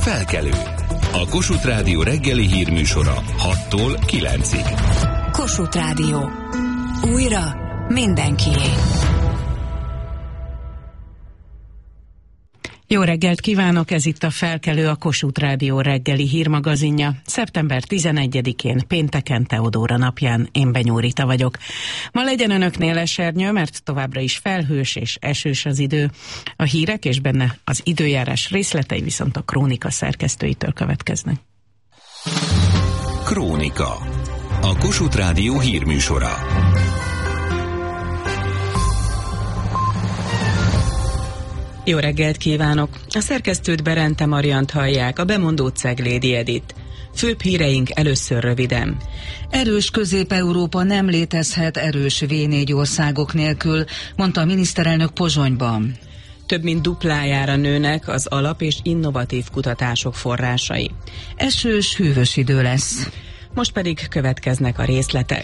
Felkelő. A Kossuth Rádió reggeli hírműsora 6-tól 9-ig. Kossuth Rádió. Újra mindenkié. Jó reggelt kívánok, ez itt a Felkelő, a Kossuth Rádió reggeli hírmagazinja. Szeptember 11-én, pénteken, Teodóra napján, én Benyó Rita vagyok. Ma legyen önöknél esernyő, mert továbbra is felhős és esős az idő. A hírek és benne az időjárás részletei viszont a Krónika szerkesztőitől következnek. Krónika. A Kossuth Rádió hírműsora. Jó reggelt kívánok! A szerkesztőt Berente Mariant hallják, a bemondót Ceglédi Edit. Főbb híreink először röviden. Erős Közép-Európa nem létezhet erős V4 országok nélkül, mondta a miniszterelnök Pozsonyban. Több mint duplájára nőnek az alap- és innovatív kutatások forrásai. Esős, hűvös idő lesz. Most pedig következnek a részletek.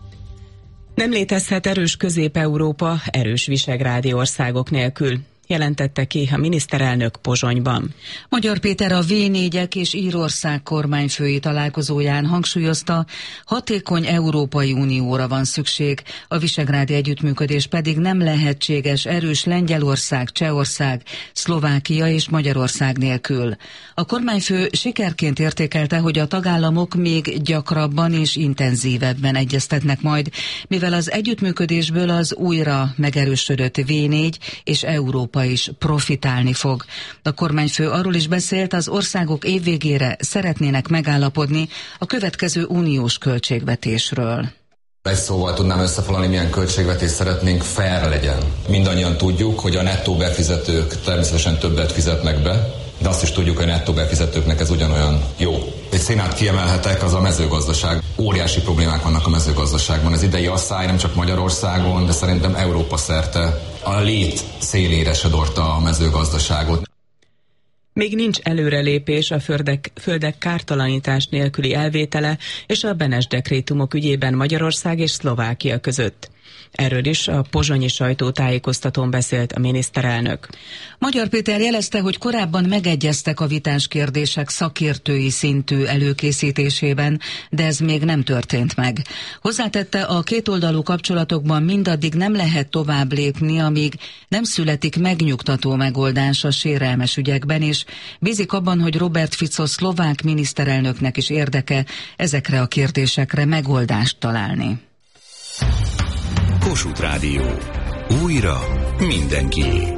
Nem létezhet erős Közép-Európa erős visegrádi országok nélkül, jelentette ki a miniszterelnök Pozsonyban. Magyar Péter a V4-ek és Írország kormányfői találkozóján hangsúlyozta, hatékony Európai Unióra van szükség, a visegrádi együttműködés pedig nem lehetséges erős Lengyelország, Csehország, Szlovákia és Magyarország nélkül. A kormányfő sikerként értékelte, hogy a tagállamok még gyakrabban és intenzívebben egyeztetnek majd, mivel az együttműködésből az újra megerősödött V4 és Európa is profitálni fog. A kormányfő arról is beszélt, az országok évvégére szeretnének megállapodni a következő uniós költségvetésről. Egy szóval tudnám összefoglalni, milyen költségvetést szeretnénk, fair legyen. Mindannyian tudjuk, hogy a nettó befizetők természetesen többet fizetnek be, de azt is tudjuk, hogy a nettó befizetőknek ez ugyanolyan jó. Egy színát kiemelhetek, az a mezőgazdaság. Óriási problémák vannak a mezőgazdaságban. Az idei asszály nem csak Magyarországon, de szerintem Európa szerte a lét szélére sodorta a mezőgazdaságot. Még nincs előrelépés a földek kártalanítás nélküli elvétele és a Benes dekrétumok ügyében Magyarország és Szlovákia között. Erről is a pozsonyi sajtótájékoztatón beszélt a miniszterelnök. Magyar Péter jelezte, hogy korábban megegyeztek a vitás kérdések szakértői szintű előkészítésében, de ez még nem történt meg. Hozzátette, a kétoldalú kapcsolatokban mindaddig nem lehet tovább lépni, amíg nem születik megnyugtató megoldás a sérelmes ügyekben, és bízik abban, hogy Robert Fico szlovák miniszterelnöknek is érdeke ezekre a kérdésekre megoldást találni. Kossuth Rádió. Újra mindenkié.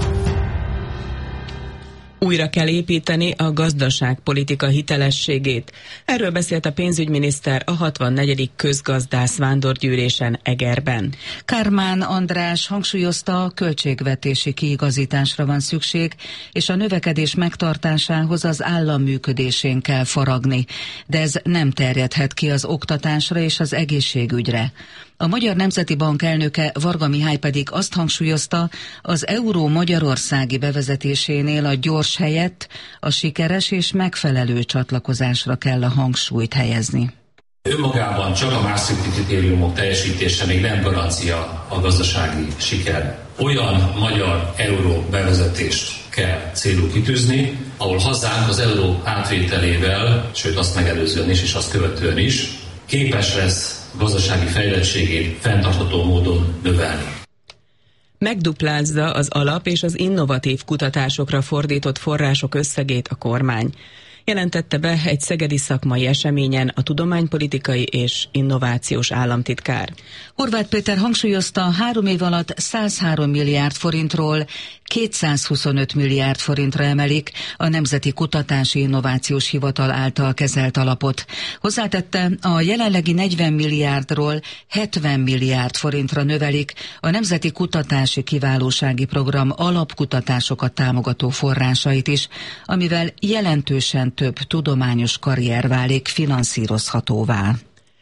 Újra kell építeni a gazdaságpolitika hitelességét. Erről beszélt a pénzügyminiszter a 64. közgazdász vándorgyűlésen Egerben. Kármán András hangsúlyozta, a költségvetési kiigazításra van szükség, és a növekedés megtartásához az állam működésén kell faragni, de ez nem terjedhet ki az oktatásra és az egészségügyre. A Magyar Nemzeti Bank elnöke Varga Mihály pedig azt hangsúlyozta, az euró magyarországi bevezetésénél a gyors helyett a sikeres és megfelelő csatlakozásra kell a hangsúlyt helyezni. Önmagában csak a Maastrichti kritériumok teljesítése még nem garancia a gazdasági siker. Olyan magyar euró bevezetést kell célul kitűzni, ahol hazánk az euró átvételével, sőt azt megelőzően is és azt követően is képes lesz gazdasági fejlettségét fenntartható módon növelni. Megduplázza az alap- és az innovatív kutatásokra fordított források összegét a kormány. Jelentette be egy szegedi szakmai eseményen a tudománypolitikai és innovációs államtitkár. Horváth Péter hangsúlyozta, 3 év alatt 103 milliárd forintról 225 milliárd forintra emelik a Nemzeti Kutatási Innovációs Hivatal által kezelt alapot. Hozzátette, a jelenlegi 40 milliárdról 70 milliárd forintra növelik a Nemzeti Kutatási Kiválósági Program alapkutatásokat támogató forrásait is, amivel jelentősen több tudományos karrier válik finanszírozhatóvá.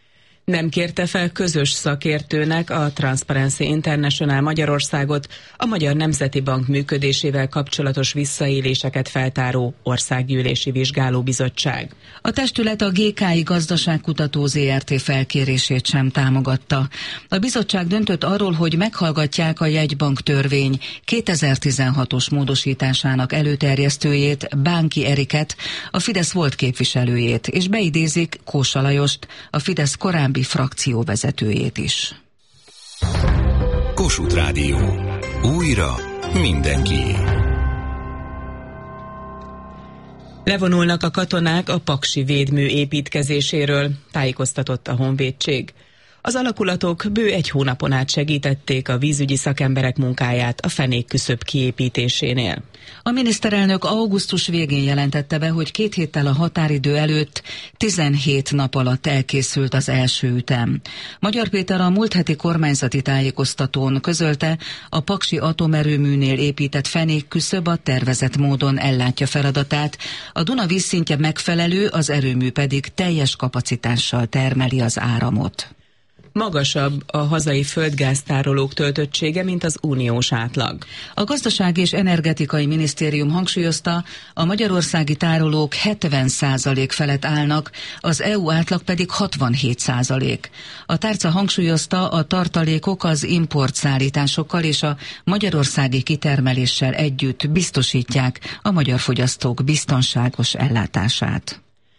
Nem kérte fel közös szakértőnek a Transparency International Magyarországot a Magyar Nemzeti Bank működésével kapcsolatos visszaéléseket feltáró országgyűlési vizsgálóbizottság. A testület a GKI Gazdaságkutató Zrt. Felkérését sem támogatta. A bizottság döntött arról, hogy meghallgatják a jegybank törvény 2016-os módosításának előterjesztőjét, Bánki Eriket, a Fidesz volt képviselőjét, és beidézik Kósa Lajost, a Fidesz korábbi frakcióvezetőjét is. Kossuth Rádió. Újra mindenkié. Levonulnak a katonák a paksi védmű építkezéséről, tájékoztatott a Honvédség. Az alakulatok bő 1 hónapon át segítették a vízügyi szakemberek munkáját a fenékküszöb kiépítésénél. A miniszterelnök augusztus végén jelentette be, hogy 2 héttel a határidő előtt 17 nap alatt elkészült az első ütem. Magyar Péter a múlt heti kormányzati tájékoztatón közölte, a paksi atomerőműnél épített fenékküszöb a tervezett módon ellátja feladatát, a Duna vízszintje megfelelő, az erőmű pedig teljes kapacitással termeli az áramot. Magasabb a hazai földgáztárolók töltöttsége, mint az uniós átlag. A Gazdasági és Energetikai Minisztérium hangsúlyozta, a magyarországi tárolók 70% felett állnak, az EU átlag pedig 67%. A tárca hangsúlyozta, a tartalékok az importszállításokkal és a magyarországi kitermeléssel együtt biztosítják a magyar fogyasztók biztonságos ellátását.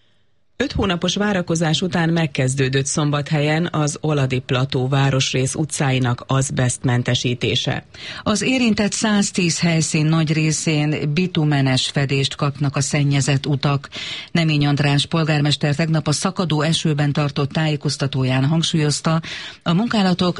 5 hónapos várakozás után megkezdődött Szombathelyen az Oladi Plató városrész utcáinak azbesztmentesítése. Az érintett 110 helyszín nagy részén bitumenes fedést kapnak a szennyezett utak. Nemény András polgármester tegnap a szakadó esőben tartott tájékoztatóján hangsúlyozta, a munkálatok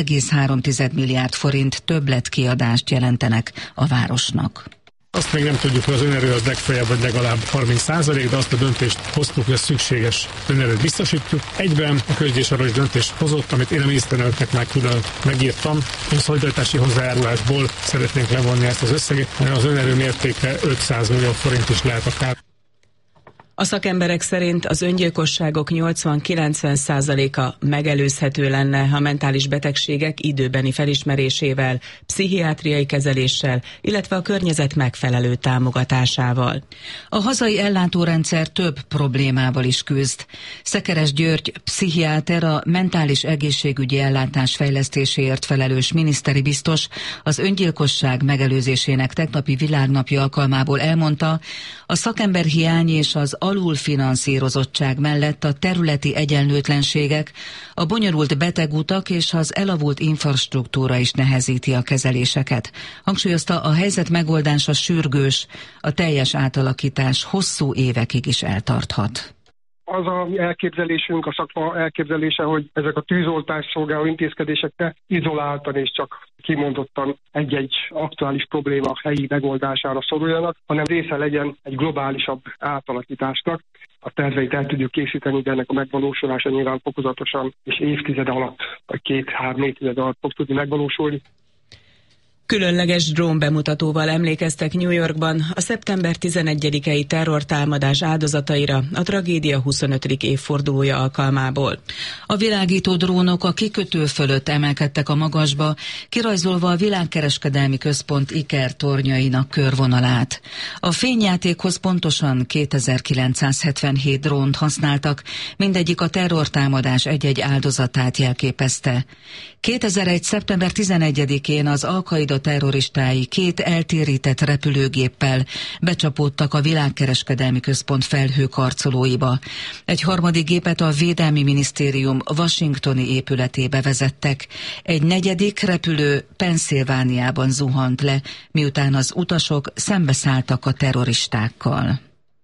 2,3 milliárd forint többletkiadást jelentenek a városnak. Azt még nem tudjuk, hogy az önerő az legfeljebb vagy legalább 30%, de azt a döntést hoztuk, hogy a szükséges önerőt biztosítjuk. Egyben a közgyűlés arra is döntést hozott, amit én a miniszterelnöknek már külön megírtam. A szolidaritási hozzájárulásból szeretnénk levonni ezt az összeget, az önerő mértéke 500 millió forint is lehet akár. A szakemberek szerint az öngyilkosságok 80-90%-a megelőzhető lenne a mentális betegségek időbeni felismerésével, pszichiátriai kezeléssel, illetve a környezet megfelelő támogatásával. A hazai ellátórendszer több problémával is küzd. Szekeres György, pszichiáter, a mentális egészségügyi ellátás fejlesztéséért felelős miniszteri biztos az öngyilkosság megelőzésének tegnapi világnapja alkalmából elmondta, a szakemberhiány és az alulfinanszírozottság mellett a területi egyenlőtlenségek, a bonyolult betegutak és az elavult infrastruktúra is nehezíti a kezeléseket. Hangsúlyozta, a helyzet megoldása sürgős, a teljes átalakítás hosszú évekig is eltarthat. Az a elképzelésünk, a szakma elképzelése, hogy ezek a tűzoltás szolgáló intézkedések ne izoláltan és csak kimondottan egy-egy aktuális probléma helyi megoldására szoruljanak, hanem része legyen egy globálisabb átalakításnak. A terveit el tudjuk készíteni, de ennek a megvalósulása nyilván fokozatosan és évtized alatt, vagy 2-3 évtized alatt fog tudni megvalósulni. Különleges drón bemutatóval emlékeztek New Yorkban a szeptember 11-i terrortámadás áldozataira a tragédia 25. évfordulója alkalmából. A világító drónok a kikötő fölött emelkedtek a magasba, kirajzolva a világkereskedelmi központ Iker tornyainak körvonalát. A fényjátékhoz pontosan 2977 drónt használtak, mindegyik a terrortámadás egy-egy áldozatát jelképezte. 2001. szeptember 11-én az Al-Qaida terroristái 2 eltérített repülőgéppel becsapódtak a világkereskedelmi központ felhőkarcolóiba. Egy harmadik gépet a Védelmi Minisztérium washingtoni épületébe vezettek. Egy negyedik repülő Pennsylvániában zuhant le, miután az utasok szembeszálltak a terroristákkal.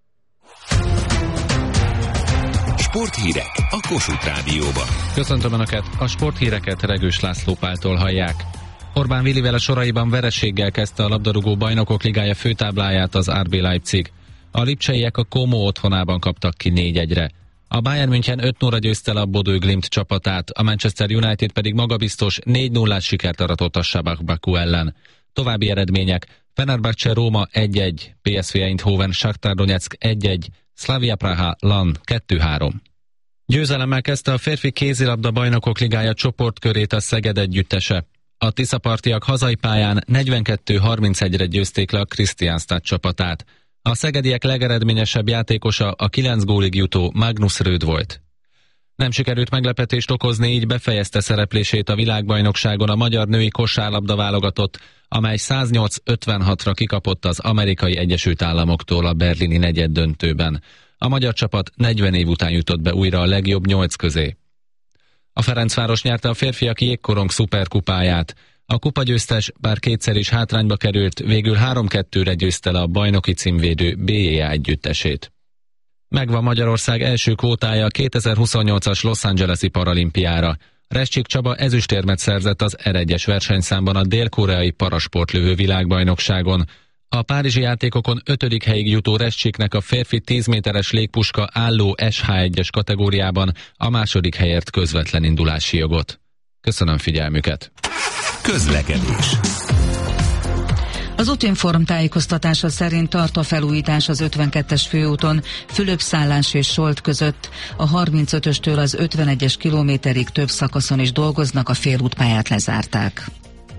Sporthírek a Kossuth Rádióban. Köszöntöm Önöket, a sporthíreket Regős László Páltól hallják. Orbán Willivel a soraiban vereséggel kezdte a labdarúgó bajnokok ligája főtábláját az RB Leipzig. A lipcseiek a Como otthonában kaptak ki 4-1-re. A Bayern München 5-0-ra győzte le a Bodø Glimt csapatát, a Manchester United pedig magabiztos 4-0-ás sikert aratott a Sabah Baku ellen. További eredmények: Fenerbahce Róma 1-1, PSV Eindhoven Shakhtar Donetsk 1-1, Slavia Praha LAN 2-3. Győzelemmel kezdte a férfi kézilabda bajnokok ligája csoportkörét a Szeged együttese. A tiszapartiak hazai pályán 42-31-re győzték le a Kristianstad csapatát. A szegediek legeredményesebb játékosa a 9 gólig jutó Magnus Röd volt. Nem sikerült meglepetést okozni, így befejezte szereplését a világbajnokságon a magyar női kosárlabda válogatott, amely 108-56-ra kikapott az Amerikai Egyesült Államoktól a berlini negyeddöntőben. A magyar csapat 40 év után jutott be újra a legjobb 8 közé. A Ferencváros nyerte a férfiak jégkorong szuperkupáját. A kupagyőztes, bár kétszer is hátrányba került, végül 3-2-re győzte le a bajnoki címvédő BJA együttesét. Megvan Magyarország első kvótája a 2028-as Los Angeles-i paralimpiára. Rescsik Csaba ezüstérmet szerzett az R1-es versenyszámban a dél-koreai parasportlövő világbajnokságon. A párizsi játékokon 5. helyig jutó Rescsiknek a férfi 10 méteres légpuska álló SH1-es kategóriában a 2. helyért közvetlen indulási jogot. Köszönöm figyelmüket! Közlekedés. Az Útinform tájékoztatása szerint tart a felújítás az 52-es főúton Fülöp-Szállás és Solt között. A 35-östől az 51-es kilométerig több szakaszon is dolgoznak, a félútpályát lezárták.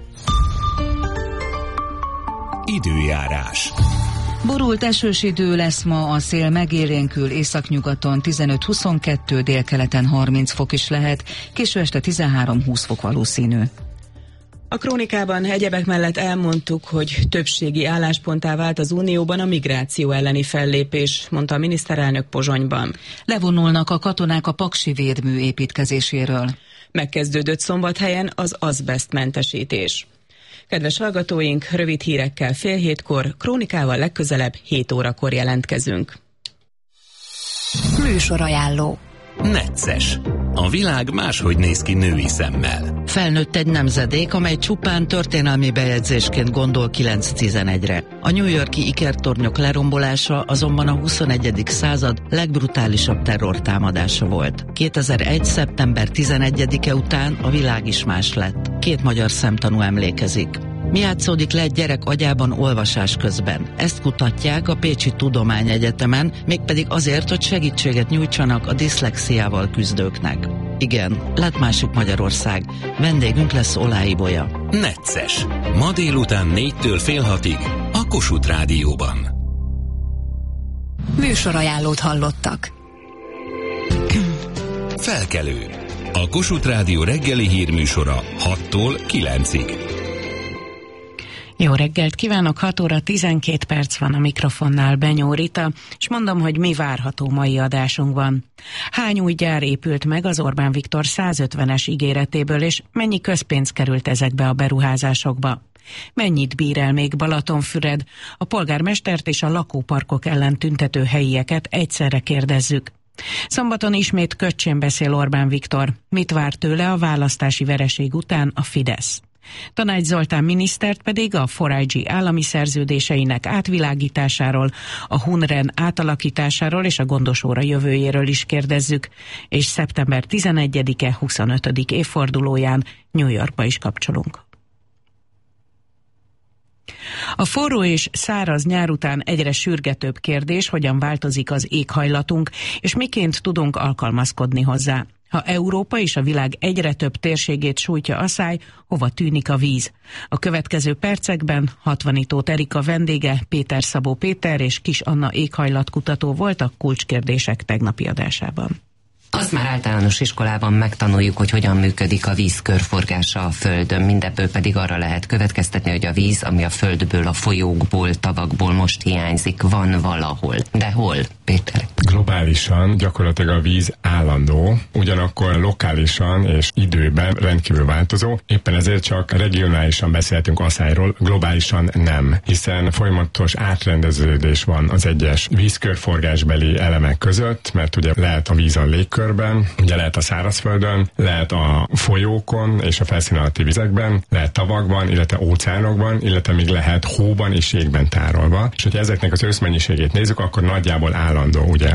Időjárás. Borult esős idő lesz ma, a szél megélénkül, északnyugaton 15-22, délkeleten 30 fok is lehet, késő este 13-20 fok valószínű. A krónikában egyebek mellett elmondtuk, hogy többségi állásponttá vált az Unióban a migráció elleni fellépés, mondta a miniszterelnök Pozsonyban. Levonulnak a katonák a paksi védmű építkezéséről. Megkezdődött Szombathelyen az azbesztmentesítés. Kedves hallgatóink, rövid hírekkel 6:30, krónikával legközelebb 7 órakor jelentkezünk. Műsorajánló. Necces. A világ máshogy néz ki női szemmel. Felnőtt egy nemzedék, amely csupán történelmi bejegyzésként gondol 9/11-re. A New York-i ikertornyok lerombolása azonban a 21. század legbrutálisabb terrortámadása volt. 2001. szeptember 11-e után a világ is más lett. 2 magyar szemtanú emlékezik. Mi játszódik le egy gyerek agyában olvasás közben? Ezt kutatják a Pécsi Tudományegyetemen, mégpedig azért, hogy segítséget nyújtsanak a diszlexiával küzdőknek. Igen, lett másik Magyarország. Vendégünk lesz Olái Bolya. Necces. Ma délután 4-től fél 6-ig a Kossuth Rádióban. Műsorajánlót hallottak. Felkelő. A Kossuth Rádió reggeli hírműsora 6-tól 9-ig. Jó reggelt kívánok, 6 óra 12 perc van a mikrofonnál, Benyó Rita, és mondom, hogy mi várható mai adásunkban. Hány új gyár épült meg az Orbán Viktor 150-es ígéretéből, és mennyi közpénz került ezekbe a beruházásokba? Mennyit bír el még Balatonfüred? A polgármestert és a lakóparkok ellen tüntető helyieket egyszerre kérdezzük. Szombaton ismét köcsén beszél Orbán Viktor. Mit vár tőle a választási vereség után a Fidesz? Tanács Zoltán minisztert pedig a 4IG állami szerződéseinek átvilágításáról, a Hunren átalakításáról és a Gondosóra jövőjéről is kérdezzük, és szeptember 11-e 25. évfordulóján New Yorkba is kapcsolunk. A forró és száraz nyár után egyre sürgetőbb kérdés, hogyan változik az éghajlatunk, és miként tudunk alkalmazkodni hozzá. Ha Európa és a világ egyre több térségét sújtja a száj, hova tűnik a víz? A következő percekben Hatvanitó Erika vendége, Péter Szabó Péter és Kis Anna éghajlatkutató voltak kulcskérdések tegnapi adásában. Azt már általános iskolában megtanuljuk, hogy hogyan működik a víz körforgása a Földön. Mindebből pedig arra lehet következtetni, hogy a víz, ami a Földből, a folyókból, tavakból most hiányzik, van valahol. De hol, Péter? Globálisan gyakorlatilag a víz állandó, ugyanakkor lokálisan és időben rendkívül változó. Éppen ezért csak regionálisan beszéltünk asszályról, globálisan nem, hiszen folyamatos átrendeződés van az egyes vízkörforgásbeli elemek között, mert ugye lehet a víz a légkörben, ugye lehet a szárazföldön, lehet a folyókon és a felszín alatti vizekben, lehet tavakban, illetve óceánokban, illetve még lehet hóban és jégben tárolva. És hogyha ezeknek az összmennyiségét nézzük, akkor nagyjából állandó ugye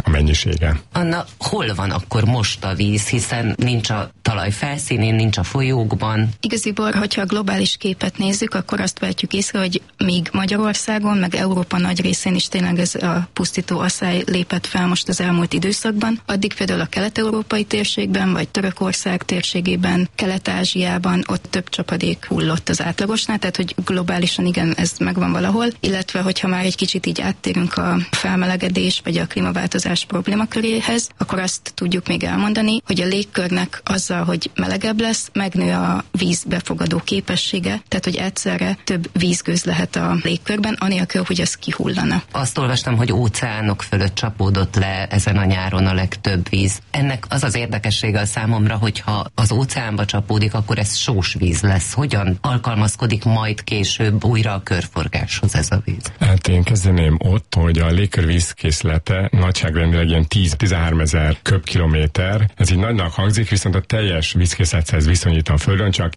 a mennyisége. Anna, hol van akkor most a víz, hiszen nincs a talaj felszínén, nincs a folyókban? Igaziból, hogyha a globális képet nézzük, akkor azt vehetjük észre, hogy míg Magyarországon, meg Európa nagy részén is tényleg ez a pusztító asszály lépett fel most az elmúlt időszakban, addig például a kelet-európai térségben, vagy Törökország térségében, Kelet-Ázsiában ott több csapadék hullott az átlagosnál, tehát hogy globálisan igen, ez megvan valahol, illetve hogyha már egy kicsit így áttérünk a felmelegedés vagy a klímaváltozás problémaköréhez, akkor azt tudjuk még elmondani, hogy a légkörnek azzal, hogy melegebb lesz, megnő a víz befogadó képessége, tehát hogy egyszerre több vízgőz lehet a légkörben, anélkül, hogy az kihullana. Azt olvastam, hogy óceánok fölött csapódott le ezen a nyáron a legtöbb víz. Ennek az az érdekessége a számomra, hogyha az óceánba csapódik, akkor ez sós víz lesz. Hogyan alkalmazkodik majd később újra a körforgáshoz ez a víz? Hát én kezdeném ott, hogy a légkör vízkészlete nagyságrendileg ilyen 10-13 ezer köbkilométer. Ez így nagynak hangzik, viszont a teljes vízkészlethez viszonyítva a Földön csak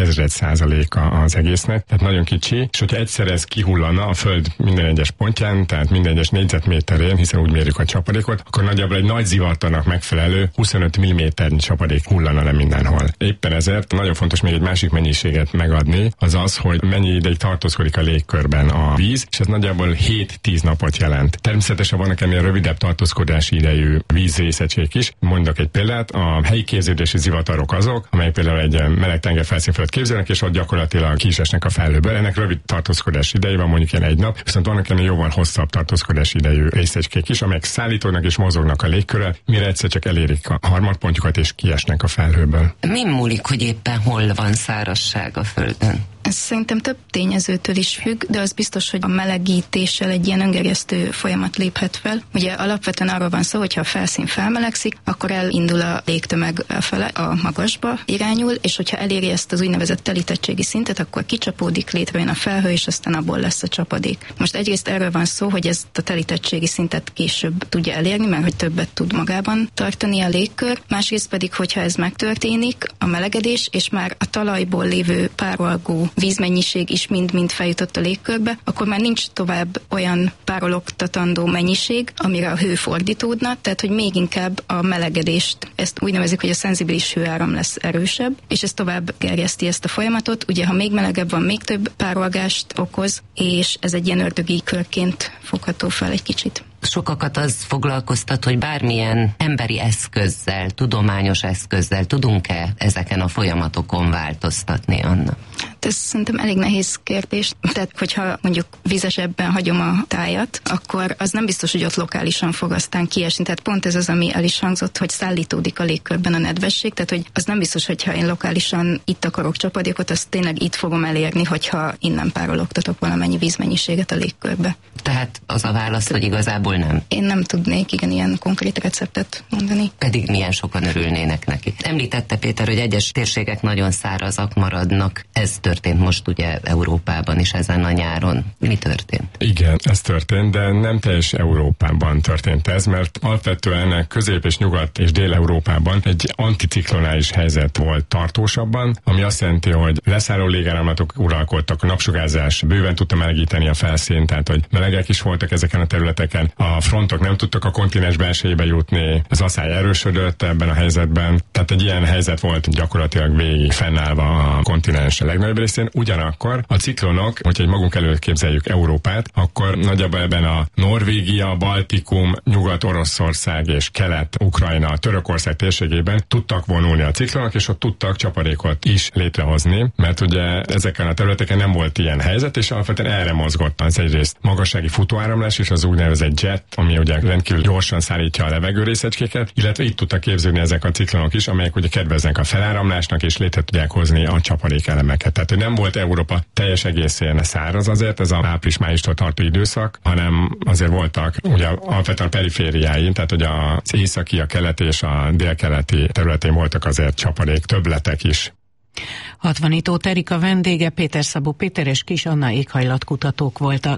1/1000% az egésznek, tehát nagyon kicsi, és hogyha egyszer ez kihullana a Föld minden egyes pontján, tehát minden egyes négyzetméterén, hiszen úgy mérjük a csapadékot, akkor nagyjából egy nagy zivatarnak megfelelő 25 mm csapadék hullana le mindenhol. Éppen ezért nagyon fontos még egy másik mennyiséget megadni, az az, hogy mennyi ideig tartózkodik a légkörben a víz, és ez nagyjából 7-10 napot jelent. Természetesen vannak ennél rövidebb tartózkodási idejű vízrészecskék is. Mondok egy példát, a helyi képződési zivatarok azok, amelyek például egy meleg tenger felszín fölött képzelnek, és ott gyakorlatilag ki is esnek a felhőből. Ennek rövid tartózkodási ideje van, mondjuk ilyen egy nap, viszont vannak ennél jóval hosszabb tartózkodási idejű részecskék is, amelyek szállítódnak és mozognak a légkörrel, mire egyszer csak elérik a harmadpontjukat és kiesnek a felhőből. Mi múlik, hogy éppen hol van szárazság a Földön? Ez szerintem több tényezőtől is függ, de az biztos, hogy a melegítéssel egy ilyen öngerjesztő folyamat léphet fel. Ugye alapvetően arról van szó, hogyha a felszín felmelegszik, akkor elindul a légtömeg fele, a magasba irányul, és hogyha eléri ezt az úgynevezett telítettségi szintet, akkor kicsapódik, létrejön a felhő, és aztán abból lesz a csapadék. Most egyrészt erről van szó, hogy ezt a telítettségi szintet később tudja elérni, mert hogy többet tud magában tartani a légkör. Másrészt pedig, hogyha ez megtörténik, a melegedés, és már a talajból lévő párolgó vízmennyiség is mind-mind feljutott a légkörbe, akkor már nincs tovább olyan párologtatandó mennyiség, amire a hő fordítódna, tehát hogy még inkább a melegedést, ezt úgy nevezik, hogy a szenzibilis hőáram lesz erősebb, és ez tovább gerjeszti ezt a folyamatot. Ugye, ha még melegebb van, még több párolgást okoz, és ez egy ilyen ördögi körként fogható fel egy kicsit. Sokakat az foglalkoztat, hogy bármilyen emberi eszközzel, tudományos eszközzel tudunk-e ezeken a folyamatokon változtatni, Anna? Hát ez szerintem elég nehéz kérdés. Tehát, hogyha mondjuk vizesebben hagyom a tájat, akkor az nem biztos, hogy ott lokálisan fog aztán kiesni. Tehát pont ez az, ami el is hangzott, hogy szállítódik a légkörben a nedvesség. Tehát, hogy az nem biztos, hogyha én lokálisan itt akarok csapadékot, azt tényleg itt fogom elérni, hogyha innen párologtatok valamennyi vízmennyiséget a légkörbe. Tehát az a válasz, hogy igazából nem. Én nem tudnék ilyen konkrét receptet mondani. Pedig milyen sokan örülnének neki. Említette Péter, hogy egyes térségek nagyon szárazak maradnak. Ez történt most ugye Európában is ezen a nyáron. Mi történt? Igen, ez történt, de nem teljes Európában történt ez, mert alapvetően Közép- és Nyugat- és Dél-Európában egy anticiklonális helyzet volt tartósabban, ami azt jelenti, hogy leszálló légáramlatok uralkodtak, a napsugárzás bőven tudta melegíteni a felszínt, tehát hogy melegek is voltak ezeken a területeken. A frontok nem tudtak a kontinens belsejébe jutni, az asszály erősödött ebben a helyzetben, tehát egy ilyen helyzet volt gyakorlatilag végig fennállva a kontinens legnagyobb részén. Ugyanakkor a ciklonok, hogyha magunk előtt képzeljük Európát, akkor nagyjából ebben a Norvégia, Baltikum, Nyugat-Oroszország és Kelet-Ukrajna, Törökország térségében tudtak vonulni a ciklonok, és ott tudtak csapadékot is létrehozni, mert ugye ezeken a területeken nem volt ilyen helyzet, és alapvetően erre mozgott az egyrészt magassági futóáramlás és az úgynevezett jet, ami ugye rendkívül gyorsan szállítja a levegőrészecskéket, illetve itt tudtak képződni ezek a ciklonok is, amelyek ugye kedveznek a feláramlásnak, és létre tudják hozni a csapadékelemeket. Tehát, hogy nem volt Európa teljes egészén száraz azért, ez a április-májustól tartó időszak, hanem azért voltak ugye alapvetően a perifériáin, tehát hogy az északi, a keleti és a délkeleti területén voltak azért csapadék többletek is. Hatvanító Terika vendége, Péter Szabó Péter és Kis Anna éghajlatkutatók voltak.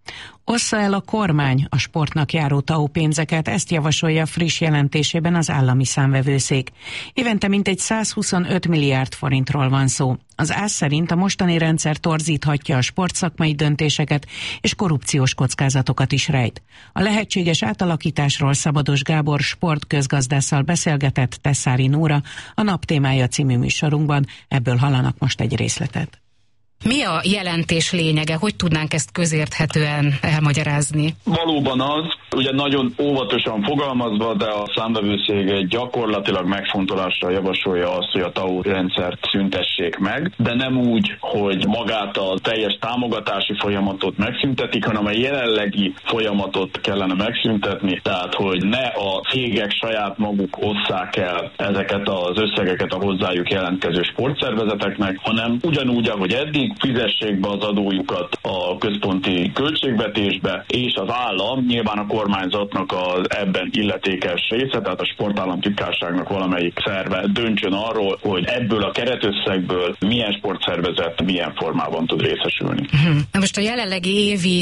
Ossza el a kormány a sportnak járó TAO pénzeket, ezt javasolja friss jelentésében az állami számvevőszék. Évente mintegy 125 milliárd forintról van szó. Az ÁSZ szerint a mostani rendszer torzíthatja a sportszakmai döntéseket és korrupciós kockázatokat is rejt. A lehetséges átalakításról Szabados Gábor sportközgazdásszal beszélgetett Tesszári Nóra a Nap témája című műsorunkban, ebből hallanak most egy részletet. Mi a jelentés lényege? Hogy tudnánk ezt közérthetően elmagyarázni? Valóban az, ugye nagyon óvatosan fogalmazva, de a számvevőszék gyakorlatilag megfontolásra javasolja azt, hogy a TAO rendszert szüntessék meg, de nem úgy, hogy magát a teljes támogatási folyamatot megszüntetik, hanem a jelenlegi folyamatot kellene megszüntetni, tehát hogy ne a cégek saját maguk osszák el ezeket az összegeket a hozzájuk jelentkező sportszervezeteknek, hanem ugyanúgy, ahogy eddig, fizessék be az adójukat a központi költségvetésbe, és az állam, nyilván a kormányzatnak az ebben illetékes része, tehát a sportállamtitkárságnak valamelyik szerve döntsön arról, hogy ebből a keretösszegből milyen sportszervezet milyen formában tud részesülni. Most a jelenlegi évi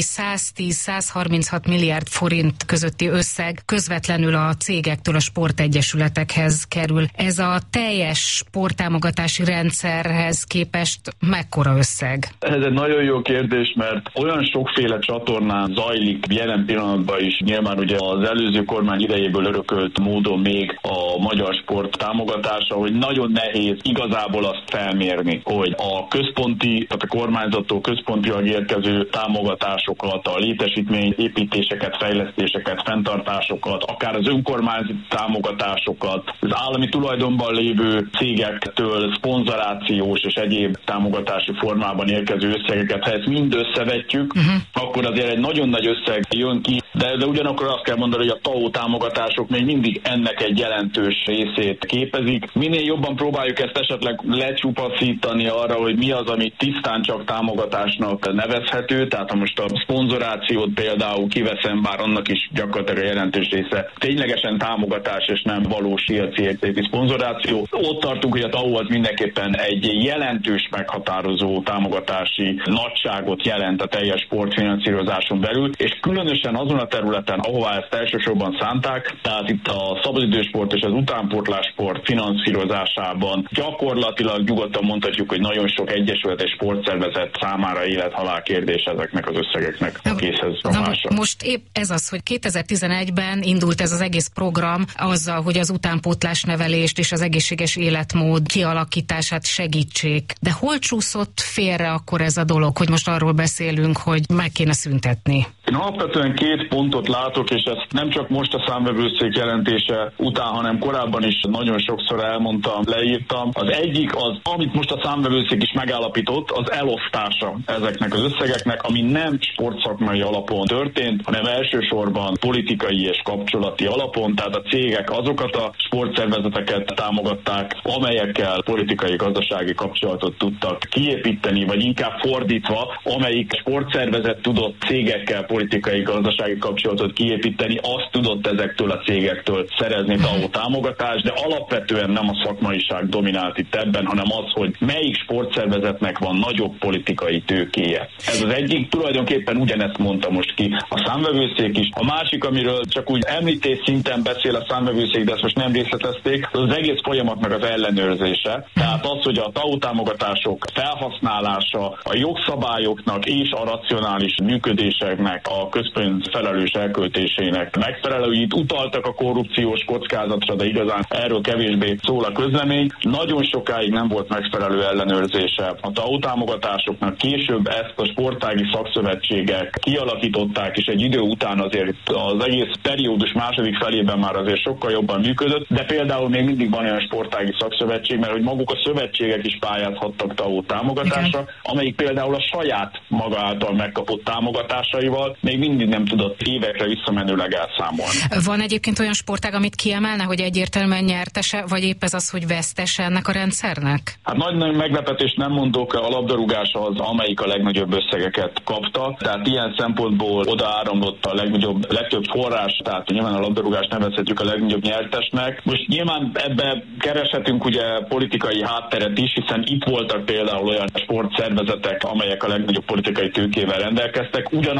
110-136 milliárd forint közötti összeg közvetlenül a cégektől a sportegyesületekhez kerül. Ez a teljes sporttámogatási rendszerhez képest mekkora összeg? Ez egy nagyon jó kérdés, mert olyan sokféle csatornán zajlik jelen pillanatban is, nyilván ugye az előző kormány idejéből örökölt módon még a magyar sport támogatása, hogy nagyon nehéz igazából azt felmérni, hogy a központi, tehát a kormányzattól központilag érkező támogatásokat, a létesítmény építéseket, fejlesztéseket, fenntartásokat, akár az önkormányzati támogatásokat, az állami tulajdonban lévő cégektől szponzorációs és egyéb támogatási formában érkező összegeket, ha ezt mind összevetjük, akkor azért egy nagyon nagy összeg jön ki, de ugyanakkor azt kell mondani, hogy a TAO támogatások még mindig ennek egy jelentős részét képezik. Minél jobban próbáljuk ezt esetleg lecsupaszítani arra, hogy mi az, ami tisztán csak támogatásnak nevezhető, tehát ha most a szponzorációt például kiveszem, bár annak is gyakorlatilag a jelentős része ténylegesen támogatás és nem valós piaci értékű szponzoráció. Ott tartunk, hogy a TAO az mindenképpen egy jelentős meghatározó támogatási nagyságot jelent a teljes sportfinanszírozáson belül, és különösen azon a területen, ahová ezt elsősorban szánták, tehát itt a szabadidősport és az utánpótlássport finanszírozásában gyakorlatilag nyugodtan mondhatjuk, hogy nagyon sok egyesület és sportszervezet számára élet-halál kérdés ezeknek az összegeknek a készhez rakása. Most épp ez az, hogy 2011-ben indult ez az egész program azzal, hogy az utánpótlásnevelést és az egészséges életmód kialakítását segítsék. De hol csúszott félre akkor ez a dolog, hogy most arról beszélünk, hogy meg kéne szüntetni? Én alapvetően két pontot látok, és ezt nem csak most a számvevőszék jelentése után, hanem korábban is nagyon sokszor elmondtam, leírtam. Az egyik az, amit most a számvevőszék is megállapított, az elosztása ezeknek az összegeknek, ami nem sportszakmai alapon történt, hanem elsősorban politikai és kapcsolati alapon, tehát a cégek azokat a sportszervezeteket támogatták, amelyekkel politikai-gazdasági kapcsolatot tudtak kiépíteni, vagy inkább fordítva, amelyik sportszervezet tudott cégekkel politikai-gazdasági kapcsolatot kiépíteni, azt tudott ezektől a cégektől szerezni TAO támogatást, de alapvetően nem a szakmaiság dominált itt ebben, hanem az, hogy melyik sportszervezetnek van nagyobb politikai tőkéje. Ez az egyik, tulajdonképpen ugyanezt mondta most ki a számvevőszék is. A másik, amiről csak úgy említés szinten beszél a számvevőszék, de ezt most nem részletezték, az egész folyamatnak az ellenőrzése. Tehát az, hogy a TAO támogatások felhasználása a jogszabályoknak és a racionális működéseknek, a közpénz felelős elköltésének megfelelő. Itt utaltak a korrupciós kockázatra, de igazán erről kevésbé szól a közlemény. Nagyon sokáig nem volt megfelelő ellenőrzése a TAO támogatásoknak. Később ezt a sportági szakszövetségek kialakították, és egy idő után azért az egész periódus második felében már azért sokkal jobban működött, de például még mindig van olyan sportági szakszövetség, mert hogy maguk a szövetségek is pályázhattak TAO támogatásra, amelyik például a saját maga által megkapott támogatásaival még mindig nem tudott évekre visszamenőleg elszámolni. Van egyébként olyan sportág, amit kiemelne, hogy egyértelműen nyertese, vagy épp ez az, hogy vesztese ennek a rendszernek? Hát nagy meglepetést nem mondok, a labdarúgás az, amelyik a legnagyobb összegeket kapta, tehát ilyen szempontból oda áramlott a legtöbb forrás, tehát nyilván a labdarúgást nevezhetjük a legnagyobb nyertesnek. Most nyilván ebbe kereshetünk ugye politikai hátteret is, hiszen itt voltak például olyan sportszervezetek, amelyek a legnagyobb politikai tőkével rendelkeztek. Ugyanakkor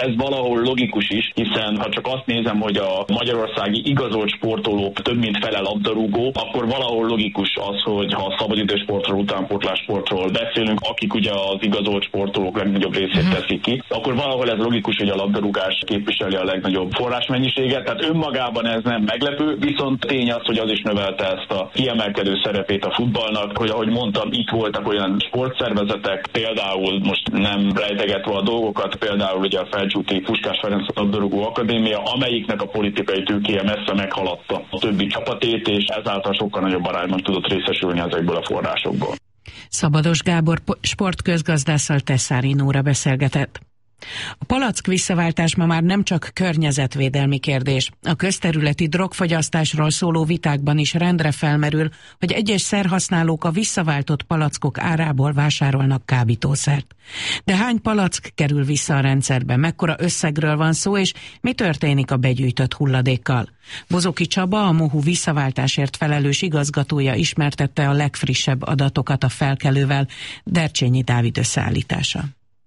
ez valahol logikus is, hiszen ha csak azt nézem, hogy a magyarországi igazolt sportoló több mint fele labdarúgó, akkor valahol logikus az, hogy ha a szabadidősportról, utánpótlássportról beszélünk, akik ugye az igazolt sportolók legnagyobb részét teszik ki, akkor valahol ez logikus, hogy a labdarúgás képviseli a legnagyobb forrásmennyiséget, tehát önmagában ez nem meglepő, viszont tény az, hogy az is növelte ezt a kiemelkedő szerepét a futballnak, hogy ahogy mondtam, itt voltak olyan sportszervezetek, például most nem rejtegetve a dolgokat, például ugye a Felcsúti Puskás Ferenc labdarúgó akadémia, amelyiknek a politikai tőkéje messze meghaladta a többi csapatét, és ezáltal sokkal nagyobb arányban tudott részesülni ezekből a forrásokból. Szabados Gábor sportközgazdásszal Tesszári Nóra beszélgetett. A palack visszaváltás ma már nem csak környezetvédelmi kérdés. A közterületi drogfogyasztásról szóló vitákban is rendre felmerül, hogy egyes szerhasználók a visszaváltott palackok árából vásárolnak kábítószert. De hány palack kerül vissza a rendszerbe, mekkora összegről van szó, és mi történik a begyűjtött hulladékkal? Bozóki Csaba, a MOHU visszaváltásért felelős igazgatója ismertette a legfrissebb adatokat a Felkelővel, Dercsényi Dávid összeállítása.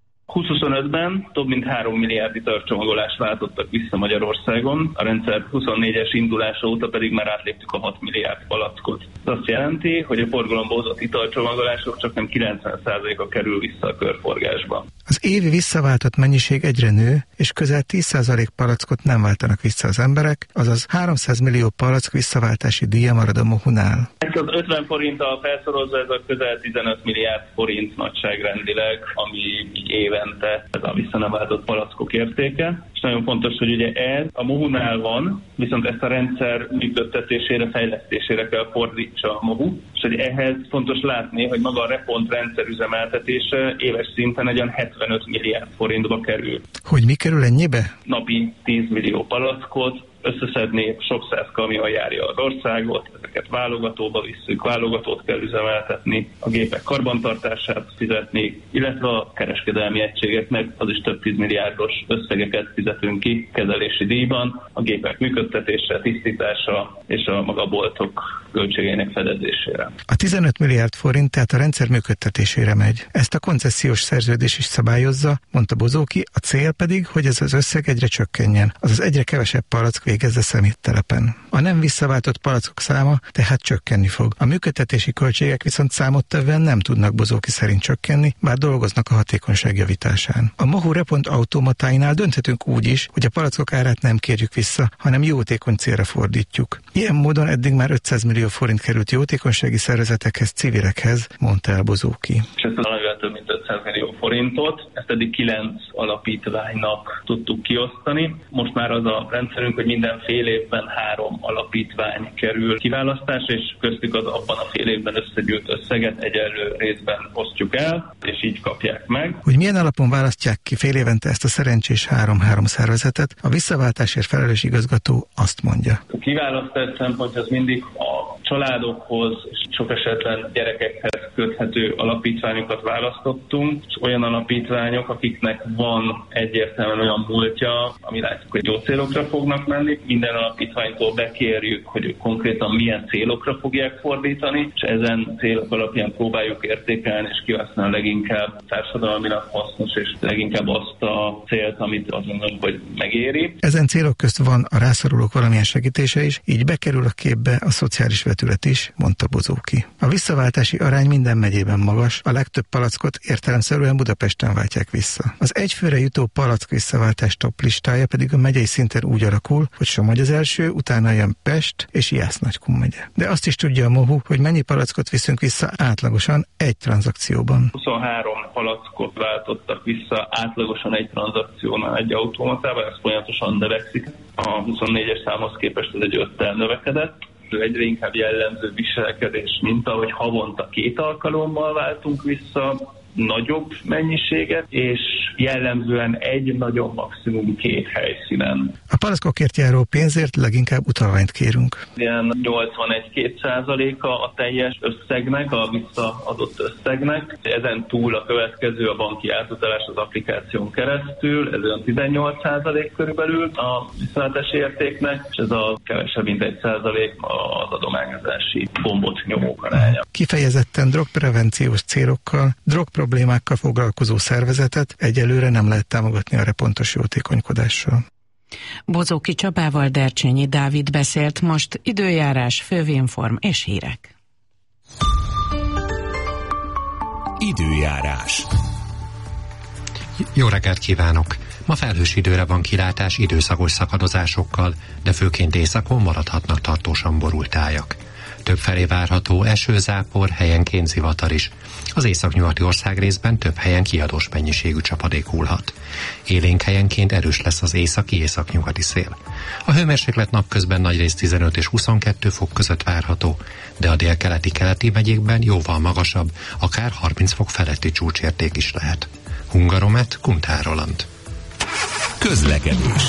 2025-ben több mint 3 milliárd italcsomagolást váltottak vissza Magyarországon, a rendszer 24-es indulása óta pedig már átléptük a 6 milliárd palackot. Ez azt jelenti, hogy a forgalomba hozott italcsomagolások csak nem 90%-a kerül vissza a körforgásba. Az évi visszaváltott mennyiség egyre nő, és közel 10% palackot nem váltanak vissza az emberek, azaz 300 millió palack visszaváltási díja marad a MOHU-nál. Ez az 50 forinttal felszorozva, ez a közel 15 milliárd forint nagyságrendileg, ami így évente ez a vissza nem váltott palackok értéke. És nagyon fontos, hogy ugye ez a MOHU-nál van, viszont ezt a rendszer működtetésére, fejlesztésére kell fordítsa a MOHU, és hogy ehhez fontos látni, hogy maga a Repont rendszer üzemeltetése éves szinten egy olyan 75 milliárd forintba kerül. Hogy mi kerül ennyibe? Napi 10 millió palackot összeszedni, sok száz kamion járja az országot, ezeket válogatóba visszük, válogatót kell üzemeltetni, a gépek karbantartását fizetni, illetve a kereskedelmi egységeknek az is több 10 milliárdos összegeket fizetünk ki kezelési díjban, a gépek működtetése, tisztítása és a maga boltok költségeinek fedezésére. A 15 milliárd forint tehát a rendszer működtetésére megy. Ezt a koncesziós szerződés is szabályozza, mondta Bozóki, a cél pedig, hogy ez az összeg egyre csökkenjen, azaz egyre kevesebb palack végezze szeméttelepen. A nem visszaváltott palackok száma tehát csökkenni fog. A működtetési költségek viszont számottevően nem tudnak Bozóki szerint csökkenni, bár dolgoznak a hatékonyság javításán. A MOHU Repont automatáinál dönthetünk úgy is, hogy a palackok árát nem kérjük vissza, hanem jótékony célra fordítjuk. Ilyen módon eddig már 500 millió forint került jótékonysági szervezetekhez, civilekhez, mondta el Bozóki. És ezt a több mint 500 millió forintot, ezt eddig 9 alapítványnak tudtuk kiosztani. Most már az a rendszerünk, hogy minden fél évben 3 alapítvány kerül kiválasztásra, és köztük az abban a fél évben összegyűjt összeget egyenlő részben osztjuk el, és így kapják meg. Hogy milyen alapon választják ki fél évente ezt a szerencsés 3-3 szervezetet, a visszaváltásért felelős igazgató azt mondja. A kiválasztás szempontja az mindig a családokhoz és sok esetben gyerekekhez köthető alapítványokat választottunk, és olyan alapítványok, akiknek van egyértelműen olyan múltja, ami látjuk, hogy jó célokra fognak menni. Minden alapítványtól bekérjük, hogy ők konkrétan milyen célokra fogják fordítani, és ezen célok alapján próbáljuk értékelni és kihasználni leginkább társadalmilag hasznos, és leginkább azt a célt, amit azt mondom, hogy megéri. Ezen célok közt van a rászorulók valamilyen segítése is, így bekerül a képbe a szociális vetület is, mondta Bozóki. A visszaváltási arány minden megyében magas, a legtöbb palackot értelemszerűen Budapesten váltják vissza. Az egyfőre jutó palack visszaváltás top listája pedig a megyei szinten úgy alakul, hogy Somogy az első, utána jön Pest és Jász-Nagykun megye. De azt is tudja a MOHU, hogy mennyi palackot viszünk vissza átlagosan egy tranzakcióban. 23 palackot váltottak vissza átlagosan egy tranzakciónál egy automatában, ez folyamatosan növekszik. A 24-es számhoz képest ez egy 5-tel növekedett. Egyre inkább jellemző viselkedés, mint ahogy havonta 2 alkalommal váltunk vissza nagyobb mennyiséget, és jellemzően egy, nagyon maximum 2 helyszínen. A palackokért járó pénzért leginkább utalványt kérünk. Ilyen 81-2%-a a teljes összegnek, a visszaadott összegnek. Ezen túl a következő a banki átutalás az applikáción keresztül, ez olyan 18% körülbelül a viszonylátás értéknek, és ez a kevesebb mint 1% az adományozási gombot nyomók aránya. Kifejezetten drogprevenciós célokkal, drogproblémák problémákkal foglalkozó szervezetet egyelőre nem lehet támogatni a pontos jótékonykodással. Bozóki Csabával Dercsényi Dávid beszélt, most időjárás, fővinform és hírek. Időjárás. Jó reggelt kívánok! Ma felhős időre van kilátás időszakos szakadozásokkal, de főként északon maradhatnak tartósan borult tájak. Többfelé várható esőzápor, helyenként zivatar is. Az északnyugati országrészben több helyen kiadós mennyiségű csapadék hullhat. Élénk helyenként erős lesz az északi-északnyugati szél. A hőmérséklet napközben nagyrészt 15 és 22 fok között várható, de a délkeleti-keleti megyékben jóval magasabb, akár 30 fok feletti csúcsérték is lehet. Hungaromet, Kuntár Roland. Közlekedés.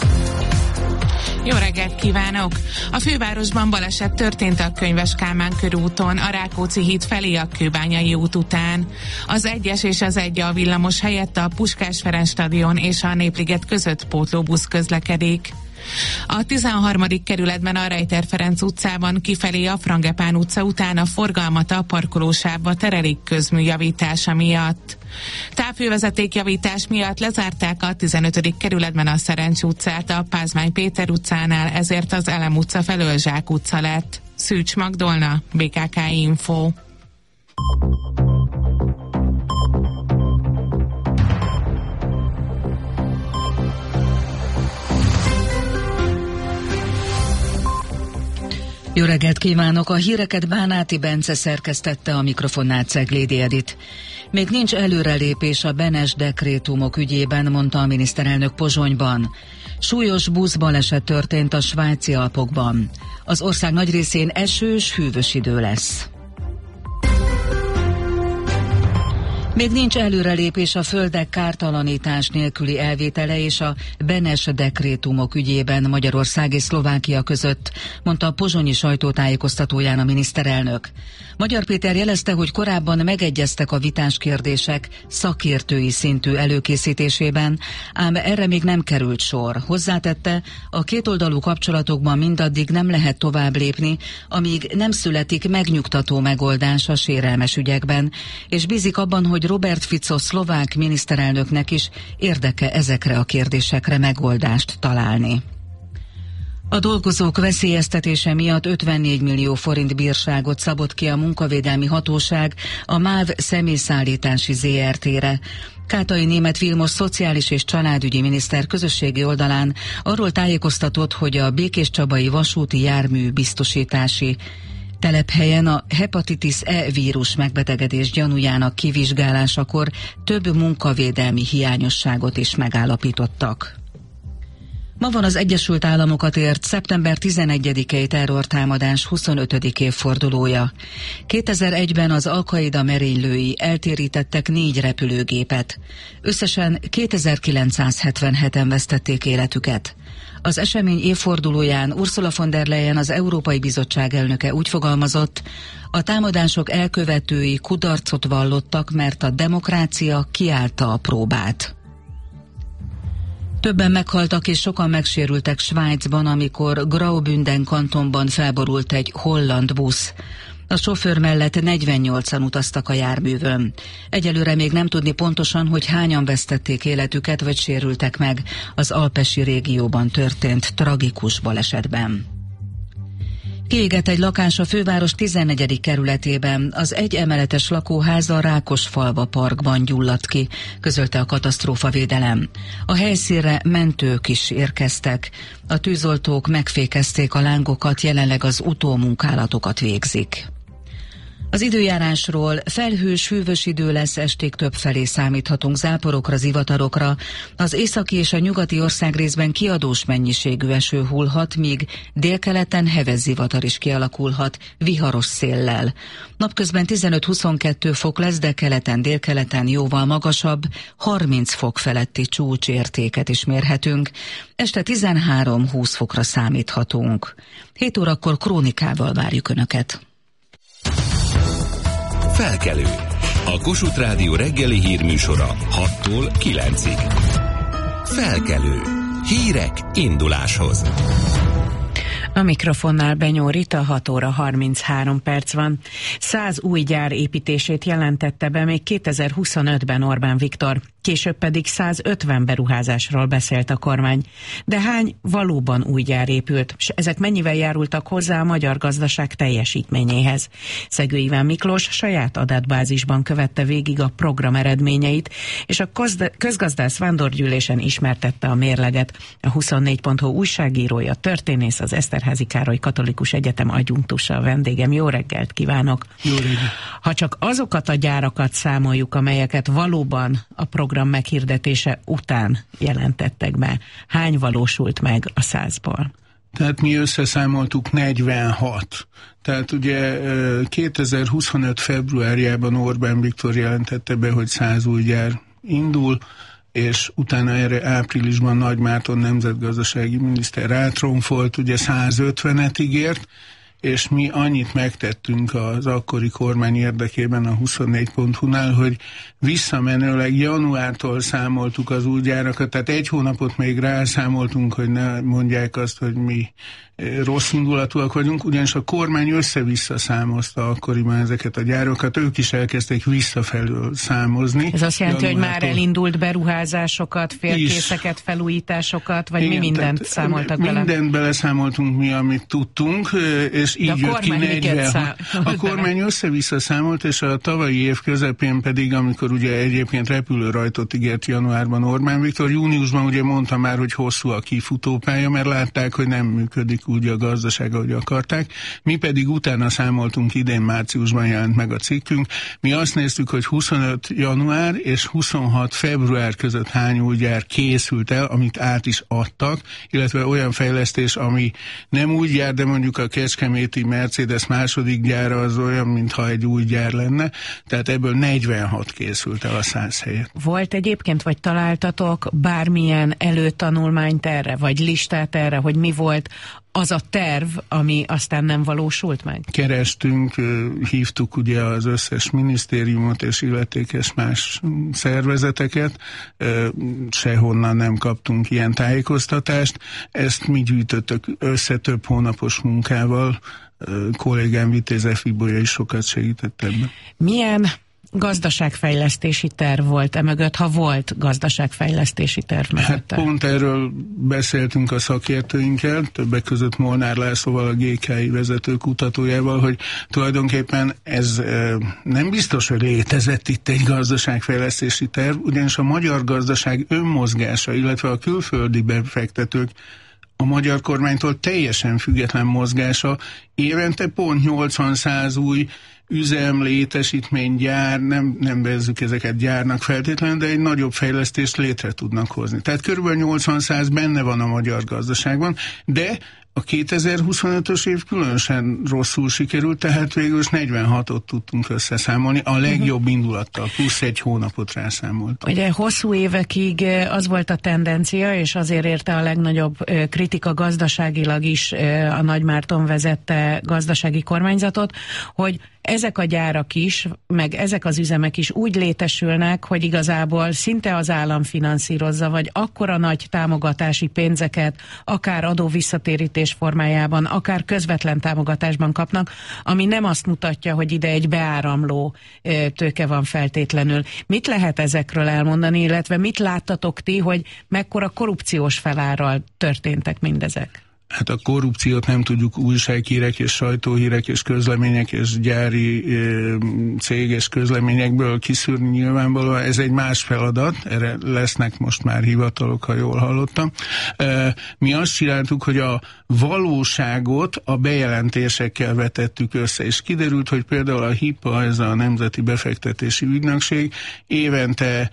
Jó reggelt kívánok! A fővárosban baleset történt a Könyves Kálmán körúton, a Rákóczi híd felé a Kőbányai út után. Az 1-es és az 1A villamos helyett a Puskás Ferenc stadion és a Népliget között pótlóbusz közlekedik. A 13. kerületben a Rejter Ferenc utcában kifelé a Frangepán utca után a forgalmat a parkolósávba terelik közmű javítása miatt. Távhővezetékjavítás miatt lezárták a 15. kerületben a Szerencs utcát a Pázmány Péter utcánál, ezért az Elem utca felől Zsák utca lett. Szűcs Magdolna, BKK Info. Jó reggelt kívánok! A híreket Bánáti Bence szerkesztette, a mikrofonnál Ceglédi Edit. Még nincs előrelépés a Benes dekrétumok ügyében, mondta a miniszterelnök Pozsonyban. Súlyos buszbaleset történt a Svájci Alpokban. Az ország nagy részén esős, hűvös idő lesz. Még nincs előrelépés a földek kártalanítás nélküli elvétele és a Benes dekrétumok ügyében Magyarország és Szlovákia között, mondta a pozsonyi sajtótájékoztatóján a miniszterelnök. Magyar Péter jelezte, hogy korábban megegyeztek a vitás kérdések szakértői szintű előkészítésében, ám erre még nem került sor. Hozzátette, a kétoldalú kapcsolatokban mindaddig nem lehet tovább lépni, amíg nem születik megnyugtató megoldás a sérelmes ügyekben, és bízik abban, hogy Robert Fico szlovák miniszterelnöknek is érdeke ezekre a kérdésekre megoldást találni. A dolgozók veszélyeztetése miatt 54 millió forint bírságot szabott ki a munkavédelmi hatóság a MÁV személyszállítási ZRT-re. Kátai Németh Vilmos szociális és családügyi miniszter közösségi oldalán arról tájékoztatott, hogy a Békéscsabai vasúti jármű biztosítási telephelyen a hepatitis E vírus megbetegedés gyanújának kivizsgálásakor több munkavédelmi hiányosságot is megállapítottak. Ma van az Egyesült Államokat ért szeptember 11-i terrortámadás 25. évfordulója. 2001-ben az Al-Qaida merénylői eltérítettek 4 repülőgépet. Összesen 2977-en vesztették életüket. Az esemény évfordulóján Ursula von der Leyen, az Európai Bizottság elnöke úgy fogalmazott, a támadások elkövetői kudarcot vallottak, mert a demokrácia kiállta a próbát. Többen meghaltak és sokan megsérültek Svájcban, amikor Graubünden kantonban felborult egy holland busz. A sofőr mellett 48-an utaztak a járművön. Egyelőre még nem tudni pontosan, hogy hányan vesztették életüket vagy sérültek meg az alpesi régióban történt tragikus balesetben. Kiégett egy lakás a főváros 14. kerületében. Az egy emeletes lakóház a Rákosfalva parkban gyulladt ki, közölte a katasztrófavédelem. A helyszínre mentők is érkeztek. A tűzoltók megfékezték a lángokat, jelenleg az utómunkálatokat végzik. Az időjárásról: felhős, hűvös idő lesz, estig többfelé számíthatunk záporokra, zivatarokra. Az északi és a nyugati országrészben kiadós mennyiségű eső hullhat, míg délkeleten heves zivatar is kialakulhat, viharos széllel. Napközben 15-22 fok lesz, de keleten, délkeleten jóval magasabb, 30 fok feletti csúcsértéket is mérhetünk. Este 13-20 fokra számíthatunk. 7 órakor krónikával várjuk Önöket. Felkelő. A Kossuth Rádió reggeli hírműsora 6-tól 9-ig. Felkelő. Hírek induláshoz. A mikrofonnál Benyó Rita, 6 óra 33 perc van. 100 új gyár építését jelentette be még 2025-ben Orbán Viktor, később pedig 150 beruházásról beszélt a kormány. De hány valóban új gyár épült, és ezek mennyivel járultak hozzá a magyar gazdaság teljesítményéhez? Szegő Iván Miklós saját adatbázisban követte végig a program eredményeit, és a közgazdász vándorgyűlésen ismertette a mérleget. A 24.hu újságírója, történész, az Eszterházy Károly Katolikus Egyetem adjunktusa a vendégem. Jó reggelt kívánok! Jó reggelt! Ha csak azokat a gyárakat számoljuk, amelyeket valóban a program meghirdetése után jelentettek be, hány valósult meg a 100-ból? Tehát mi összeszámoltuk 46. Tehát ugye 2025 februárjában Orbán Viktor jelentette be, hogy 100 új gyár indul, és utána erre áprilisban Nagy Márton nemzetgazdasági miniszter rátromfolt, ugye 150-et ígért, és mi annyit megtettünk az akkori kormány érdekében a 24.hu-nál, hogy visszamenőleg januártól számoltuk az új gyárakat, tehát egy hónapot még rászámoltunk, hogy ne mondják azt, hogy mi rossz indulatúak vagyunk, ugyanis a kormány össze-vissza számozta akkoriban ezeket a gyárokat, ők is elkezdték visszafelől számozni. Ez azt jelenti, hogy már elindult beruházásokat, félkészeket, felújításokat, vagy mi mindent számoltak bele? Mindent beleszámoltunk mi, amit tudtunk, és így jött ki 40. A kormány össze-vissza számolt, és a tavalyi év közepén pedig, amikor ugye egyébként repülőrajtot ígért januárban Orbán Viktor, júniusban ugye mondta már, hogy hosszú a kifutópálya, mert látták, hogy nem működik úgy a gazdaság, ahogy akarták. Mi pedig utána számoltunk, idén márciusban jelent meg a cikkünk. Mi azt néztük, hogy 25 január és 26 február között hány új gyár készült el, amit át is adtak, illetve olyan fejlesztés, ami nem új gyár, de mondjuk a kecskeméti Mercedes második gyára az olyan, mintha egy új gyár lenne, tehát ebből 46 készült el a 100 helyet. Volt egyébként, vagy találtatok bármilyen előtanulmányt erre, vagy listát erre, hogy mi volt az a terv, ami aztán nem valósult meg? Kerestünk, hívtuk ugye az összes minisztériumot és illetékes más szervezeteket, sehonnan nem kaptunk ilyen tájékoztatást. Ezt mi gyűjtöttük össze több hónapos munkával, kollégám Vitéz Ibolya is sokat segített ebben. Milyen gazdaságfejlesztési terv volt emögött, ha volt gazdaságfejlesztési terv mögötte? Hát pont erről beszéltünk a szakértőinkkel, többek között Molnár Lászlóval, a GKI vezető kutatójával, hogy tulajdonképpen ez nem biztos, hogy létezett itt egy gazdaságfejlesztési terv, ugyanis a magyar gazdaság önmozgása, illetve a külföldi befektetők a magyar kormánytól teljesen független mozgása, évente pont 80-100 új üzem, létesítmény, gyár, nem bezzük ezeket gyárnak feltétlenül, de egy nagyobb fejlesztést létre tudnak hozni. Tehát körülbelül 80-100 benne van a magyar gazdaságban, de a 2025-ös év különösen rosszul sikerült, tehát végül is 46-ot tudtunk összeszámolni, a legjobb indulattal, plusz egy hónapot rászámoltunk. Ugye hosszú évekig az volt a tendencia, és azért érte a legnagyobb kritika gazdaságilag is a Nagy Márton vezette gazdasági kormányzatot, hogy ezek a gyárak is, meg ezek az üzemek is úgy létesülnek, hogy igazából szinte az állam finanszírozza, vagy akkora nagy támogatási pénzeket, akár adóvisszatérítés formájában, akár közvetlen támogatásban kapnak, ami nem azt mutatja, hogy ide egy beáramló tőke van feltétlenül. Mit lehet ezekről elmondani, illetve mit láttatok ti, hogy mekkora korrupciós felárral történtek mindezek? Hát a korrupciót nem tudjuk újsághírek és sajtóhírek és közlemények és gyári céges közleményekből kiszűrni nyilvánvalóan. Ez egy más feladat, erre lesznek most már hivatalok, ha jól hallottam. Mi azt csináltuk, hogy a valóságot a bejelentésekkel vetettük össze, és kiderült, hogy például a HIPA, ez a Nemzeti Befektetési Ügynökség évente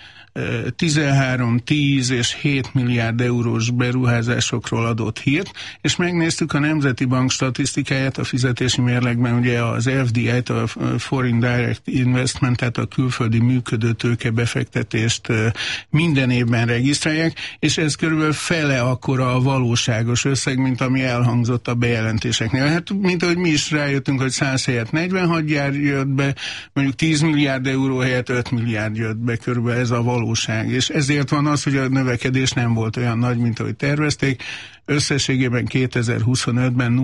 13, 10 és 7 milliárd eurós beruházásokról adott hírt, és megnéztük a Nemzeti Bank statisztikáját, a fizetési mérlegben ugye az FDI-t, a Foreign Direct Investment, tehát a külföldi működő tőke befektetést minden évben regisztrálják, és ez körülbelül fele akkora a valóságos összeg, mint ami elhangzott a bejelentéseknél. Hát, mint ahogy mi is rájöttünk, hogy 100 helyett 46 gyár jött be, mondjuk 10 milliárd euró helyett 5 milliárd jött be, körülbelül ez a valóság valóság, és ezért van az, hogy a növekedés nem volt olyan nagy, mint ahogy tervezték. Összességében 2025-ben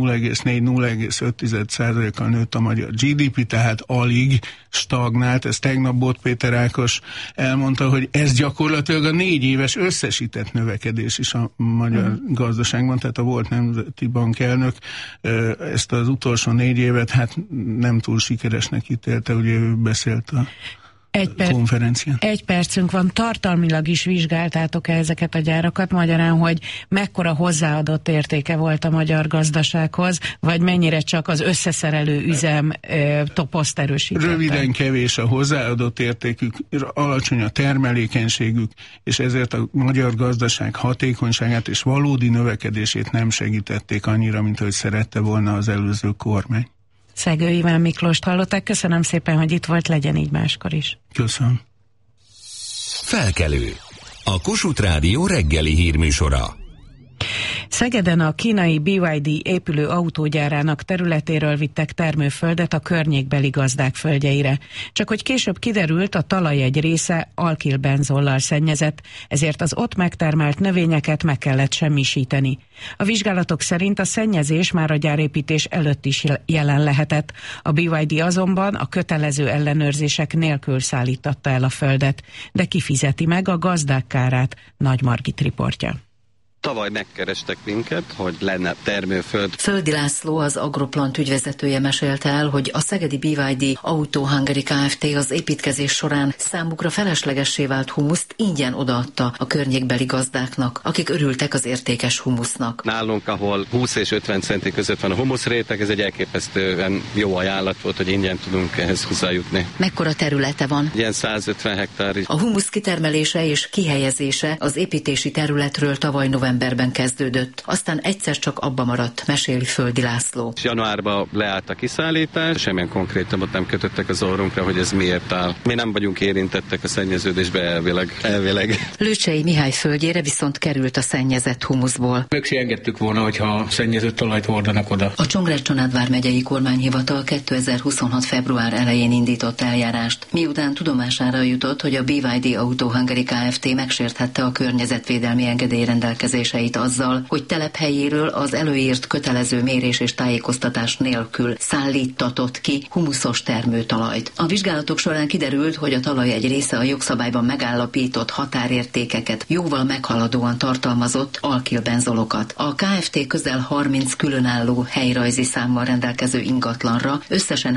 0,4-0,5%-kal nőtt a magyar GDP, tehát alig stagnált. Ez tegnap Bot Péter Ákos elmondta, hogy ez gyakorlatilag a 4 éves összesített növekedés is a magyar gazdaságban, tehát a volt Nemzeti Bank elnök ezt az utolsó 4 évet hát nem túl sikeresnek ítélte, ugye ő beszélt a konferencián. Egy percünk van, tartalmilag is vizsgáltátok ezeket a gyárakat, magyarán, hogy mekkora hozzáadott értéke volt a magyar gazdasághoz, vagy mennyire csak az összeszerelő üzem toposzt erősítette? Röviden kevés a hozzáadott értékük, alacsony a termelékenységük, és ezért a magyar gazdaság hatékonyságát és valódi növekedését nem segítették annyira, mint ahogy szerette volna az előző kormány. Szegő Iván Miklóst hallották. Köszönöm szépen, hogy itt volt, legyen így máskor is. Köszönöm. Felkelő. A Kossuth Rádió reggeli hírműsora. Szegeden a kínai BYD épülő autógyárának területéről vittek termőföldet a környékbeli gazdák földjeire. Csak hogy később kiderült, a talaj egy része alkilbenzollal szennyezett, ezért az ott megtermelt növényeket meg kellett semmisíteni. A vizsgálatok szerint a szennyezés már a gyárépítés előtt is jelen lehetett. A BYD azonban a kötelező ellenőrzések nélkül szállítatta el a földet, de kifizeti meg a gazdák kárát. Nagy Margit riportja. Tavaly megkerestek minket, hogy lenne termőföld. Földi László, az Agroplant ügyvezetője mesélte el, hogy a szegedi BYD Auto Hungary Kft. Az építkezés során számukra feleslegessé vált humuszt ingyen odaadta a környékbeli gazdáknak, akik örültek az értékes humusznak. Nálunk, ahol 20 és 50 centi között van a humuszréteg, ez egy elképesztően jó ajánlat volt, hogy ingyen tudunk ehhez hozzájutni. Mekkora területe van? Ilyen 150 hektár. A humusz kitermelése és kihelyezése az építési területről tavaly novemberben kezdődött, aztán egyszer csak abba maradt, meséli Földi László. Januárban leállt a kiszállítás, semmilyen konkrétumot nem kötöttek az orrunkra, hogy ez miért áll. Mi nem vagyunk érintettek a szennyeződésbe elvileg. Lőcsei Mihály földjére viszont került a szennyezett humuszból. Meg se engedtük volna, hogyha szennyezett talajt hordanak oda. A Csongrád-Csanádvár megyei kormányhivatal 2026. február elején indított eljárást, miután tudomására jutott, hogy a BYD Auto Hungary Kft. Megsérthette a környezetvédelmi engedély rendelkezéseit azzal, hogy telephelyéről az előírt kötelező mérés és tájékoztatás nélkül szállítatott ki humuszos termőtalajt. A vizsgálatok során kiderült, hogy a talaj egy része a jogszabályban megállapított határértékeket jóval meghaladóan tartalmazott alkilbenzolokat. A Kft. Közel 30 különálló helyrajzi számmal rendelkező ingatlanra összesen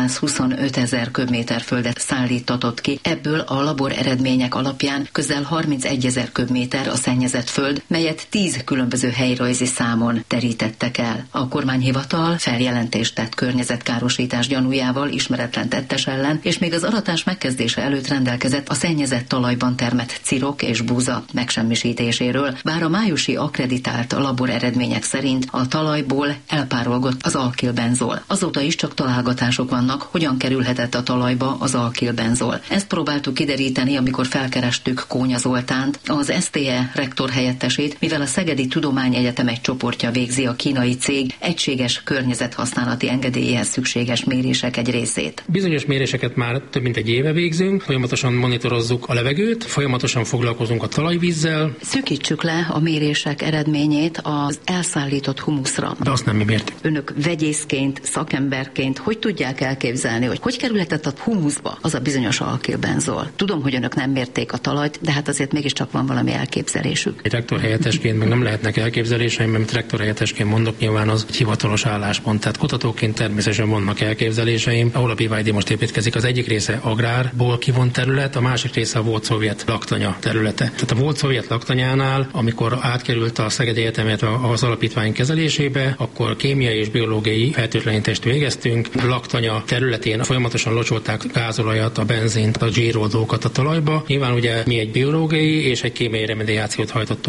325 000 köbméter földet szállítatott ki, ebből a labor eredmények alapján közel 31 000 köbméter a szennyezett föld, melyet 10 különböző helyrajzi számon terítettek el. A kormányhivatal feljelentést tett környezetkárosítás gyanújával ismeretlen tettes ellen, és még az aratás megkezdése előtt rendelkezett a szennyezett talajban termett cirok és búza megsemmisítéséről, bár a májusi akkreditált labor eredmények szerint a talajból elpárolgott az alkilbenzol. Azóta is csak találgatások vannak, hogyan kerülhetett a talajba az alkilbenzol. Ezt próbáltuk kideríteni, amikor felkerestük Kónya Zoltánt, az STE rektor helyettesét, mivel a Szegedi Tudományegyetem egy csoportja végzi a kínai cég egységes környezethasználati engedélyéhez szükséges mérések egy részét. Bizonyos méréseket már több mint egy éve végzünk, folyamatosan monitorozzuk a levegőt, folyamatosan foglalkozunk a talajvízzel. Szűkítsük le a mérések eredményét az elszállított humuszra. De azt nem mi mértük. Önök vegyészként, szakemberként hogy tudják elképzelni, hogy kerülhetett a humuszba az a bizonyos alkilbenzol? Tudom, hogy önök nem mérték a talajt, de hát azért mégiscsak van valami elképzelésük. Egy rektorhelyettesként meg nem lehetnek elképzeléseim, mert rektorhelyettesként mondok, nyilván az egy hivatalos álláspont. Tehát kutatóként természetesen vannak elképzeléseim. Ahol a BYD most építkezik, az egyik része agrárból kivont terület, a másik része a volt szovjet laktanya területe. Tehát a volt szovjet laktanyánál, amikor átkerült a Szegedi Egyetemet az alapítvány kezelésébe, akkor kémiai és biológiai fertőtlenítést végeztünk. A laktanya területén folyamatosan locsolták gázolajat, a benzint, a zsíroldókat a talajba. Nyilván ugye mi egy biológiai és egy kémiai remediációt hajtottunk végre,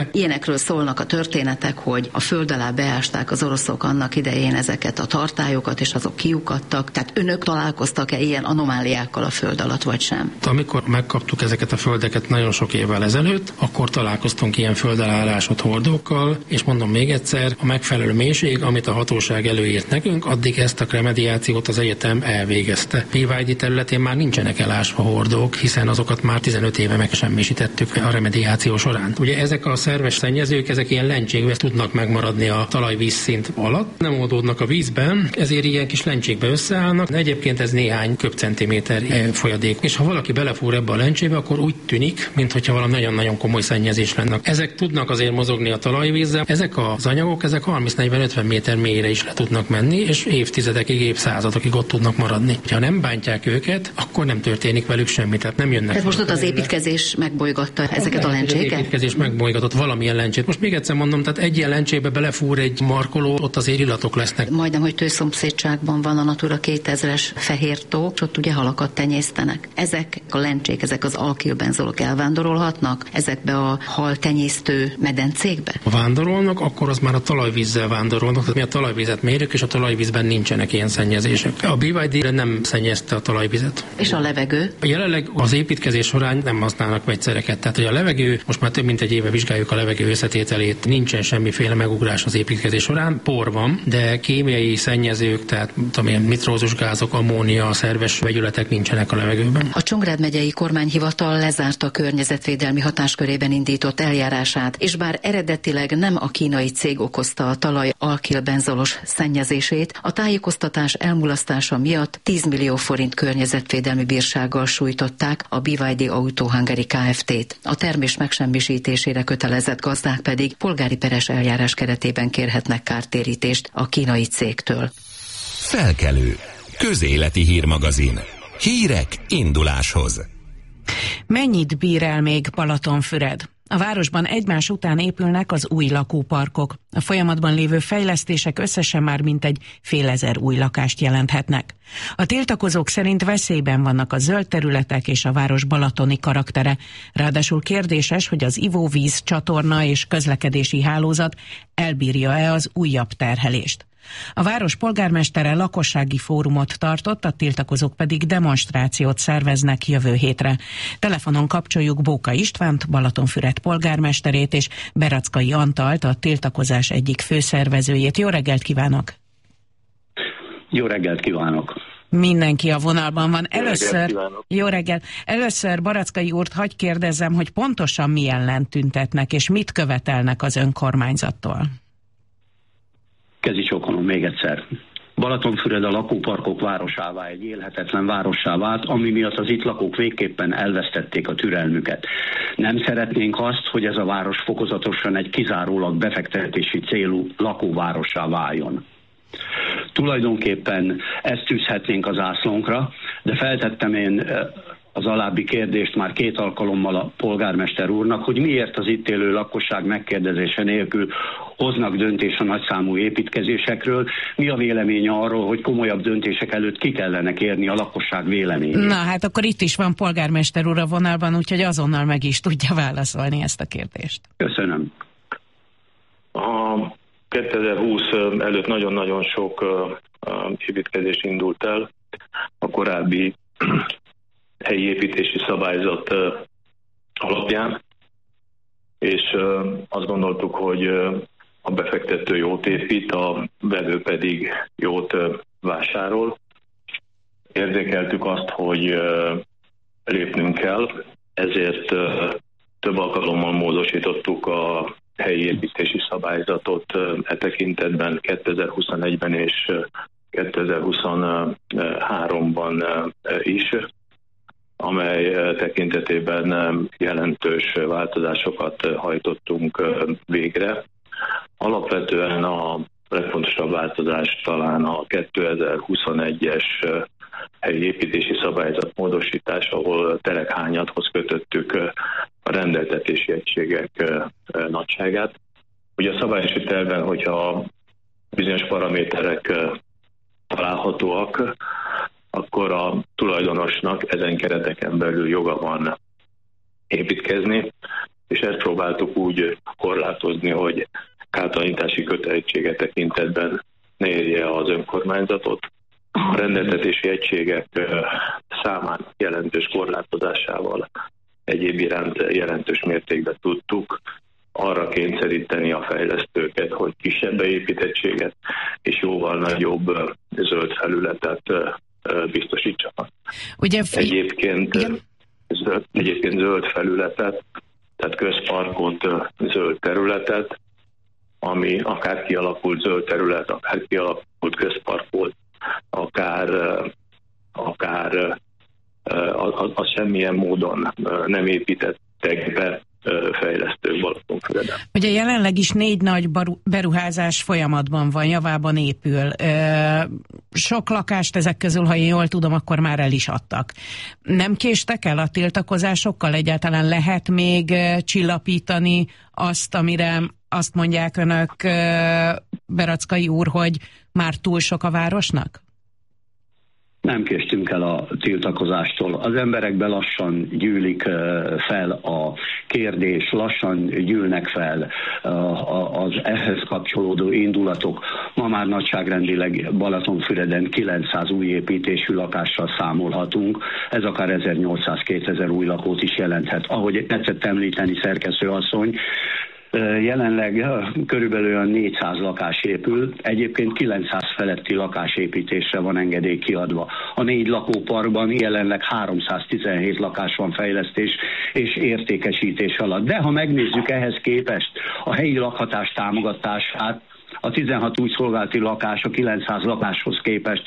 Ilyenekről szólnak a történetek, hogy a föld alá beásták az oroszok annak idején ezeket a tartályokat, és azok kiukadtak. Tehát önök találkoztak-e ilyen anomáliákkal a föld alatt, vagy sem? Amikor megkaptuk ezeket a földeket nagyon sok évvel ezelőtt, akkor találkoztunk ilyen föld alá ásott hordókkal, és mondom még egyszer, a megfelelő mélység, amit a hatóság előírt nekünk, addig ezt a remediációt az egyetem elvégezte. BYD területén már nincsenek elásva hordók, hiszen azokat már 15 éve megsemmisítettük a remediáció során. Ugye ezek a szerves szennyezők, ezek ilyen lencsékbe tudnak megmaradni a talajvízszint alatt, nem oldódnak a vízben, ezért ilyen kis lencsékbe összeállnak. Egyébként ez néhány köbcentiméter folyadék. És ha valaki belefúr ebbe a lencsébe, akkor úgy tűnik, mintha valami nagyon-nagyon komoly szennyezés lenne. Ezek tudnak azért mozogni a talajvízzel. Ezek az anyagok, ezek 30-40-50 méter mélyre is le tudnak menni, és évtizedekig, évszázadokig ott tudnak maradni. Ha nem bántják őket, akkor nem történik velük semmi, tehát nem jönnek. Tehát most ott az építkezés megbolygatta ezeket a lencséket? Az építkezés megbolygatott valamilyen lencsét. Most még egyszer mondom, tehát egy ilyen lencsébe belefúr egy markoló, ott azért illatok lesznek. Majdnem, hogy tőszomszédságban van a Natura 2000-es Fehértó, és ott ugye halakat tenyésztenek. Ezek a lencsék, ezek az alkilbenzolok elvándorolhatnak ezekbe a haltenyésztő medencékbe? Ha vándorolnak, akkor az már a talajvízzel vándorolnak, tehát mi a talajvizet mérjük, és a talajvízben nincsenek ilyen szennyezések. A BYD nem szennyezte a talajvizet. És a levegő? Jelenleg az építkezés során nem használnak vegyszereket. Tehát, hogy a levegő, most már több mint egy éve vizsgáljuk a levegő összetételét, nincsen semmiféle megugrás az építkezés során. Por van, de kémiai szennyezők, tehát ilyen nitrózus gázok, ammónia, szerves vegyületek nincsenek a levegőben. A Csongrád megyei kormányhivatal lezárta a környezetvédelmi hatáskörében indított eljárását, és bár eredetileg nem a kínai cég okozta a talaj alkilbenzolos szennyezését, a tájékoztatás elmulasztása miatt 10 millió forint környezetvédelmi bírsággal sújtották a BYD Auto Hungary Kft-t. A termés megsemmisítésére kötelezett gazdák pedig polgári peres eljárás keretében kérhetnek kártérítést a kínai cégtől. Felkelő. Közéleti hírmagazin. Hírek induláshoz. Mennyit bír el még Balatonfüred? A városban egymás után épülnek az új lakóparkok. A folyamatban lévő fejlesztések összesen már mintegy 5000 új lakást jelenthetnek. A tiltakozók szerint veszélyben vannak a zöld területek és a város balatoni karaktere. Ráadásul kérdéses, hogy az ivóvíz, csatorna és közlekedési hálózat elbírja-e az újabb terhelést. A város polgármestere lakossági fórumot tartott, a tiltakozók pedig demonstrációt szerveznek jövő hétre. Telefonon kapcsoljuk Bóka Istvánt, Balatonfüred polgármesterét, és Berackai Antalt, a tiltakozás egyik főszervezőjét. Jó reggelt kívánok! Jó reggelt kívánok! Mindenki a vonalban van. Jó reggelt! Először Barackai úrt hadd kérdezzem, hogy pontosan milyen ellen tüntetnek, és mit követelnek az önkormányzattól? Kezi csókolom még egyszer. Balatonfüred a lakóparkok városává, egy élhetetlen várossá vált, ami miatt az itt lakók végképpen elvesztették a türelmüket. Nem szeretnénk azt, hogy ez a város fokozatosan egy kizárólag befektetési célú lakóvárossá váljon. Tulajdonképpen ezt tűzhetnénk az zászlónkra, de feltettem én az alábbi kérdést már 2 alkalommal a polgármester úrnak, hogy miért az itt élő lakosság megkérdezése nélkül hoznak döntés a nagyszámú építkezésekről. Mi a véleménye arról, hogy komolyabb döntések előtt ki kellene kérni a lakosság véleményét? Na hát akkor itt is van polgármester úr a vonalban, úgyhogy azonnal meg is tudja válaszolni ezt a kérdést. Köszönöm. A 2020 előtt nagyon-nagyon sok építkezés indult el. A korábbi helyi építési szabályzat alapján, és azt gondoltuk, hogy a befektető jót épít, a vevő pedig jót vásárol. Érzékeltük azt, hogy lépnünk kell, ezért több alkalommal módosítottuk a helyi építési szabályzatot e tekintetben 2021-ben és 2023-ban is, amely tekintetében jelentős változásokat hajtottunk végre. Alapvetően a legfontosabb változás talán a 2021-es helyi építési szabályzat módosítás, ahol telekhányadhoz kötöttük a rendeltetési egységek nagyságát. Ugye a szabályosi tervben, hogyha bizonyos paraméterek találhatóak, akkor a tulajdonosnak ezen kereteken belül joga van építkezni. és ezt próbáltuk úgy korlátozni, hogy kártalanítási kötelezettsége tekintetben ne érje az önkormányzatot. A rendeltetési egységek számán jelentős korlátozásával egyéb iránt jelentős mértékben tudtuk arra kényszeríteni a fejlesztőket, hogy kisebb beépítettséget és jóval nagyobb zöld felületet biztosítsanak. Ugye, egyébként zöld felületet, tehát közparkot, zöld területet, ami akár kialakult zöld terület, akár kialakult közpark volt, akár az semmilyen módon nem építettek be fejlesztők Balatonfüreden. Ugye jelenleg is 4 nagy beruházás folyamatban van, javában épül. Sok lakást ezek közül, ha én jól tudom, akkor már el is adtak. Nem késtek el a tiltakozásokkal? Egyáltalán lehet még csillapítani azt, amire azt mondják önök, Berackai úr, hogy már túl sok a városnak? Nem késtünk el a tiltakozástól. Az emberekben lassan gyűlik fel a kérdés, lassan gyűlnek fel az ehhez kapcsolódó indulatok. Ma már nagyságrendileg Balatonfüreden 900 új építésű lakással számolhatunk. Ez akár 1800-2000 új lakót is jelenthet. Ahogy tetszett említeni szerkesztőasszony, jelenleg körülbelül olyan 400 lakás épül, egyébként 900 feletti lakásépítésre van engedély kiadva. A 4 lakóparkban jelenleg 317 lakás van fejlesztés és értékesítés alatt. De ha megnézzük ehhez képest a helyi lakhatás támogatását, a 16 új szolgálati lakás a 900 lakáshoz képest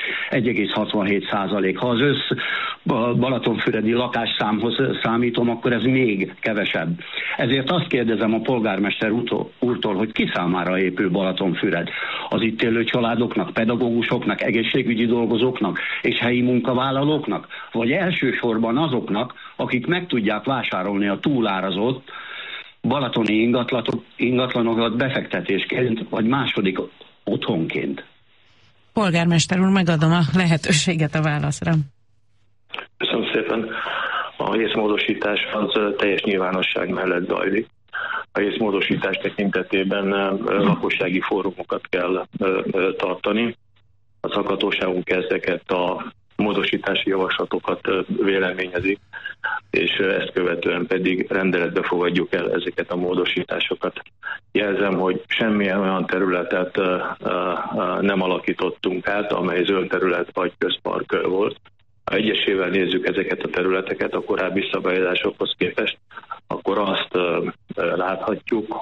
1,67%. Ha az balatonfüredi lakásszámhoz számítom, akkor ez még kevesebb. Ezért azt kérdezem a polgármester úrtól, hogy ki számára épül Balatonfüred? Az itt élő családoknak, pedagógusoknak, egészségügyi dolgozóknak és helyi munkavállalóknak? Vagy elsősorban azoknak, akik meg tudják vásárolni a túlárazott balatoni ingatlanokat befektetésként, vagy második otthonként? Polgármester úr, megadom a lehetőséget a válaszra. Köszönöm szépen. A részmódosítás az teljes nyilvánosság mellett zajlik. A részmódosítás tekintetében lakossági fórumokat kell tartani. A szakhatóságunk ezeket a módosítási javaslatokat véleményezik, és ezt követően pedig rendeletbe fogadjuk el ezeket a módosításokat. Jelzem, hogy semmilyen olyan területet nem alakítottunk át, amely zöld terület vagy közpark volt. Ha egyesével nézzük ezeket a területeket a korábbi szabályozásokhoz képest, akkor azt láthatjuk,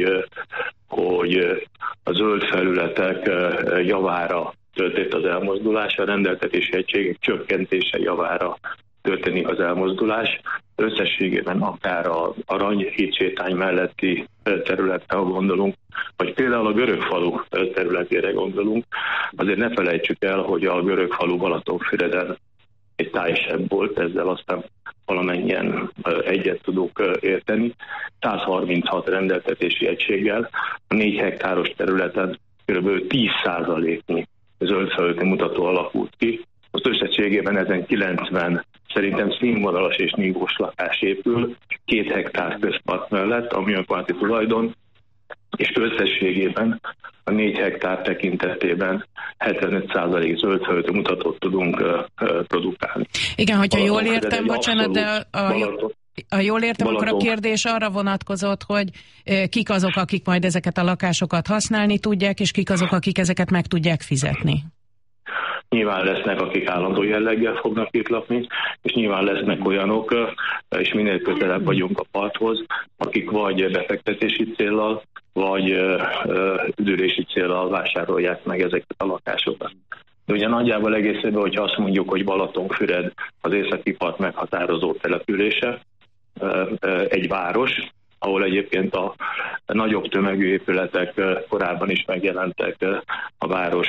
hogy a zöld felületek javára történt az elmozdulás, a rendeltetési egységek csökkentése javára történik az elmozdulás. Összességében akár a Arany hídsétány melletti területre, ha gondolunk, vagy például a Görögfalu területére gondolunk, azért ne felejtsük el, hogy a Görögfalu Balatonfüreden egy tájsebb volt, ezzel aztán valamennyien egyet tudunk érteni. 136 rendeltetési egységgel a 4 hektáros területen kb. 10%-nyi zöld felületi mutató alakult ki. Az összességében ezen 90 szerintem színvonalas és nívós lakás épül, 2 hektár közpark mellett, ami önkormányzati tulajdon, és összességében a 4 hektár tekintetében 75% zöld felületi mutatót tudunk produkálni. Igen, hogyha jól értem, bocsánat, de ha jól értem, akkor a kérdés arra vonatkozott, hogy kik azok, akik majd ezeket a lakásokat használni tudják, és kik azok, akik ezeket meg tudják fizetni. Nyilván lesznek, akik állandó jelleggel fognak itt lakni, és nyilván lesznek olyanok, és minél közelebb vagyunk a parthoz, akik vagy befektetési céllal, vagy üdülési céllal vásárolják meg ezeket a lakásokat. De ugye nagyjából egészében, hogyha azt mondjuk, hogy Balatonfüred az északi part meghatározó települése, egy város, ahol egyébként a nagyobb tömegű épületek korábban is megjelentek a város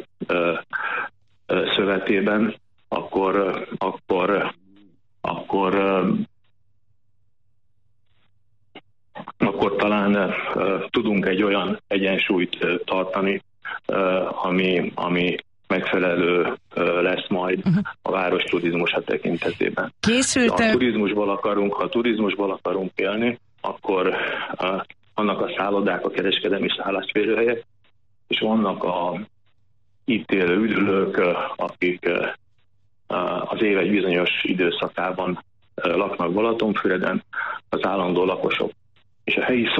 szövetében, akkor talán tudunk egy olyan egyensúlyt tartani, ami megfelelő lesz majd a város turizmusa tekintetében. Ha turizmusból akarunk élni, akkor vannak a szállodák, a kereskedelmi szállásférőhelyek, és vannak a itt élő üdülők, akik az év egy bizonyos időszakában laknak Balatonfüreden, az állandó lakosok, és a helyi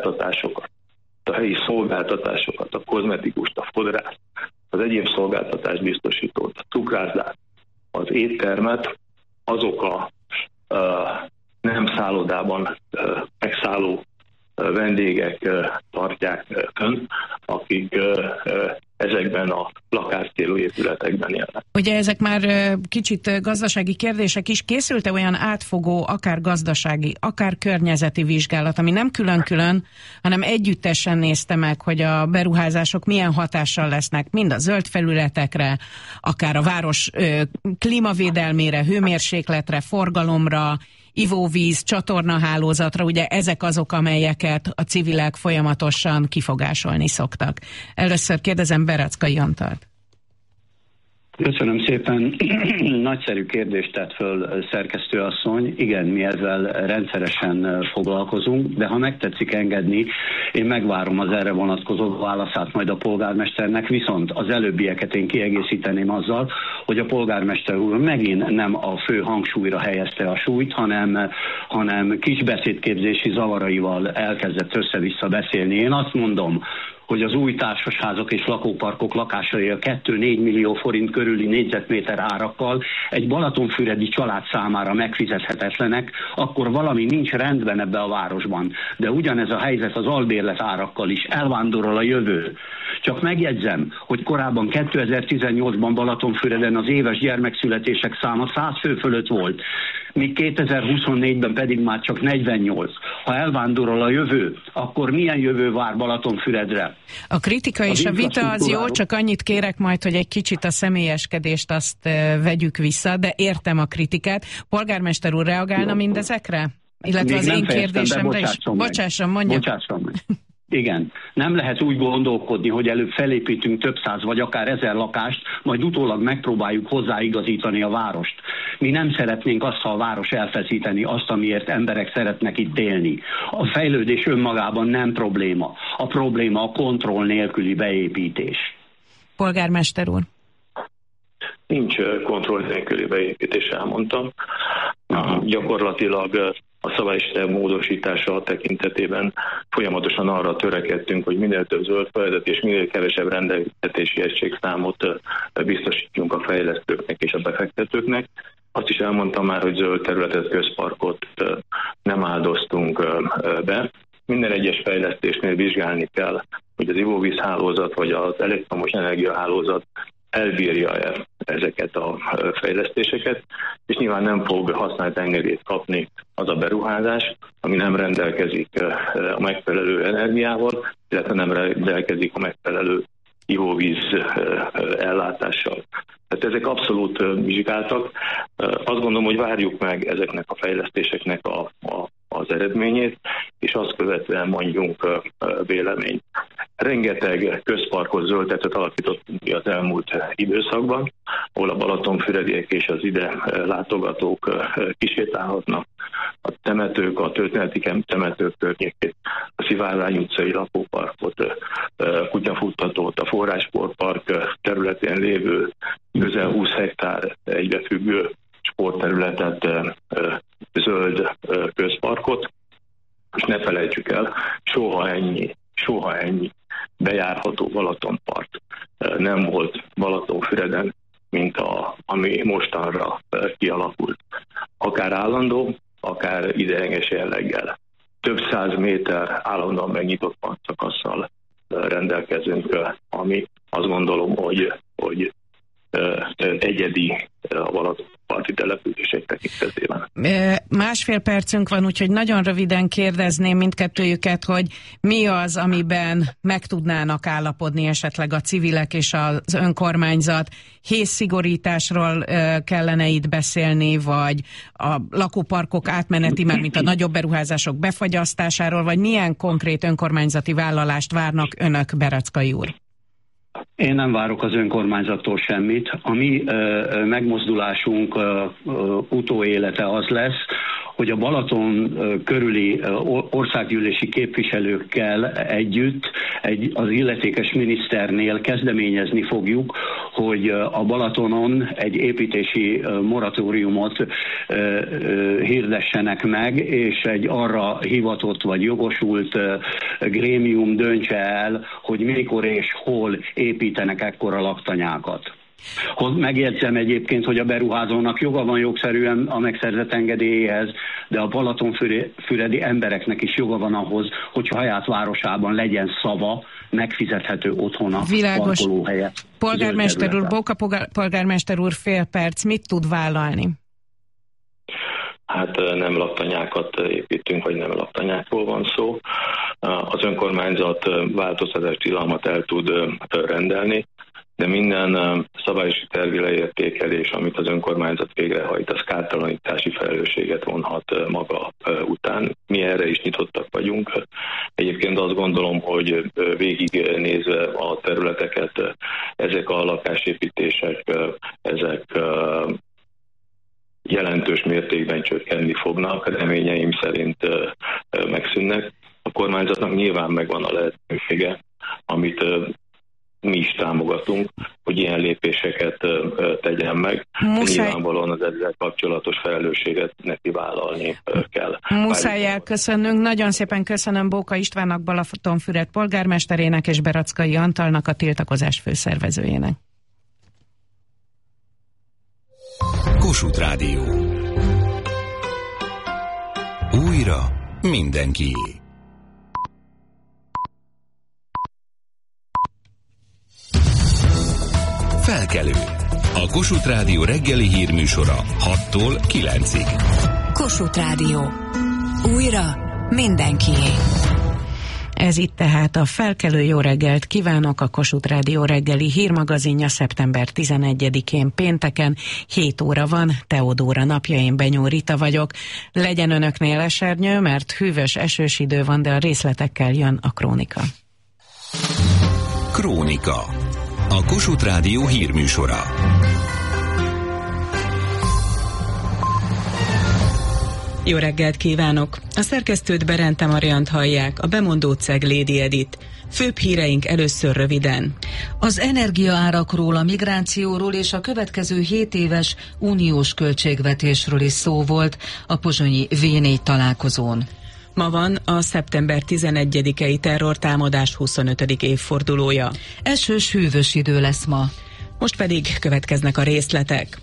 szolgáltatásokat, a kozmetikust, a fodrászt, az egyéb szolgáltatást biztosítót, a cukrászdát, az éttermet, azok a nem szállodában megszálló vendégek tartják fönn, akik ezekben a lakáscélú épületekben élnek. Ugye ezek már kicsit gazdasági kérdések is. Készült-e olyan átfogó, akár gazdasági, akár környezeti vizsgálat, ami nem külön-külön, hanem együttesen nézte meg, hogy a beruházások milyen hatással lesznek mind a zöld felületekre, akár a város klímavédelmére, hőmérsékletre, forgalomra, ivóvíz, csatornahálózatra, ugye ezek azok, amelyeket a civilek folyamatosan kifogásolni szoktak. Először kérdezem Bereckai Antalt. Köszönöm szépen. Nagyszerű kérdést tett föl szerkesztőasszony. Igen, mi ezzel rendszeresen foglalkozunk, de ha megtetszik engedni, én megvárom az erre vonatkozó válaszát majd a polgármesternek, viszont az előbbieket én kiegészíteném azzal, hogy a polgármester úr megint nem a fő hangsúlyra helyezte a súlyt, hanem kis beszédképzési zavaraival elkezdett össze-vissza beszélni. Én azt mondom, hogy az új társasházak és lakóparkok lakásai a 2-4 millió forint körüli négyzetméter árakkal egy balatonfüredi család számára megfizethetetlenek, akkor valami nincs rendben ebbe a városban. De ugyanez a helyzet az albérlet árakkal is. Elvándorol a jövő. Csak megjegyzem, hogy korábban 2018-ban Balatonfüreden az éves gyermekszületések száma 100 fő fölött volt, míg 2024-ben pedig már csak 48. Ha elvándorol a jövő, akkor milyen jövő vár Balatonfüredre? A kritika és a vita az jó, csak annyit kérek majd, hogy egy kicsit a személyeskedést azt vegyük vissza, de értem a kritikát. Polgármester úr reagálna mindezekre? Illetve az én kérdésemre is? Bocsásson, mondja. Igen, nem lehet úgy gondolkodni, hogy előbb felépítünk több száz vagy akár 1000 lakást, majd utólag megpróbáljuk hozzáigazítani a várost. Mi nem szeretnénk azt, ha a város elfeszíteni azt, amiért emberek szeretnek itt élni. A fejlődés önmagában nem probléma. A probléma a kontroll nélküli beépítés. Polgármester úr. Nincs kontroll nélküli beépítés, elmondtam. Gyakorlatilag a szabálység módosítása tekintetében folyamatosan arra törekedtünk, hogy minél több zöld felület és minél kevesebb rendeltetési egységszámot biztosítjunk a fejlesztőknek és a befektetőknek. Azt is elmondtam már, hogy zöld területet, közparkot nem áldoztunk be. Minden egyes fejlesztésnél vizsgálni kell, hogy az ivóvízhálózat vagy az elektromos energiahálózat elbírja ezeket a fejlesztéseket, és nyilván nem fog használt engedélyt kapni az a beruházás, ami nem rendelkezik a megfelelő energiával, illetve nem rendelkezik a megfelelő ivóvíz ellátással. Tehát ezek abszolút vizsgáltak. Azt gondolom, hogy várjuk meg ezeknek a fejlesztéseknek az eredményét, és azt követően mondjunk véleményt. Rengeteg közparkot, zöldtetőt alakítottunk ki az elmúlt időszakban, ahol a balatonfürediek és az ide látogatók kisétálhatnak. A temetők, a történeti temetők környékét, a Szivárvány utcai lakóparkot, kutyafuttatót, a Forrásportpark területén lévő közel 20 hektár egybefüggő sportterületet, zöld közparkot, és ne felejtsük el, soha ennyi bejárható Balatonpart nem volt Balatonfüreden, mint ami mostanra kialakult. Akár állandó, akár ideiglenes jelleggel. Több 100 méter állandóan megnyitott partszakasszal rendelkezünk, ami azt gondolom, hogy egyedi a Balatonparti települések tekintetében. Másfél percünk van, úgyhogy nagyon röviden kérdezném mindkettőjüket, hogy mi az, amiben meg tudnának állapodni esetleg a civilek és az önkormányzat. Hézszigorításról kellene itt beszélni, vagy a lakóparkok átmeneti, már mint a nagyobb beruházások befagyasztásáról, vagy milyen konkrét önkormányzati vállalást várnak önök, Bereckai úr? Én nem várok az önkormányzattól semmit. A mi megmozdulásunk utóélete az lesz, hogy a Balaton körüli országgyűlési képviselőkkel együtt az illetékes miniszternél kezdeményezni fogjuk, hogy a Balatonon egy építési moratóriumot hirdessenek meg, és egy arra hivatott vagy jogosult grémium döntse el, hogy mikor és hol építenek ekkora laktanyákat. Megjegyzem egyébként, hogy a beruházónak joga van jogszerűen a megszerzett engedélyéhez, de a balatonfüredi embereknek is joga van ahhoz, hogy a saját városában legyen szava, megfizethető otthona, parkolóhelye. Polgármester úr, Bóka polgármester úr, fél perc, mit tud vállalni? Hát nem laktanyákat építünk, vagy nem laktanyákról van szó. Az önkormányzat változtatás tilalmat el tud rendelni, de minden szabályosi tervi leértékelés, amit az önkormányzat végrehajt, az kártalanítási felelősséget vonhat maga után. Mi erre is nyitottak vagyunk. Egyébként azt gondolom, hogy végignézve a területeket, ezek a lakásépítések, ezek jelentős mértékben csökkenni fognak, reményeim szerint megszűnnek. A kormányzatnak nyilván megvan a lehetősége, amit mi is támogatunk, hogy ilyen lépéseket tegyen meg. Nyilvánvalóan az ezzel kapcsolatos felelősséget neki vállalni kell. Muszáj elköszönnünk. Nagyon szépen köszönöm Bóka Istvánnak, Balatonfüred polgármesterének és Berackai Antalnak, a tiltakozás főszervezőjének. Kossuth Rádió. Újra mindenkié. Felkelő. A Kossuth Rádió reggeli hírműsora 6-tól 9-ig. Kossuth Rádió. Újra mindenkié. Ez itt tehát a Felkelő. Jó reggelt kívánok, a Kossuth Rádió reggeli hírmagazinja szeptember 11-én pénteken, 7 óra van, Teodóra napja, én Benyó Rita vagyok. Legyen önöknél esernyő, mert hűvös, esős idő van, de a részletekkel jön a krónika. Krónika. A Kossuth Rádió hírműsora. Jó reggelt kívánok! A szerkesztőt Berente Mariant hallják, a bemondót Ceglédi Edit. Főbb híreink először röviden. Az energiaárakról, a migrációról és a következő 7 éves uniós költségvetésről is szó volt a pozsonyi V4 találkozón. Ma van a szeptember 11-i terrortámadás 25. évfordulója. Esős, hűvös idő lesz ma. Most pedig következnek a részletek.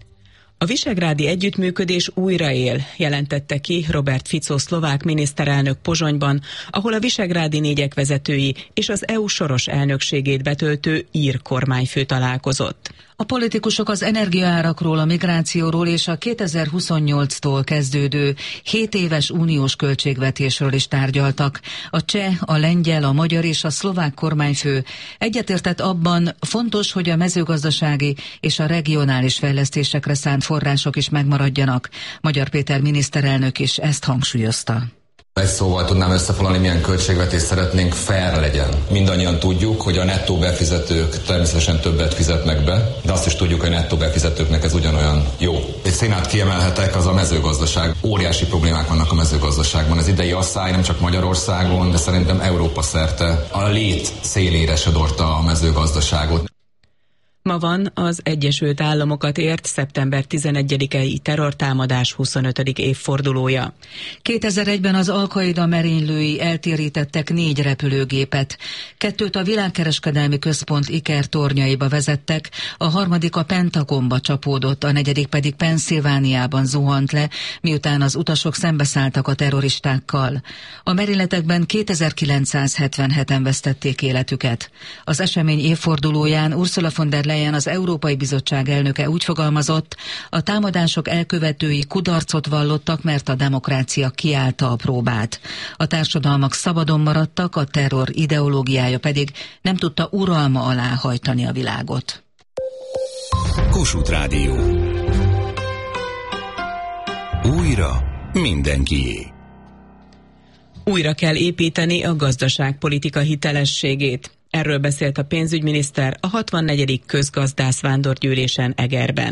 A visegrádi együttműködés újraél, jelentette ki Robert Fico szlovák miniszterelnök Pozsonyban, ahol a visegrádi négyek vezetői és az EU soros elnökségét betöltő ír kormányfő találkozott. A politikusok az energiaárakról, a migrációról és a 2028-tól kezdődő 7 éves uniós költségvetésről is tárgyaltak. A cseh, a lengyel, a magyar és a szlovák kormányfő egyetértett abban, fontos, hogy a mezőgazdasági és a regionális fejlesztésekre szánt források is megmaradjanak. Magyar Péter miniszterelnök is ezt hangsúlyozta. Egy szóval tudnám összefoglalni, milyen költségvetést szeretnénk, fair legyen. Mindannyian tudjuk, hogy a nettó befizetők természetesen többet fizetnek be, de azt is tudjuk, hogy a nettó befizetőknek ez ugyanolyan jó. Egy színát kiemelhetek, az a mezőgazdaság. Óriási problémák vannak a mezőgazdaságban. Az idei asszály nem csak Magyarországon, de szerintem Európa szerte a lét szélére sodorta a mezőgazdaságot. Ma van az Egyesült Államokat ért szeptember 11-i terrortámadás 25. évfordulója. 2001-ben az Al-Qaida merénylői eltérítettek 4 repülőgépet. 2 a világkereskedelmi központ Iker tornyaiba vezettek, a 3. a Pentagonba csapódott, a 4. pedig Pennsylvániában zuhant le, miután az utasok szembeszálltak a terroristákkal. A merényletekben 2977-en vesztették életüket. Az esemény évfordulóján Ursula von der Leyen, az Európai Bizottság elnöke úgy fogalmazott, a támadások elkövetői kudarcot vallottak, mert a demokrácia kiállta a próbát. A társadalmak szabadon maradtak, a terror ideológiája pedig nem tudta uralma alá hajtani a világot. Kossuth Rádió. Újra mindenkié. Újra kell építeni a gazdaságpolitika hitelességét. Erről beszélt a pénzügyminiszter a 64. közgazdász vándorgyűlésen Egerben.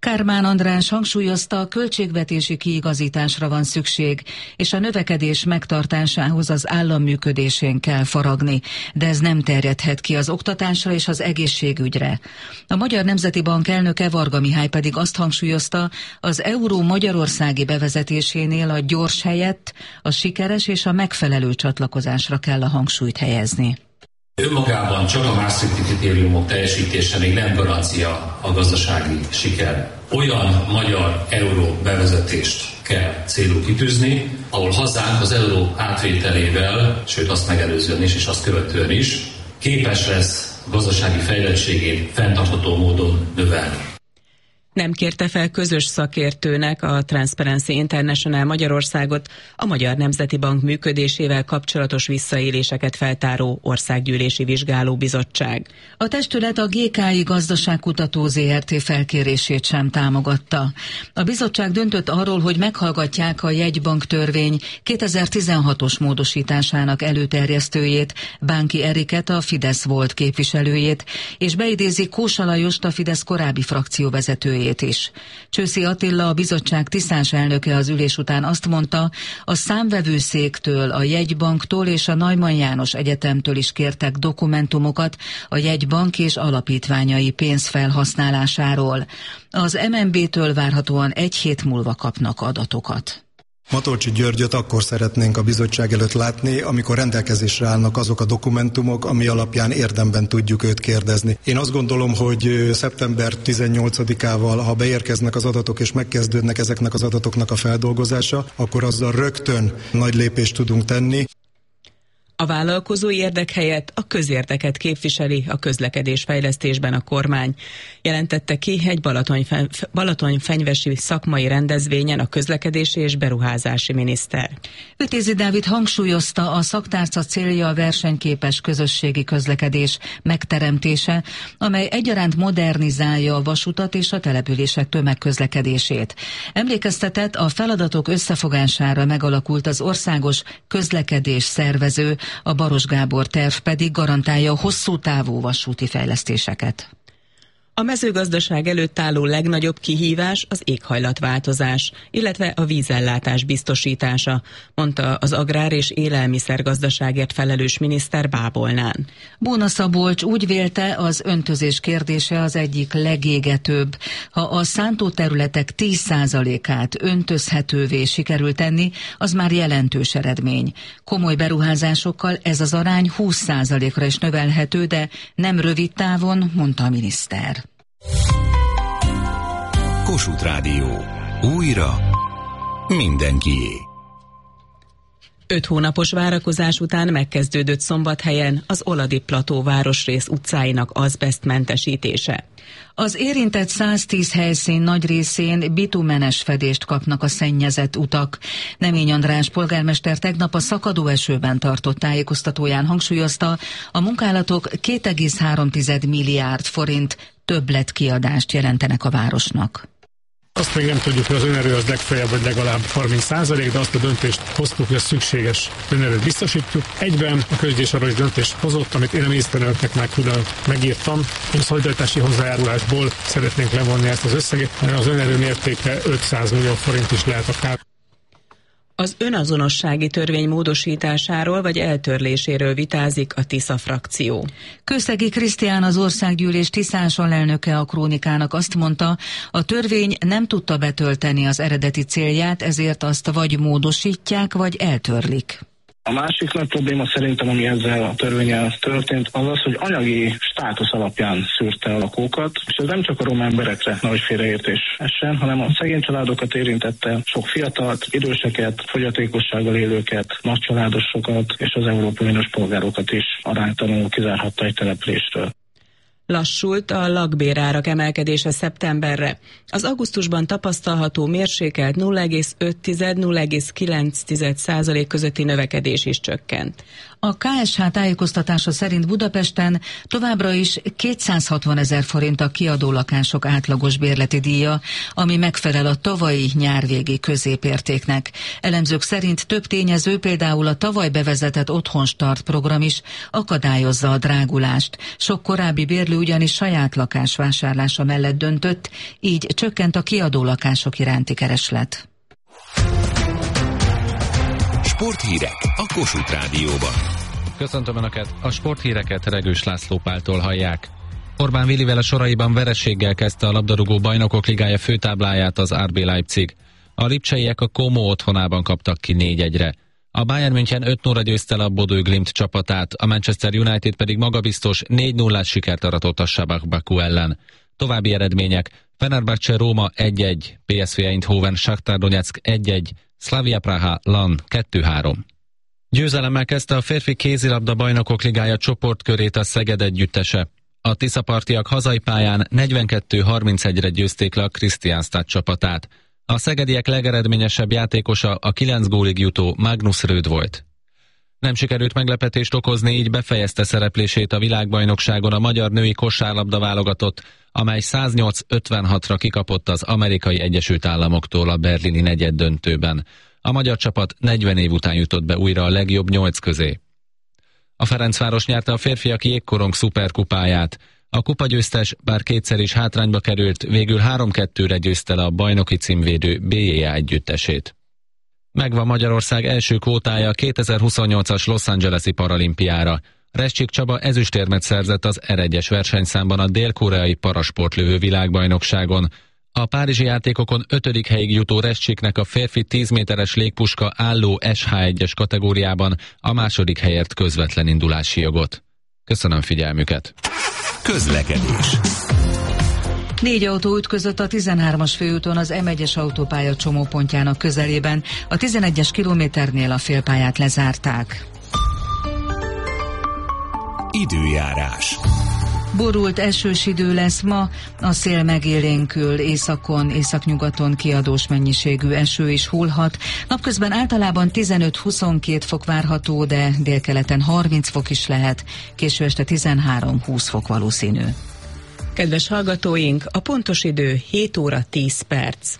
Kármán András hangsúlyozta, a költségvetési kiigazításra van szükség, és a növekedés megtartásához az állam működésén kell faragni, de ez nem terjedhet ki az oktatásra és az egészségügyre. A Magyar Nemzeti Bank elnöke Varga Mihály pedig azt hangsúlyozta, az euró magyarországi bevezetésénél a gyors helyett a sikeres és a megfelelő csatlakozásra kell a hangsúlyt helyezni. Önmagában csak a Maastrichti kritériumok teljesítése még nem garancia a gazdasági siker. Olyan magyar euró bevezetést kell célul kitűzni, ahol hazánk az euró átvételével, sőt azt megelőzően is és azt követően is képes lesz a gazdasági fejlettségét fenntartható módon növelni. Nem kérte fel közös szakértőnek a Transparency International Magyarországot a Magyar Nemzeti Bank működésével kapcsolatos visszaéléseket feltáró országgyűlési vizsgálóbizottság. A testület a GKI Gazdaságkutató ZRT felkérését sem támogatta. A bizottság döntött arról, hogy meghallgatják a jegybank törvény 2016-os módosításának előterjesztőjét, Bánki Eriket, a Fidesz volt képviselőjét, és beidézi Kósa Lajost, a Fidesz korábbi frakcióvezetőjét is. Csőszi Attila, a bizottság tisztás elnöke az ülés után azt mondta, a Számvevőszéktől, a Jegybanktól és a Neumann János Egyetemtől is kértek dokumentumokat a jegybank és alapítványai pénzfelhasználásáról. Az MNB-től várhatóan egy hét múlva kapnak adatokat. Matolcsy Györgyöt akkor szeretnénk a bizottság előtt látni, amikor rendelkezésre állnak azok a dokumentumok, ami alapján érdemben tudjuk őt kérdezni. Én azt gondolom, hogy szeptember 18-ával, ha beérkeznek az adatok és megkezdődnek ezeknek az adatoknak a feldolgozása, akkor azzal rögtön nagy lépést tudunk tenni. A vállalkozói érdek helyett a közérdeket képviseli a közlekedésfejlesztésben a kormány. Jelentette ki egy Balatonfenyvesi szakmai rendezvényen a közlekedési és beruházási miniszter. Vitézi Dávid hangsúlyozta, a szaktárca célja a versenyképes közösségi közlekedés megteremtése, amely egyaránt modernizálja a vasutat és a települések tömegközlekedését. Emlékeztetett, a feladatok összefogására megalakult az országos közlekedés szervező, a Baros Gábor terv pedig garantálja a hosszú távú vasúti fejlesztéseket. A mezőgazdaság előtt álló legnagyobb kihívás az éghajlatváltozás, illetve a vízellátás biztosítása, mondta az agrár- és élelmiszergazdaságért felelős miniszter Bábolnán. Bóna Szabolcs úgy vélte, az öntözés kérdése az egyik legégetőbb. Ha a szántóterületek 10%-át öntözhetővé sikerül tenni, az már jelentős eredmény. Komoly beruházásokkal ez az arány 20%-ra is növelhető, de nem rövid távon, mondta a miniszter. Kossuth Rádió. Újra mindenkié. 5 hónapos várakozás után megkezdődött Szombathelyen az Oladi Plató városrész utcáinak azbesztmentesítése. Az érintett 110 helyszín nagy részén bitumenes fedést kapnak a szennyezett utak. Nemény András polgármester tegnap a szakadó esőben tartott tájékoztatóján hangsúlyozta, a munkálatok 2,3 milliárd forint többletkiadást jelentenek a városnak. Azt még nem tudjuk, hogy az önerő az legfeljebb vagy legalább 30%, de azt a döntést hoztuk, hogy a szükséges önerőt biztosítjuk. Egyben a közgyűlés arra is döntést hozott, amit én a miniszterelnöknek már külön megírtam. A szolidaritási hozzájárulásból szeretnénk levonni ezt az összeget, az önerő mértéke 500 millió forint is lehet akár. Az önazonossági törvény módosításáról vagy eltörléséről vitázik a Tisza frakció. Kőszegi Krisztián, az országgyűlés tiszás alelnöke a Krónikának azt mondta, a törvény nem tudta betölteni az eredeti célját, ezért azt vagy módosítják, vagy eltörlik. A másik nagy probléma szerintem, ami ezzel a törvénnyel történt, az az, hogy anyagi státusz alapján szűrte a lakókat, és ez nem csak a roma emberekre nagy félreértés essen, hanem a szegény családokat érintette, sok fiatalt, időseket, fogyatékossággal élőket, nagycsaládosokat és az Európai Uniós polgárokat is aránytalanul kizárhatta egy településről. Lassult a lakbérárak emelkedése szeptemberre. Az augusztusban tapasztalható mérsékelt 0,5-0,9% közötti növekedés is csökkent. A KSH tájékoztatása szerint Budapesten továbbra is 260 000 forint a kiadó lakások átlagos bérleti díja, ami megfelel a tavalyi nyárvégi középértéknek. Elemzők szerint több tényező, például a tavaly bevezetett Otthonstart program is akadályozza a drágulást. Sok korábbi bérlő ugyanis saját lakás vásárlása mellett döntött, így csökkent a kiadó lakások iránti kereslet. Sporthírek a Kossuth Rádióban. Köszöntöm Önöket, a sporthíreket Regős László Páltól hallják. Orbán Willivel a soraiban vereséggel kezdte a labdarúgó bajnokok ligája főtábláját az RB Leipzig. A lipcseiek a Como otthonában kaptak ki 4-1-re. A Bayern München 5-0-ra győzte le a Bodø Glimt csapatát, a Manchester United pedig magabiztos 4-0-ás sikert aratott a Sabah Baku ellen. További eredmények: Fenerbahce Róma 1-1, PSV Eindhoven Shakhtar Donetsk 1-1, Slavia Praha Lan 2-3. Győzelemmel kezdte a férfi kézilabda bajnokok ligája csoportkörét a Szeged együttese. A tiszapartiak hazai pályán 42-31-re győzték le a Kristianstad csapatát. A szegediek legeredményesebb játékosa a 9 gólig jutó Magnus Röd volt. Nem sikerült meglepetést okozni, így befejezte szereplését a világbajnokságon a magyar női kosárlabda válogatott, amely 108-56-ra kikapott az Amerikai Egyesült Államoktól a berlini negyeddöntőben. A magyar csapat 40 év után jutott be újra a legjobb 8 közé. A Ferencváros nyerte a férfiak jégkorong szuperkupáját. A kupagyőztes, bár kétszer is hátrányba került, végül 3-2-re győzte le a bajnoki címvédő BJA együttesét. Megvan Magyarország első kvótája a 2028-as Los Angeles-i paralimpiára. Reschik Csaba ezüstérmet szerzett az R1-es versenyszámban a dél-koreai parasportlövő világbajnokságon. A párizsi játékokon 5. helyig jutó Reschiknek a férfi 10 méteres légpuska álló SH1-es kategóriában a második helyért közvetlen indulási jogot. Köszönöm figyelmüket! Közlekedés. 4 autó ütközött a 13-as főúton az M1-es autópálya csomópontjának közelében. A 11-es kilométernél a félpályát lezárták. Időjárás. Borult esős idő lesz ma, a szél megélénkül, északon, északnyugaton kiadós mennyiségű eső is hullhat. Napközben általában 15-22 fok várható, de délkeleten 30 fok is lehet, késő este 13-20 fok valószínű. Kedves hallgatóink, a pontos idő 7 óra 10 perc.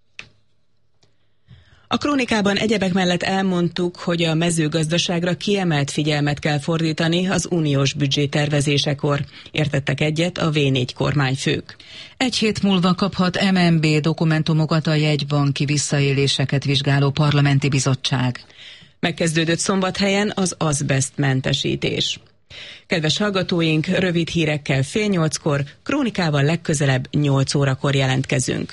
A krónikában egyebek mellett elmondtuk, hogy a mezőgazdaságra kiemelt figyelmet kell fordítani az uniós büdzsé tervezésekor. Értettek egyet a V4 kormányfők. 1 hét múlva kaphat MNB dokumentumokat a jegybanki visszaéléseket vizsgáló parlamenti bizottság. Megkezdődött Szombathelyen az azbesztmentesítés. Kedves hallgatóink, rövid hírekkel 7:30-kor, krónikával legközelebb 8 órakor jelentkezünk.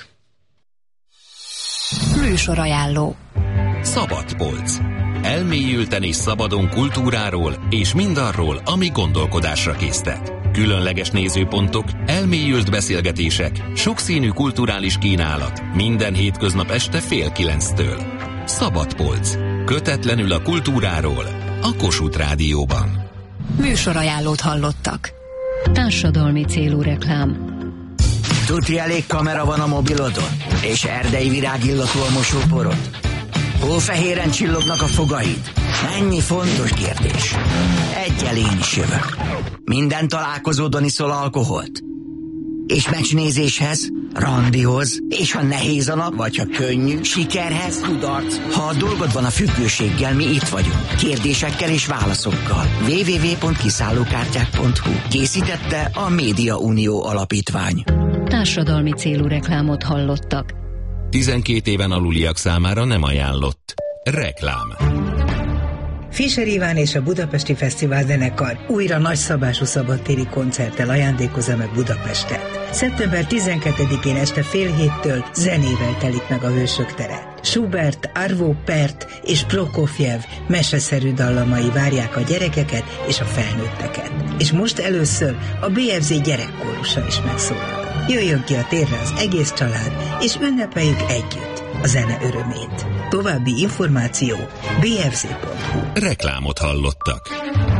Műsorajánló. Szabadpolc. Elmélyülten és szabadon kultúráról és mindarról, ami gondolkodásra késztet. Különleges nézőpontok, elmélyült beszélgetések, sokszínű kulturális kínálat. Minden hétköznap este 8:30-től. Szabadpolc. Kötetlenül a kultúráról. A Kossuth Rádióban. Műsorajánlót hallottak. Társadalmi célú reklám. Tuti elég kamera van a mobilodon? És erdei virágillatú a mosóporod? Hófehéren csillognak a fogaid? Ennyi fontos kérdés. Egyel én is jövök. Minden találkozódon iszol alkoholt? És meccsnézéshez, randihoz, és ha nehéz a nap, vagy ha könnyű, sikerhez, kudarc. Ha a dolgod van a függőséggel, mi itt vagyunk. Kérdésekkel és válaszokkal. www.kiszállókártyák.hu. Készítette a Média Unió Alapítvány. Társadalmi célú reklámot hallottak. 12 éven aluliak számára nem ajánlott. Reklám. Fischer Iván és a Budapesti Fesztivál zenekar újra nagyszabású szabadtéri koncerttel ajándékozza meg Budapestet. Szeptember 12-én este 6:30 zenével telik meg a Hősök tere. Schubert, Arvo Pärt és Prokofjev meseszerű dallamai várják a gyerekeket és a felnőtteket. És most először a BFZ gyerekkórusa is megszólal. Jöjjön ki a térre az egész család, és ünnepeljük együtt a zene örömét. További információ bfz.hu. Reklámot hallottak.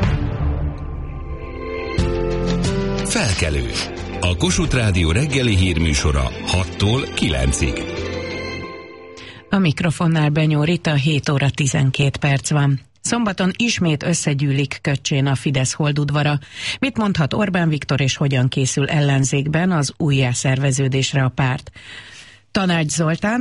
Felkelő. A Kossuth Rádió reggeli hírműsora 6-tól 9-ig. A mikrofonnál Benyó Rita, 7 óra 12 perc van. Szombaton ismét összegyűlik Köccsén a Fidesz holdudvara. Mit mondhat Orbán Viktor és hogyan készül ellenzékben az újjászerveződésre a párt? Tanács Zoltán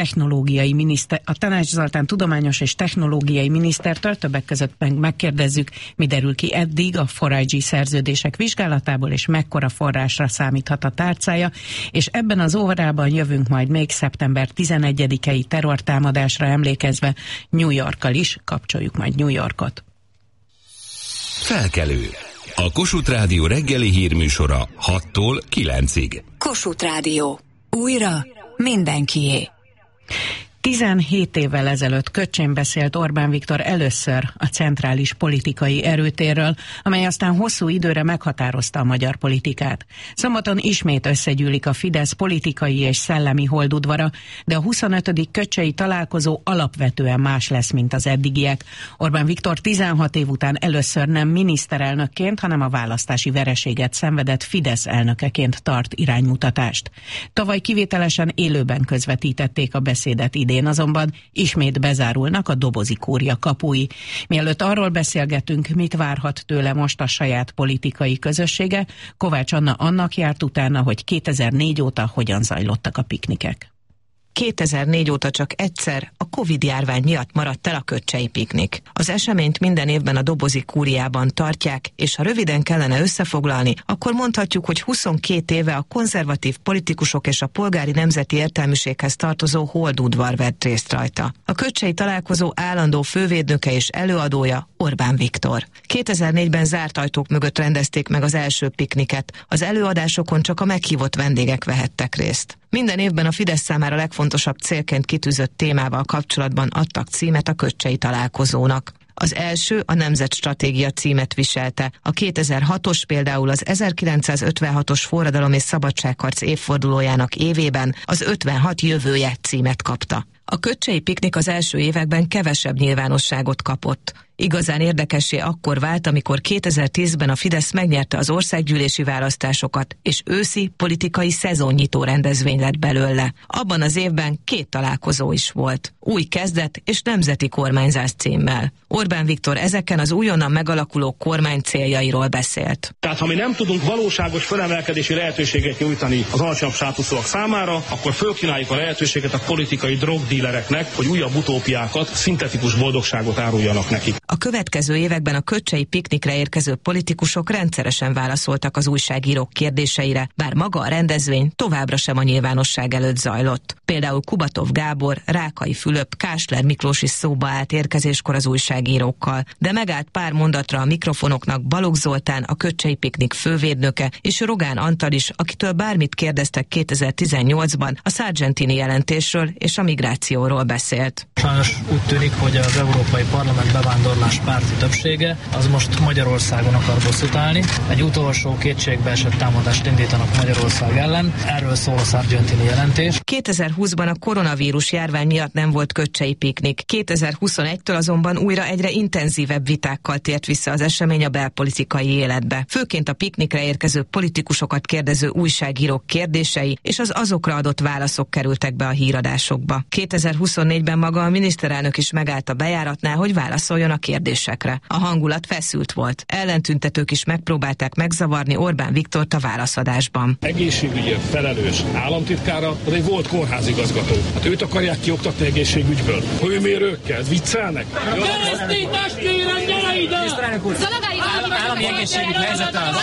tudományos és technológiai minisztertől többek között megkérdezzük, mi derül ki eddig a 4IG szerződések vizsgálatából, és mekkora forrásra számíthat a tárcája, és ebben az órában jövünk majd még szeptember 11-i terrortámadásra emlékezve New Yorkkal is, kapcsoljuk majd New Yorkot. Felkelő. A Kossuth Rádió reggeli hírműsora 6-tól 9-ig. Kossuth Rádió. Újra mindenkié. 17 évvel ezelőtt Köccsén beszélt Orbán Viktor először a centrális politikai erőtérről, amely aztán hosszú időre meghatározta a magyar politikát. Szombaton ismét összegyűlik a Fidesz politikai és szellemi holdudvara, de a 25. köccsei találkozó alapvetően más lesz, mint az eddigiek. Orbán Viktor 16 év után először nem miniszterelnökként, hanem a választási vereséget szenvedett Fidesz elnökeként tart iránymutatást. Tavaly kivételesen élőben közvetítették a beszédet, idén azonban ismét bezárulnak a dobozi kúria kapui. Mielőtt arról beszélgetünk, mit várhat tőle most a saját politikai közössége, Kovács Anna annak járt utána, hogy 2004 óta hogyan zajlottak a piknikek. 2004 óta csak egyszer, a Covid-járvány miatt maradt el a köccsei piknik. Az eseményt minden évben a dobozi kúriában tartják, és ha röviden kellene összefoglalni, akkor mondhatjuk, hogy 22 éve a konzervatív politikusok és a polgári nemzeti értelmiséghez tartozó holdudvar vett részt rajta. A köccsei találkozó állandó fővédnöke és előadója Orbán Viktor. 2004-ben zárt ajtók mögött rendezték meg az első pikniket. Az előadásokon csak a meghívott vendégek vehettek részt. Minden évben a Fidesz számára legfontosabb célként kitűzött témával kapcsolatban adtak címet a köccsei találkozónak. Az első a Nemzetstratégia címet viselte. A 2006-os például az 1956-os forradalom és szabadságharc évfordulójának évében az 56 jövője címet kapta. A köccsei piknik az első években kevesebb nyilvánosságot kapott. Igazán érdekessé akkor vált, amikor 2010-ben a Fidesz megnyerte az országgyűlési választásokat, és őszi politikai szezonnyitó rendezvény lett belőle. Abban az évben 2 találkozó is volt. Új kezdet és nemzeti kormányzás címmel. Orbán Viktor ezeken az újonnan megalakuló kormány céljairól beszélt. Tehát ha mi nem tudunk valóságos felemelkedési lehetőséget nyújtani az alacsonyabb státuszúak számára, akkor fölkínáljuk a lehetőséget a politikai drogdílereknek, hogy újabb utópiákat, szintetikus boldogságot áruljanak nekik. A következő években a köccsei piknikre érkező politikusok rendszeresen válaszoltak az újságírók kérdéseire, bár maga a rendezvény továbbra sem a nyilvánosság előtt zajlott. Például Kubatov Gábor, Rákai Fülöp, Kásler Miklós is szóba állt érkezéskor az újságírókkal, de megállt pár mondatra a mikrofonoknak Balogh Zoltán, a köccsei piknik fővédnöke, és Rogán Antal is, akitől bármit kérdeztek 2018-ban a Sargentini jelentésről és a migrációról beszélt. Sajnos úgy tűnik, hogy az Európai Parlament bevándorlás párti többsége az most Magyarországon akar bosszút állni. Egy utolsó kétségbeesett támadást indítanak Magyarország ellen. Erről szól a Sargentini jelentés. 2020-ban a koronavírus járvány miatt nem volt köccsei piknik. 2021-től azonban újra egyre intenzívebb vitákkal tért vissza az esemény a belpolitikai életbe. Főként a piknikre érkező politikusokat kérdező újságírók kérdései és az azokra adott válaszok kerültek be a híradásokba. 2024-ben maga a miniszterelnök is megállt a bejáratnál, hogy válaszoljon a kérdésekre. A hangulat feszült volt. Ellentüntetők is megpróbálták megzavarni Orbán Viktort a válaszadásban. Egészségügyért felelős államtitkára, az egy volt kórházigazgató. Hát őt akarják kioktatni egészségügyből. Hőmérőkkel, viccelnek? Kereszténytást kérem, gyere ide! Állami egészségügy helyzete az.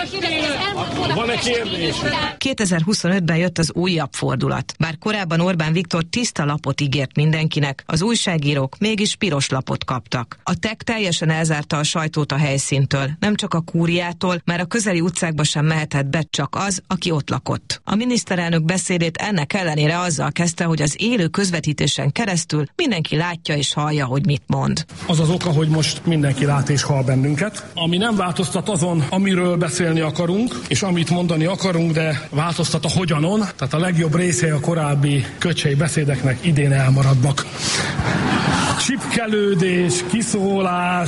Van-e kérdés? 2025-ben jött az újabb fordulat. Bár korábban Orbán Viktor tiszta lapot ígért mindenkinek, az újságírók mégis piros lapot kaptak. A TEK teljesen elzárta a sajtót a helyszíntől, nem csak a kúriától, már a közeli utcákba sem mehetett be csak az, aki ott lakott. A miniszterelnök beszédét ennek ellenére azzal kezdte, hogy az élő közvetítésen keresztül mindenki látja és hallja, hogy mit mond. Az az oka, hogy most mindenki lát és hall bennünket, ami nem változtat azon, amiről beszélni akarunk, és amit mondani akarunk, de változtat a hogyanon, tehát a legjobb része a korábbi köccsei beszédeknek idén elmaradnak. Csipkelődés, kiszólás,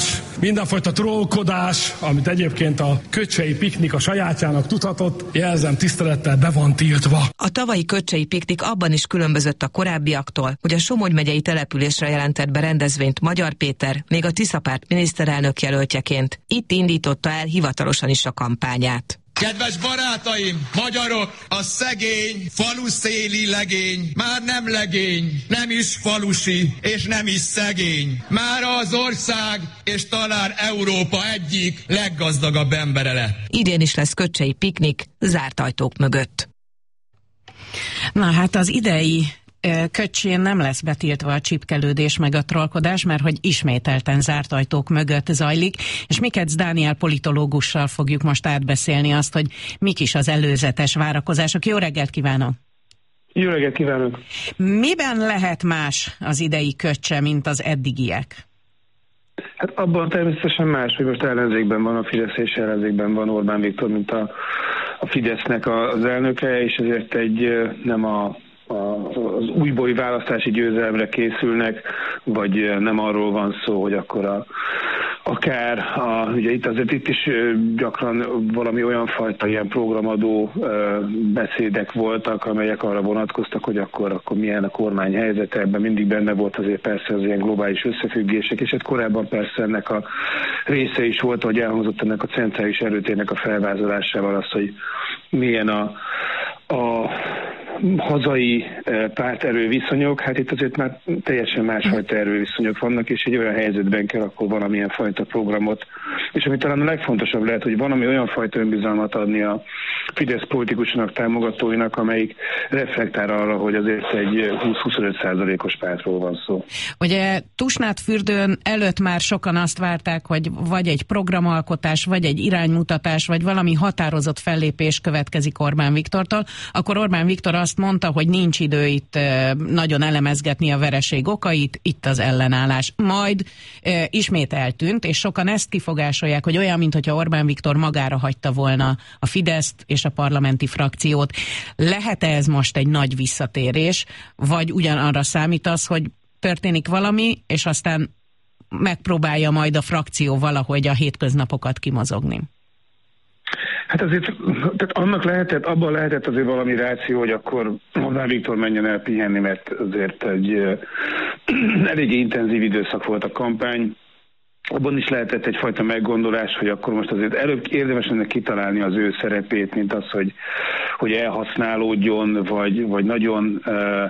mindenfajta trollkodás, amit egyébként a Köcsei Piknik a sajátjának tudhatott, jelzem tisztelettel, be van tiltva. A tavalyi Köcsei Piknik abban is különbözött a korábbiaktól, hogy a Somogy megyei településre jelentett be rendezvényt Magyar Péter, még a Tiszapárt miniszterelnök jelöltjeként. Itt indította el hivatalosan is a kampányát. Kedves barátaim, magyarok, a szegény, faluszéli legény már nem legény, nem is falusi, és nem is szegény. Már az ország, és talán Európa egyik leggazdagabb embere lett. Idén is lesz Köcsei Piknik, zárt ajtók mögött. Na hát az idei Köcsén nem lesz betiltva a csipkelődés meg a trollkodás, mert hogy ismételten zárt ajtók mögött zajlik, és Mikec Dániel politológussal fogjuk most átbeszélni azt, hogy mik is az előzetes várakozások. Jó reggelt kívánok! Jó reggelt kívánok! Miben lehet más az idei Köcse, mint az eddigiek? Hát abban természetesen más, hogy most ellenzékben van a Fidesz, és ellenzékben van Orbán Viktor, mint a Fidesznek az elnöke, és ezért nem az újbóli választási győzelemre készülnek, vagy nem arról van szó, hogy akkor ugye itt is gyakran valami olyan fajta ilyen programadó beszédek voltak, amelyek arra vonatkoztak, hogy akkor milyen a kormány helyzete, ebben mindig benne volt azért persze az ilyen globális összefüggések, és hát korábban persze ennek a része is volt, hogy elhangzott ennek a centrális erőtének a felvázolásával az, hogy milyen a hazai párterőviszonyok, hát itt azért már teljesen másfajta erőviszonyok vannak, és egy olyan helyzetben kell akkor valamilyen fajta programot, és ami talán a legfontosabb lehet, hogy valami olyan fajta önbizalmat adni a Fidesz politikusnak, támogatóinak, amelyik reflektál arra, hogy azért egy 20-25%-os pártról van szó. Ugye Tusnádfürdőn előtt már sokan azt várták, hogy vagy egy programalkotás, vagy egy iránymutatás, vagy valami határozott fellépés következik Orbán Viktortól, akkor Orbán Viktor azt mondta, hogy nincs idő itt nagyon elemezgetni a vereség okait, itt az ellenállás. Majd ismét eltűnt, és sokan ezt kifogásolják, hogy olyan, mintha Orbán Viktor magára hagyta volna a Fideszt és a parlamenti frakciót. Lehet-e ez most egy nagy visszatérés, vagy ugyanarra számít az, hogy történik valami, és aztán megpróbálja majd a frakció valahogy a hétköznapokat kimozogni? Hát azért abban lehetett azért valami ráció, hogy akkor Orbán Viktor menjen el pihenni, mert azért egy eléggé intenzív időszak volt a kampány. Abban is lehetett egyfajta meggondolás, hogy akkor most azért előbb érdemes lenne kitalálni az ő szerepét, mint az, hogy elhasználódjon, vagy nagyon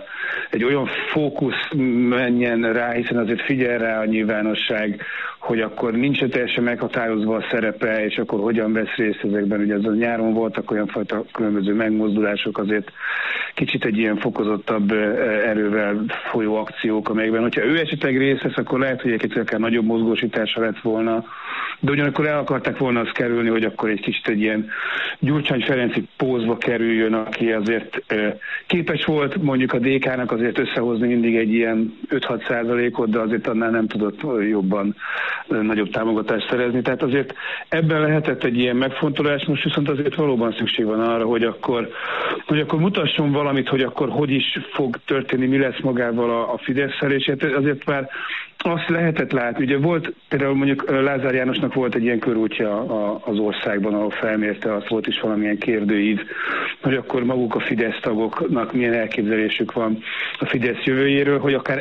egy olyan fókusz menjen rá, hiszen azért figyel rá a nyilvánosság, hogy akkor nincs teljesen meghatározva a szerepe, és akkor hogyan vesz részt ezekben. Ugye az a nyáron voltak olyan fajta különböző megmozdulások, azért kicsit egy ilyen fokozottabb erővel folyó akciók, amelyekben, hogyha ő esetleg részt vesz, akkor lehet, hogy egy akár nagyobb mozgósítása lett volna, de ugyanakkor el akarták volna azt kerülni, hogy akkor egy kicsit egy ilyen Gyurcsány-Ferenci pózba kerüljön, aki azért képes volt mondjuk a DK-nak azért összehozni mindig egy ilyen 5-6%-ot, de azért annál nem tudott jobban nagyobb támogatást szerezni. Tehát azért ebben lehetett egy ilyen megfontolás, most viszont azért valóban szükség van arra, hogy akkor mutasson valamit, hogy akkor hogy is fog történni, mi lesz magával a Fidesz-szel, és azért már azt lehetett látni. Ugye volt, például mondjuk Lázár Jánosnak volt egy ilyen körútja az országban, ahol felmérte, azt volt is valamilyen kérdőív, hogy akkor maguk a Fidesz tagoknak milyen elképzelésük van a Fidesz jövőjéről, hogy akár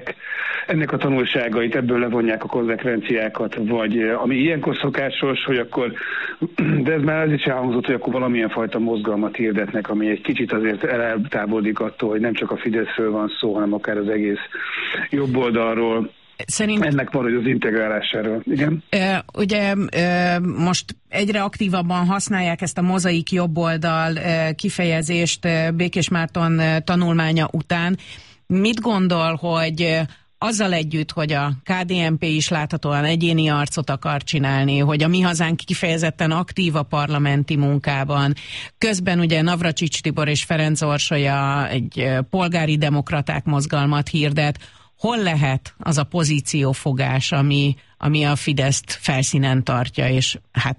ennek a tanulságait, ebből levonják a konzekvenciákat, vagy ami ilyenkor szokásos, hogy akkor, de ez már az is elhangzott, hogy akkor valamilyen fajta mozgalmat hirdetnek, ami egy kicsit azért eltávolodik attól, hogy nem csak a Fideszről van szó, hanem akár az egész jobb oldalról. Ennek van, hogy az integrálásáról. Igen? Ugye most egyre aktívabban használják ezt a mozaik jobboldal kifejezést Békés Márton tanulmánya után. Mit gondol, hogy azzal együtt, hogy a KDNP is láthatóan egyéni arcot akar csinálni, hogy a Mi Hazánk kifejezetten aktív a parlamenti munkában, közben ugye Navracsics Tibor és Ferenc Orsolya egy polgári demokraták mozgalmat hirdet, hol lehet az a pozíciófogás, ami a Fideszt felszínen tartja, és hát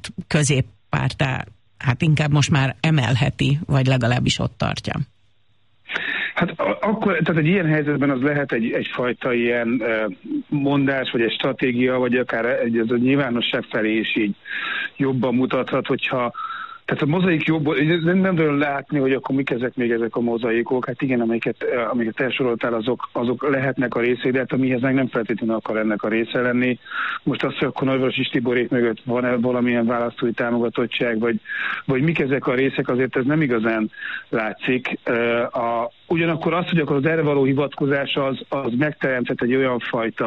középpárttá, hát inkább most már emelheti, vagy legalábbis ott tartja? Hát akkor, tehát egy ilyen helyzetben az lehet egyfajta ilyen mondás, vagy egy stratégia, vagy akár ez a nyilvánosság felé is így jobban mutathat, hogyha tehát a mozaik jobb, nem nagyon látni, hogy akkor mik ezek a mozaikok. Hát igen, amiket elsoroltál, azok lehetnek a részei, de hát a mihez nem feltétlenül akar ennek a része lenni. Most azt, hogy akkor Nagyvarosi Tiborék mögött van-e valamilyen választói támogatottság, vagy mik ezek a részek, azért ez nem igazán látszik. Ugyanakkor azt, hogy akkor az erre való hivatkozás az megteremtett egy olyan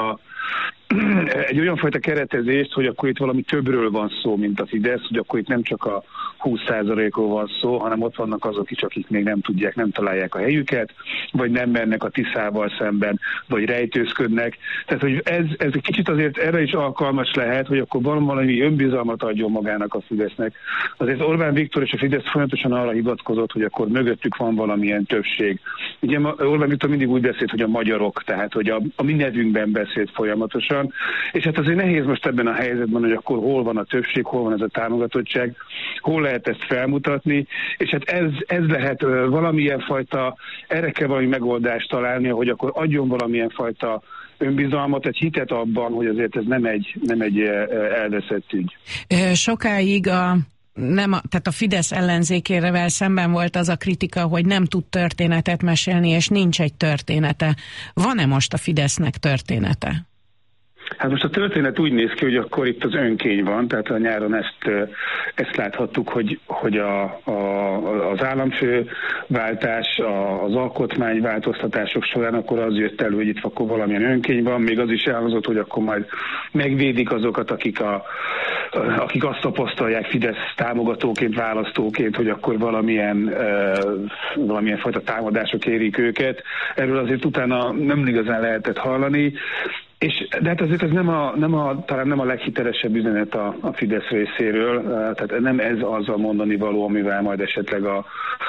fajta keretezést, hogy akkor itt valami többről van szó, mint a Fidesz, hogy akkor itt nem csak a 20%-ról van szó, hanem ott vannak azok is, akik még nem tudják, nem találják a helyüket, vagy nem mennek a Tiszával szemben, vagy rejtőzködnek. Tehát, hogy ez egy kicsit azért erre is alkalmas lehet, hogy akkor valami önbizalmat adjon magának a Fidesznek. Azért Orbán Viktor és a Fidesz folyamatosan arra hivatkozott, hogy akkor mögöttük van valamilyen többség. Ugye Orbán Viktor mindig úgy beszélt, hogy a magyarok, tehát hogy a mi nevünkben beszélt folyamatosan, és hát azért nehéz most ebben a helyzetben, hogy akkor hol van a többség, hol van ez a támogatottság, hol lehet ezt felmutatni, és hát ez lehet valamilyen fajta, erre kell valami megoldást találni, hogy akkor adjon valamilyen fajta önbizalmat, egy hitet abban, hogy azért ez nem egy elveszett ügy. Sokáig tehát a Fidesz ellenzékével szemben volt az a kritika, hogy nem tud történetet mesélni, és nincs egy története. Van-e most a Fidesznek története? Hát most a történet úgy néz ki, hogy akkor itt az önkény van, tehát a nyáron ezt láthattuk, hogy az államfőváltás, az alkotmányváltoztatások során akkor az jött elő, hogy itt akkor valamilyen önkény van, még az is elhozott, hogy akkor majd megvédik azokat, akik azt tapasztalják Fidesz támogatóként, választóként, hogy akkor valamilyen fajta támadások érik őket. Erről azért utána nem igazán lehetett hallani. De hát azért ez talán nem a leghitelesebb üzenet a Fidesz részéről, tehát nem ez az a mondani való, amivel majd esetleg a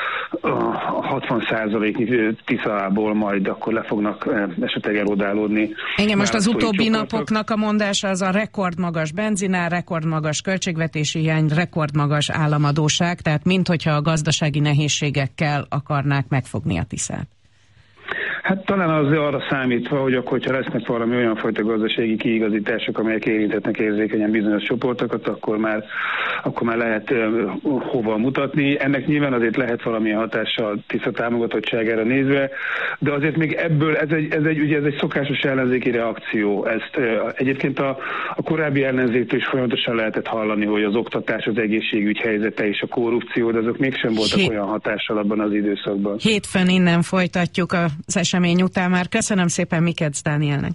60%-nyi Tiszából majd akkor le fognak esetleg erodálódni. Igen, most az utóbbi napoknak a mondása az a rekordmagas benzinár, rekordmagas költségvetési hiány, rekordmagas államadóság, tehát minthogyha a gazdasági nehézségekkel akarnák megfogni a Tiszát. Hát talán az arra számítva, hogy akkor, hogyha lesznek valami olyan fajta gazdasági kiigazítások, amelyek érintetnek érzékenyen bizonyos csoportokat, akkor már lehet hova mutatni. Ennek nyilván azért lehet valamilyen hatással Tisza támogatottságára nézve, de azért még ebből ez egy szokásos ellenzéki reakció. Ezt egyébként a korábbi ellenzéktől is folyamatosan lehetett hallani, hogy az oktatás, az egészségügy helyzete és a korrupció, de azok mégsem voltak olyan hatással abban az időszakban. Hétfőn innen folytatjuk az esemény után már. Köszönöm szépen Mikec Dánielnek.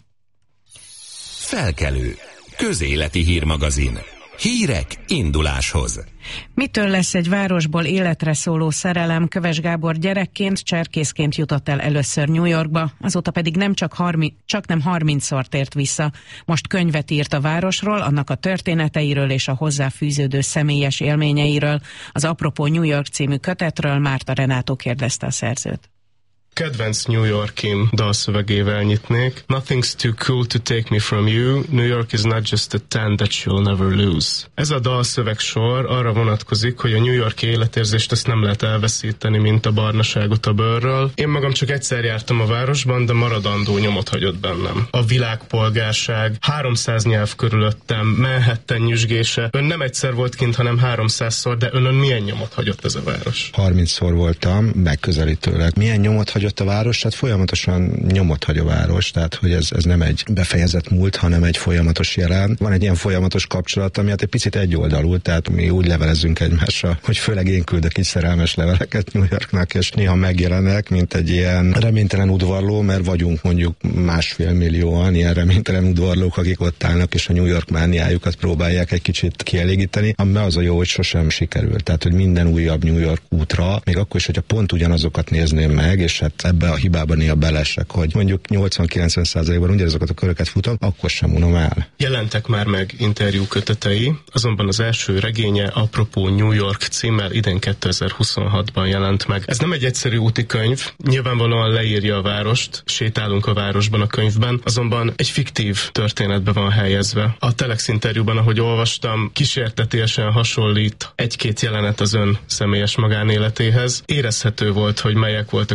Felkelő. Közéleti hírmagazin. Hírek induláshoz. Mitől lesz egy városból életre szóló szerelem? Köves Gábor gyerekként, cserkészként jutott el először New Yorkba, azóta pedig csak nem 30-szor tért vissza. Most könyvet írt a városról, annak a történeteiről és a hozzáfűződő személyes élményeiről. Az Apropó New York című kötetről Márta Renátó kérdezte a szerzőt. Kedvenc New York-im dalszövegével nyitnék. Nothing's too cool to take me from you. New York is not just a town that you'll never lose. Ez a dalszövegsor arra vonatkozik, hogy a New York-i életérzést ezt nem lehet elveszíteni, mint a barnaságot a bőrről. Én magam csak egyszer jártam a városban, de maradandó nyomot hagyott bennem. A világpolgárság, 300 nyelv körülöttem, Manhattan nyüzsgése. Ön nem egyszer volt kint, hanem 300-szor, de önön milyen nyomot hagyott ez a város? 30-szor voltam, megközelítőleg. Milyen nyomot hagyott a város? Tehát folyamatosan nyomot hagy a város, tehát hogy ez nem egy befejezett múlt, hanem egy folyamatos jelen. Van egy ilyen folyamatos kapcsolat, ami hát egy picit egyoldalú, tehát mi úgy levelezünk egymásra, hogy főleg én küldök így szerelmes leveleket New Yorknak, és néha megjelenek, mint egy ilyen reménytelen udvarló, mert vagyunk mondjuk 1,5 millióan ilyen reménytelen udvarlók, akik ott állnak, és a New York mániájukat próbálják egy kicsit kielégíteni, ami az a jó, hogy sosem sikerül. Tehát, hogy minden újabb New York útra, még akkor is, hogyha pont ugyanazokat nézném meg, és hát ebbe a hibában néha belesek, hogy mondjuk 80-90%-ban ugyanazokat a köröket futom, akkor sem unom el. Jelentek már meg interjúkötetei, azonban az első regénye Apropó New York címmel idén 2026-ban jelent meg. Ez nem egy egyszerű úti könyv, nyilvánvalóan leírja a várost, sétálunk a városban a könyvben, azonban egy fiktív történetbe van helyezve. A Telex interjúban, ahogy olvastam, kísértetésen hasonlít egy-két jelenet az ön személyes magánéletéhez. Érezhető volt, hogy melyek voltak a teljes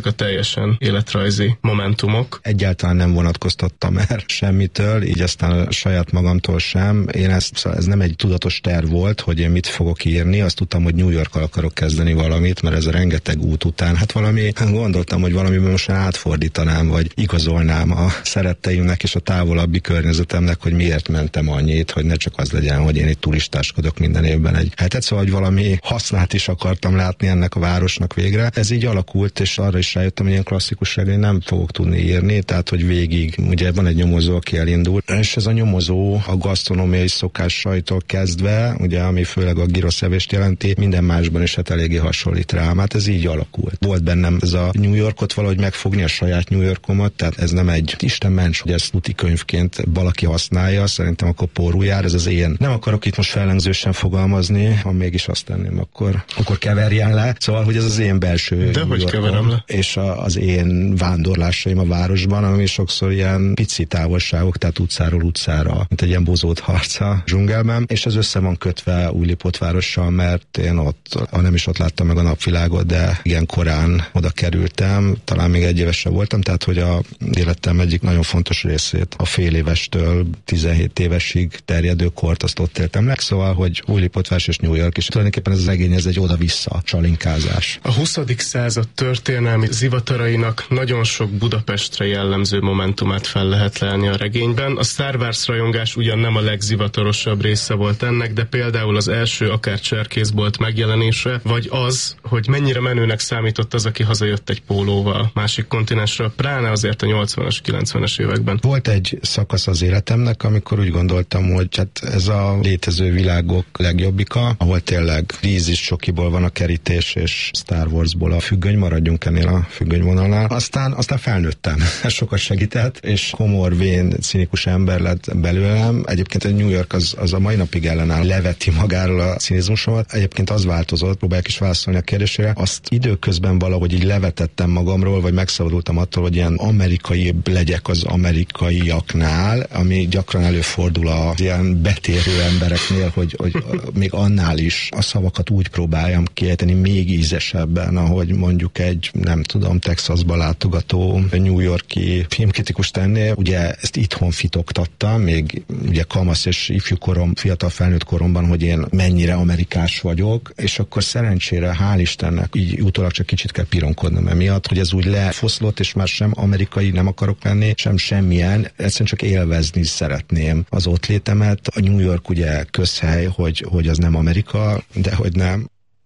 teljesen életrajzi momentumok. Egyáltalán nem vonatkoztattam el semmitől, így aztán a saját magamtól sem. Ez nem egy tudatos terv volt, hogy én mit fogok írni, azt tudtam, hogy New Yorkkal akarok kezdeni valamit, mert ez a rengeteg út után, gondoltam, hogy valamiben most átfordítanám, vagy igazolnám a szeretteimnek és a távolabbi környezetemnek, hogy miért mentem annyit, hogy ne csak az legyen, hogy én itt turistáskodok minden évben egy hetet, szóval, hogy valami hasznát is akartam látni ennek a városnak végre. Ez így alakult, és arra is rájöttem, hogy ilyen klasszikus regényt nem fogok tudni írni, tehát, hogy végig, ugye van egy nyomozó, aki elindul, és ez a nyomozó a gasztronómiai szokásaitól kezdve, ugye, ami főleg a gyroszevést jelenti, minden másban is eléggé hasonlít rám. Hát ez így alakult. Volt bennem ez a New Yorkot valahogy megfogni, a saját New Yorkomat, tehát ez nem egy Isten ments, hogy ezt úti könyvként valaki használja, szerintem akkor pórul jár, ez az én. Nem akarok itt most fellengzősen fogalmazni, ha mégis azt tenném, akkor keverjen le. Szóval, hogy ez az én belső de hogy keverem le? És az én vándorlásaim a városban, ami sokszor ilyen pici távolságok, tehát utcáról utcára, mint egy ilyen bozót harca dzsungelben, és ez össze van kötve Újlipót várossal, mert én ott, nem is ott láttam meg a napvilágot, de igen korán oda kerültem, talán még 1 évesen voltam, tehát hogy a életem egyik nagyon fontos részét, a fél évestől 17 évesig terjedő kort, azt ott éltem meg, szóval, hogy Újlipótváros és New York, és tulajdonképpen ez az regény, ez egy oda-vissza csalinkázás. A 20. század történelmi zivatarainak nagyon sok Budapestre jellemző momentumát fel lehet lelni a regényben. A Star Wars rajongás ugyan nem a legzivatorosabb része volt ennek, de például az első akár cserkészbolt megjelenése, vagy az, hogy mennyire menőnek számított az, aki hazajött egy pólóval másik kontinensről, pláne azért a 80-as, 90-es években. Volt egy szakasz az életemnek, amikor úgy gondoltam, hogy hát ez a létező világok legjobbika, ahol tényleg vízis csokiból van a kerítés, és Star Warsból a függöny, maradjunk ennél a függönyvonalnál. Aztán felnőttem, ez sokat segített, és komor, vén, cinikus ember lett belőlem. Egyébként a New York az a mai napig ellenáll, leveti magáról a cinizmusomat. Egyébként az változott, próbálják is válaszolni a kérdésére. Azt időközben valahogy így levetettem magamról, vagy megszabadultam attól, hogy ilyen amerikaibb legyek az amerikaiaknál, ami gyakran előfordul az ilyen betérő embereknél, hogy még annál is a szavakat úgy próbáljam kiejteni még ízesebben, ahogy mondjuk egy, nem tudom, Texasba látogató New York-i filmkritikus tenné. Ugye ezt itthon fitoktattam, még ugye kamasz és ifjú korom, fiatal felnőtt koromban, hogy én mennyire amerikás vagyok, és akkor szerencsére, hál' Istennek, így utólag csak kicsit kell pironkodnom emiatt, hogy ez úgy lefoszlott, és már sem amerikai nem akarok lenni, sem semmilyen, egyszerűen csak élvezni szeretném az ott létemet. A New York ugye közhely, hogy az nem Amerika, de hogy nem.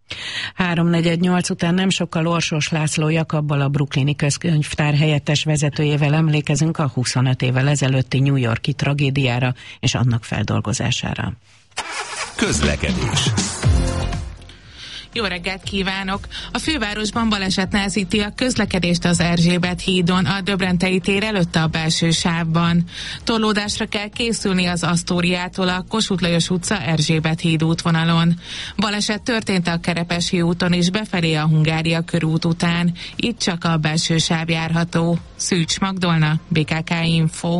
3-4-8 után nem sokkal Orsos László Jakabbal, a brooklyni közkönyvtár helyettes vezetőjével emlékezünk a 25 évvel ezelőtti New York-i tragédiára és annak feldolgozására. Közlekedés. Jó reggelt kívánok! A fővárosban baleset nehezíti a közlekedést az Erzsébet hídon, a Döbrentei tér előtt a belső sávban. Torlódásra kell készülni az Asztóriától a Kossuth Lajos utca Erzsébet híd útvonalon. Baleset történt a Kerepesi úton is befelé a Hungária körút után. Itt csak a belső sáv járható. Szűcs Magdolna, BKK Info.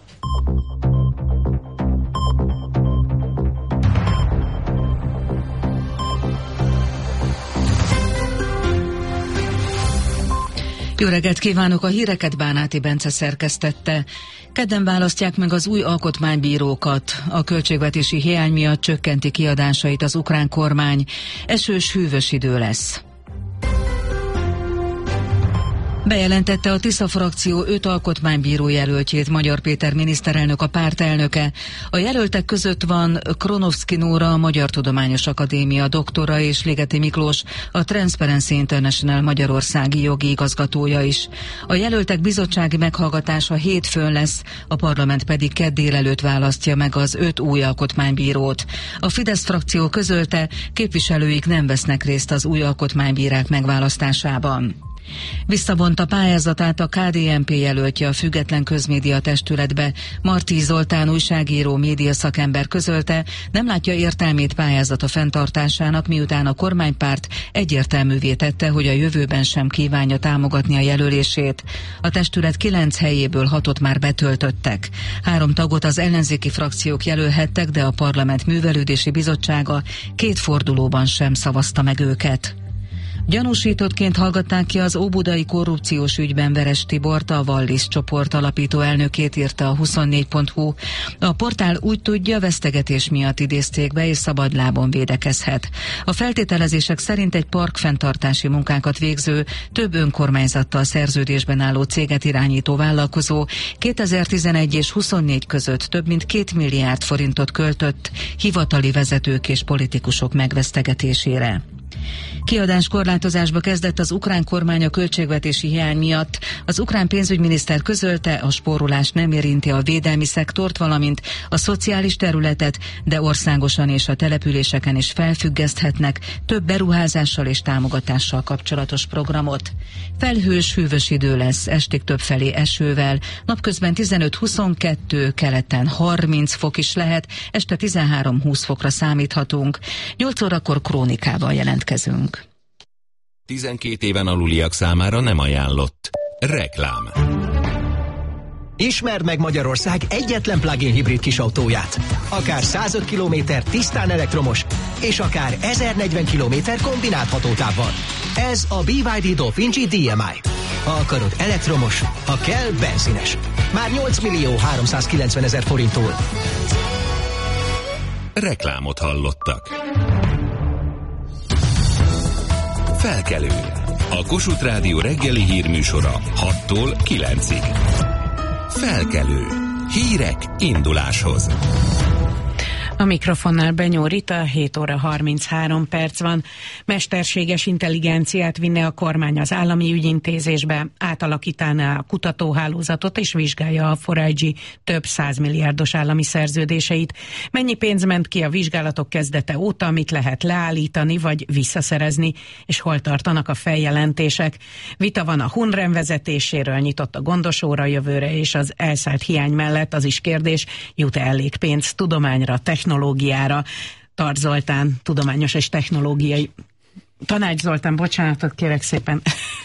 Jó reggelt kívánok, a híreket Bánáti Bence szerkesztette. Kedden választják meg az új alkotmánybírókat. A költségvetési hiány miatt csökkenti kiadásait az ukrán kormány. Esős, hűvös idő lesz. Bejelentette a Tisza frakció 5 alkotmánybíró jelöltjét Magyar Péter miniszterelnök, a párt elnöke. A jelöltek között van Kronovszki Nóra, a Magyar Tudományos Akadémia doktora, és Ligeti Miklós, a Transparency International magyarországi jogi igazgatója is. A jelöltek bizottsági meghallgatása hétfőn lesz, a parlament pedig kedd délelőtt választja meg az 5 új alkotmánybírót. A Fidesz frakció közölte, képviselőik nem vesznek részt az új alkotmánybírák megválasztásában. Visszavonta pályázatát a KDNP jelöltje a Független Közmédia Testületbe. Marti Zoltán újságíró, médiaszakember közölte, nem látja értelmét pályázata fenntartásának, miután a kormánypárt egyértelművé tette, hogy a jövőben sem kívánja támogatni a jelölését. A testület 9 helyéből 6-ot már betöltöttek. 3 tagot az ellenzéki frakciók jelölhettek, de a Parlament Művelődési Bizottsága 2 fordulóban sem szavazta meg őket. Gyanúsítottként hallgatták ki az óbudai korrupciós ügyben Veres Tibort, a Wallis csoport alapító elnökét, írta a 24.hu. A portál úgy tudja, vesztegetés miatt idézték be, és szabadlábon védekezhet. A feltételezések szerint egy parkfenntartási munkákat végző, több önkormányzattal szerződésben álló céget irányító vállalkozó 2011 és 24 között több mint 2 milliárd forintot költött hivatali vezetők és politikusok megvesztegetésére. Kiadáskorlátozásba kezdett az ukrán kormány a költségvetési hiány miatt. Az ukrán pénzügyminiszter közölte, a spórolás nem érinti a védelmi szektort, valamint a szociális területet, de országosan és a településeken is felfüggeszthetnek több beruházással és támogatással kapcsolatos programot. Felhős, hűvös idő lesz, estig többfelé esővel, napközben 15-22, keleten 30 fok is lehet, este 13-20 fokra számíthatunk. 8 órakor krónikával jelentkezünk. 12 éven aluliak számára nem ajánlott. Reklám. Ismerd meg Magyarország egyetlen plug-in hibrid kisautóját. Akár 105 km tisztán elektromos, és akár 1040 km kombinált hatótávval. Ez a BYD Dolphin G DMI. Ha akarod elektromos, ha kell benzines. Már 8.390.000 forinttól. Reklámot hallottak. Felkelő. A Kossuth Rádió reggeli hírműsora 6-tól 9-ig. Felkelő. Hírek induláshoz. A mikrofonnál Benyó Rita, 7 óra 33 perc van. Mesterséges intelligenciát vinne a kormány az állami ügyintézésbe, átalakítaná a kutatóhálózatot és vizsgálja a 4IG több 100 milliárdos állami szerződéseit. Mennyi pénz ment ki a vizsgálatok kezdete óta, mit lehet leállítani vagy visszaszerezni, és hol tartanak a feljelentések. Vita van a Hunrem vezetéséről, nyitott a gondos óra jövőre, és az elszállt hiány mellett az is kérdés, jut-e elég pénz tudományra, technológiára. Tarts Zoltán, tudományos és technológiai... Tanács Zoltán, bocsánatot kérek szépen.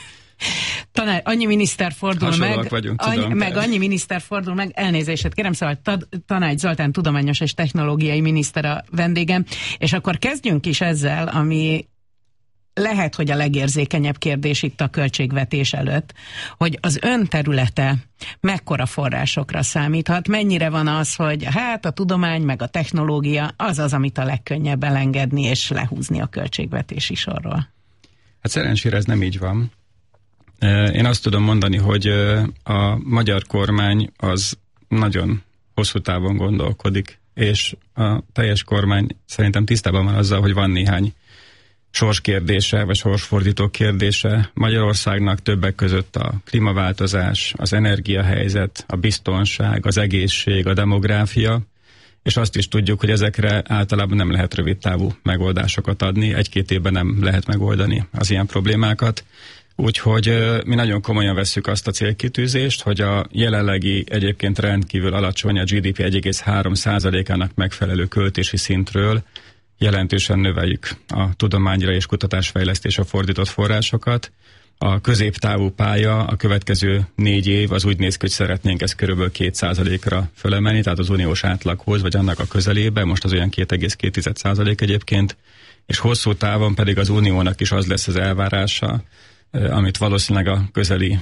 Annyi miniszter fordul meg, vagyunk, annyi miniszter fordul meg, elnézést kérem, szóval Tanács Zoltán, tudományos és technológiai miniszter a vendégem, és akkor kezdjünk is ezzel, ami lehet, hogy a legérzékenyebb kérdés itt a költségvetés előtt, hogy az ön területe mekkora forrásokra számíthat, mennyire van az, hogy hát a tudomány meg a technológia az, amit a legkönnyebb elengedni és lehúzni a költségvetési sorról. Hát szerencsére ez nem így van. Én azt tudom mondani, hogy a magyar kormány az nagyon hosszú távon gondolkodik, és a teljes kormány szerintem tisztában van azzal, hogy van néhány sorskérdése, vagy sorsfordító kérdése Magyarországnak, többek között a klímaváltozás, az energiahelyzet, a biztonság, az egészség, a demográfia, és azt is tudjuk, hogy ezekre általában nem lehet rövidtávú megoldásokat adni, 1-2 évben nem lehet megoldani az ilyen problémákat. Úgyhogy mi nagyon komolyan vesszük azt a célkitűzést, hogy a jelenlegi egyébként rendkívül alacsony, a GDP 1,3%-ának megfelelő költési szintről jelentősen növeljük a tudományra és kutatásfejlesztésre fordított forrásokat. A középtávú pálya, a következő 4 év az úgy néz ki, hogy szeretnénk ezt körülbelül 2%-ra fölemelni, tehát az uniós átlaghoz, vagy annak a közelébe, most az olyan 2,2% egyébként, és hosszú távon pedig az uniónak is az lesz az elvárása, amit valószínűleg a közeli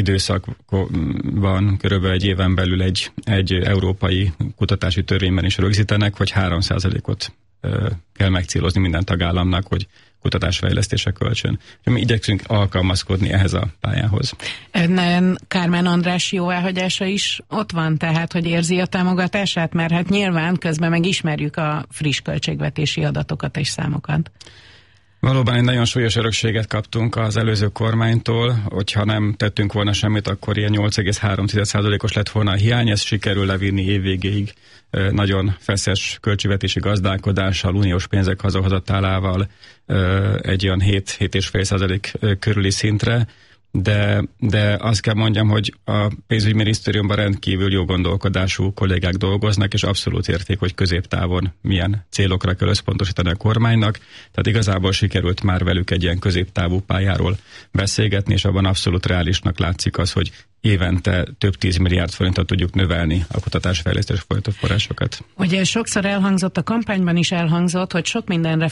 időszakban, körülbelül 1 éven belül egy európai kutatási törvényben is rögzítenek, hogy 3%-ot kell megcélozni minden tagállamnak, hogy kutatásfejlesztésre kölcsön. Mi igyekszünk alkalmazkodni ehhez a pályához. Önnen Kármán András jóváhagyása is ott van, tehát, hogy érzi a támogatását, mert hát nyilván közben megismerjük a friss költségvetési adatokat és számokat. Valóban egy nagyon súlyos örökséget kaptunk az előző kormánytól, hogyha nem tettünk volna semmit, akkor ilyen 8,3%-os lett volna a hiány, ezt sikerül levinni évvégéig nagyon feszes költségvetési gazdálkodással, uniós pénzek hazahozatálával egy olyan 7,5% körüli szintre, de azt kell mondjam, hogy a pénzügyminisztériumban rendkívül jó gondolkodású kollégák dolgoznak, és abszolút érték, hogy középtávon milyen célokra kell összpontosítani a kormánynak. Tehát igazából sikerült már velük egy ilyen középtávú pályáról beszélgetni, és abban abszolút reálisnak látszik az, hogy évente több 10 milliárd forintot tudjuk növelni a kutatásfejlesztés forrásokat. Ugye sokszor elhangzott, a kampányban is elhangzott, hogy sok mindenre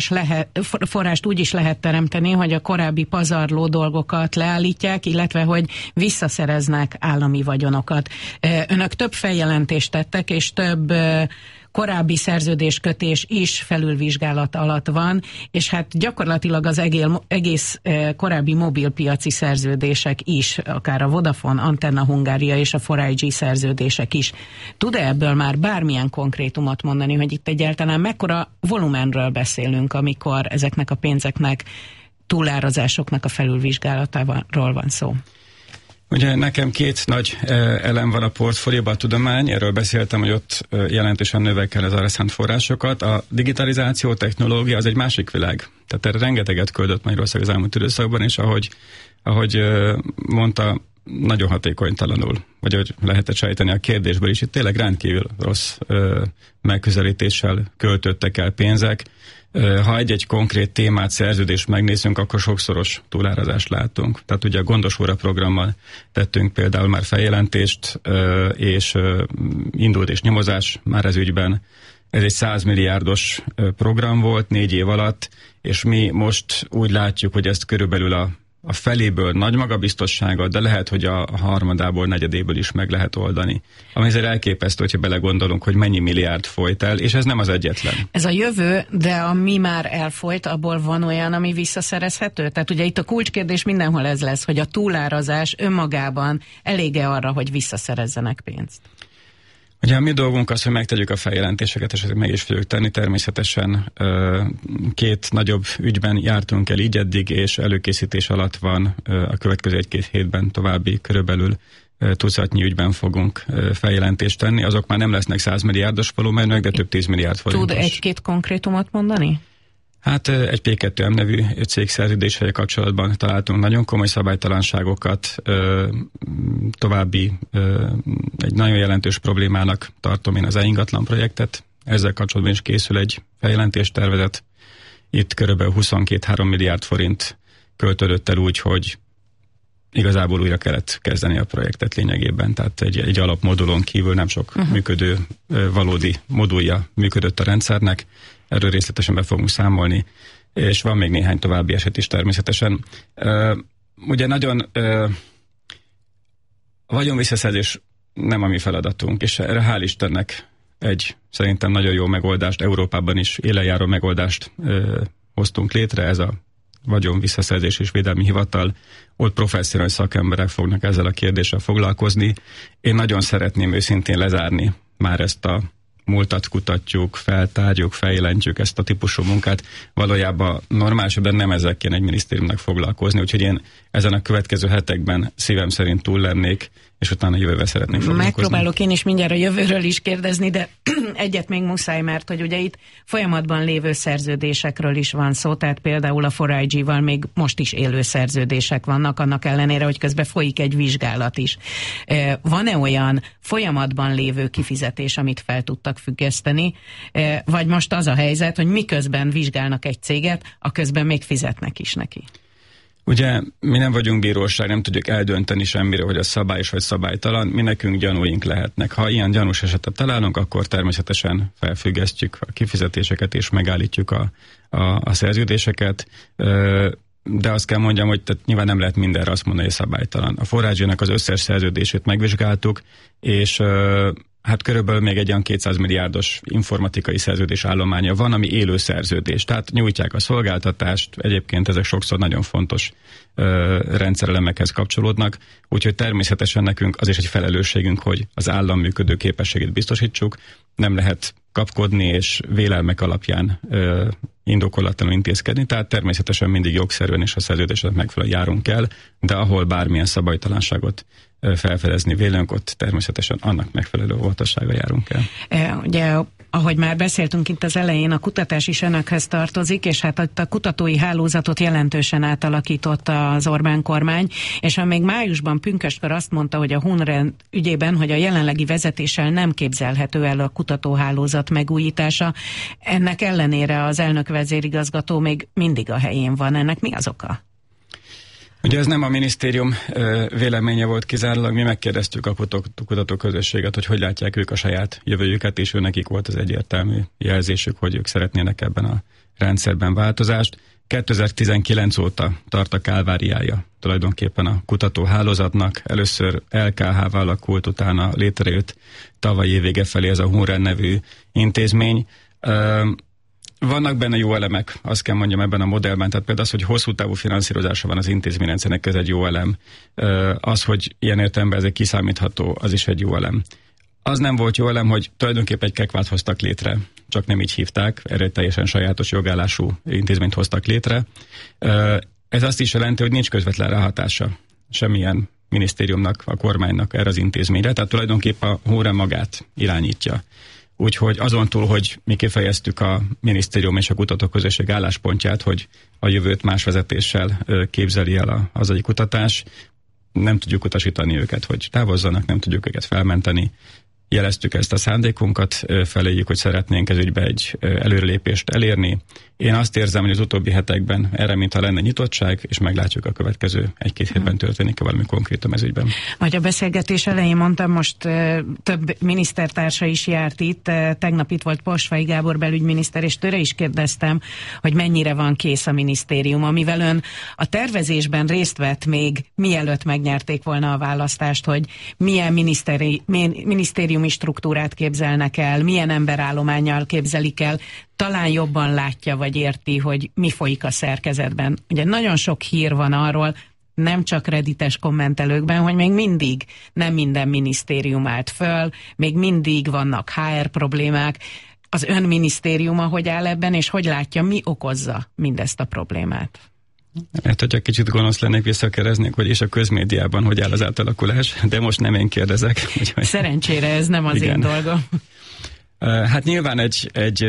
forrást úgy is lehet teremteni, hogy a korábbi pazarló dolgokat leállítják, illetve hogy visszaszereznek állami vagyonokat. Önök több feljelentést tettek, és több korábbi szerződéskötés is felülvizsgálat alatt van, és hát gyakorlatilag az egész korábbi mobilpiaci szerződések is, akár a Vodafone, Antenna Hungária és a 4G szerződések is. Tud-e ebből már bármilyen konkrétumot mondani, hogy itt egyáltalán mekkora volumenről beszélünk, amikor ezeknek a pénzeknek, túlárazásoknak a felülvizsgálatáról van szó? Ugye nekem két nagy elem van a portfólióban, a tudomány, erről beszéltem, hogy ott jelentősen növekel az arra szánt forrásokat. A digitalizáció, technológia az egy másik világ. Tehát erre rengeteget küldött Magyarország az elmúlt időszakban, és ahogy mondta, nagyon hatékonytalanul, vagy hogy lehetett sejteni a kérdésből is, itt tényleg rendkívül rossz megközelítéssel költöttek el pénzek. Ha egy konkrét témát, szerződést megnézzünk, akkor sokszoros túlárazást látunk. Tehát ugye a Gondos óra programmal tettünk például már feljelentést, és indult és nyomozás már ez ügyben. Ez egy 100 milliárdos program volt 4 év alatt, és mi most úgy látjuk, hogy ezt körülbelül a feléből nagy magabiztossággal, de lehet, hogy a harmadából, negyedéből is meg lehet oldani. Ami ezért elképesztő, hogyha belegondolunk, hogy mennyi milliárd folyt el, és ez nem az egyetlen. Ez a jövő, de ami már elfolyt, abból van olyan, ami visszaszerezhető? Tehát ugye itt a kulcskérdés mindenhol ez lesz, hogy a túlárazás önmagában elég-e arra, hogy visszaszerezzenek pénzt? Ugye a mi dolgunk az, hogy megtegyük a feljelentéseket, és ezeket meg is fogjuk tenni. Természetesen 2 nagyobb ügyben jártunk el így eddig, és előkészítés alatt van a következő 1-2 hétben további körülbelül tucatnyi ügyben fogunk feljelentést tenni. Azok már nem lesznek 100 milliárdos volumenűek, de több 10 milliárd forintos. Tud 1-2 konkrétumot mondani? Hát egy P2M nevű cégszerződéssel kapcsolatban találtunk nagyon komoly szabálytalanságokat, további egy nagyon jelentős problémának tartom én az e-ingatlan projektet. Ezzel kapcsolatban is készül egy feljelentéstervezet. Itt körülbelül 22-3 milliárd forint költődött el úgy, hogy igazából újra kellett kezdeni a projektet lényegében. Tehát egy alapmodulon kívül nem sok működő, valódi modulja működött a rendszernek. Erről részletesen be fogunk számolni, és van még néhány további eset is természetesen. Ugye nagyon a vagyonvisszaszerzés nem a mi feladatunk, és erre hál' Istennek egy szerintem nagyon jó megoldást, Európában is élenjáró megoldást hoztunk létre, ez a vagyonvisszaszerzés és védelmi hivatal. Ott professzionális szakemberek fognak ezzel a kérdéssel foglalkozni. Én nagyon szeretném őszintén lezárni már ezt a múltat kutatjuk, feltárjuk, feljelentjük ezt a típusú munkát. Valójában normális, de nem ezzel kéne egy minisztériumnak foglalkozni, úgyhogy én ezen a következő hetekben szívem szerint túl lennék, és utána jövővel szeretnék foglalkozni. Megpróbálok én is mindjárt a jövőről is kérdezni, de egyet még muszáj, mert hogy ugye itt folyamatban lévő szerződésekről is van szó, tehát például a 4G-val még most is élő szerződések vannak, annak ellenére, hogy közben folyik egy vizsgálat is. Van-e olyan folyamatban lévő kifizetés, amit fel tudtak függeszteni, vagy most az a helyzet, hogy miközben vizsgálnak egy céget, a közben még fizetnek is neki? Ugye mi nem vagyunk bíróság, nem tudjuk eldönteni semmire, hogy a szabályos vagy szabálytalan, mi nekünk gyanúink lehetnek. Ha ilyen gyanús esetet találunk, akkor természetesen felfüggesztjük a kifizetéseket és megállítjuk a szerződéseket, de azt kell mondjam, hogy nyilván nem lehet mindenre azt mondani, hogy szabálytalan. A 4G-nek az összes szerződését megvizsgáltuk, és hát körülbelül még egy olyan 200 milliárdos informatikai szerződés állománya van, ami élő szerződés. Tehát nyújtják a szolgáltatást, egyébként ezek sokszor nagyon fontos rendszerelemekhez kapcsolódnak, úgyhogy természetesen nekünk az is egy felelősségünk, hogy az állam működő képességét biztosítsuk. Nem lehet kapkodni és vélelmek alapján indokolatlanul intézkedni, tehát természetesen mindig jogszerűen és a szerződésnek megfelelően járunk el, de ahol bármilyen szabálytalanságot felfedezni vélünk, ott természetesen annak megfelelő óvatossággal járunk el. Ugye, ahogy már beszéltünk itt az elején, a kutatás is önökhez tartozik, és hát a kutatói hálózatot jelentősen átalakította az Orbán kormány, és ha még májusban pünköstkor azt mondta, hogy a HUNRED ügyében, hogy a jelenlegi vezetéssel nem képzelhető el a kutatóhálózat megújítása, ennek ellenére az elnök vezérigazgató még mindig a helyén van. Ennek mi az oka? Ugye ez nem a minisztérium véleménye volt kizárólag, mi megkérdeztük a kutatóközösséget, hogy látják ők a saját jövőjüket, és nekik volt az egyértelmű jelzésük, hogy ők szeretnének ebben a rendszerben változást. 2019 óta tart a kálváriája tulajdonképpen a kutatóhálózatnak. Először LKH-val alakult, utána létrejött tavaly évvége felé ez a HUNREN nevű intézmény. Vannak benne jó elemek, azt kell mondjam ebben a modellben, tehát például az, hogy hosszú távú finanszírozása van az intézményrendszernek, ez egy jó elem. Az, hogy ilyen értelemben ez egy kiszámítható, az is egy jó elem. Az nem volt jó elem, hogy tulajdonképpen egy kekvát hoztak létre, csak nem így hívták, erre teljesen sajátos jogállású intézményt hoztak létre. Ez azt is jelenti, hogy nincs közvetlen ráhatása semmilyen minisztériumnak, a kormánynak erre az intézményre, tehát tulajdonképpen a HUNREN magát irányítja. Úgyhogy azon túl, hogy mi kifejeztük a minisztérium és a kutatóközösség álláspontját, hogy a jövőt más vezetéssel képzeli el a hazai kutatás, nem tudjuk utasítani őket, hogy távozzanak, nem tudjuk őket felmenteni. Jeleztük ezt a szándékunkat feléjük, hogy szeretnénk ez ügybe egy előrelépést elérni. Én azt érzem, hogy az utóbbi hetekben erre mintha lenne nyitottság, és meglátjuk a következő 1-2 hétben történik-e valami konkrétum ez ügyben. Ahogy a beszélgetés elején mondtam, most több minisztertársa is járt itt. Tegnap itt volt Posvai Gábor belügyminiszter, és tőle is kérdeztem, hogy mennyire van kész a minisztérium, amivel ön a tervezésben részt vett még mielőtt megnyerték volna a választást, hogy milyen minisztériumi struktúrát képzelnek el, milyen emberállománnyal képzelik el, talán jobban látja vagy érti, hogy mi folyik a szerkezetben. Ugye nagyon sok hír van arról, nem csak reddites kommentelőkben, hogy még mindig nem minden minisztérium állt föl, még mindig vannak HR problémák. Az ön minisztériuma hogy áll ebben, és hogy látja, mi okozza mindezt a problémát? Hát, hogyha kicsit gonosz lennék, visszakérdeznék, hogy és a közmédiában hogy áll az átalakulás, de most nem én kérdezek. Úgyhogy... Szerencsére ez nem az én dolgom. Hát nyilván egy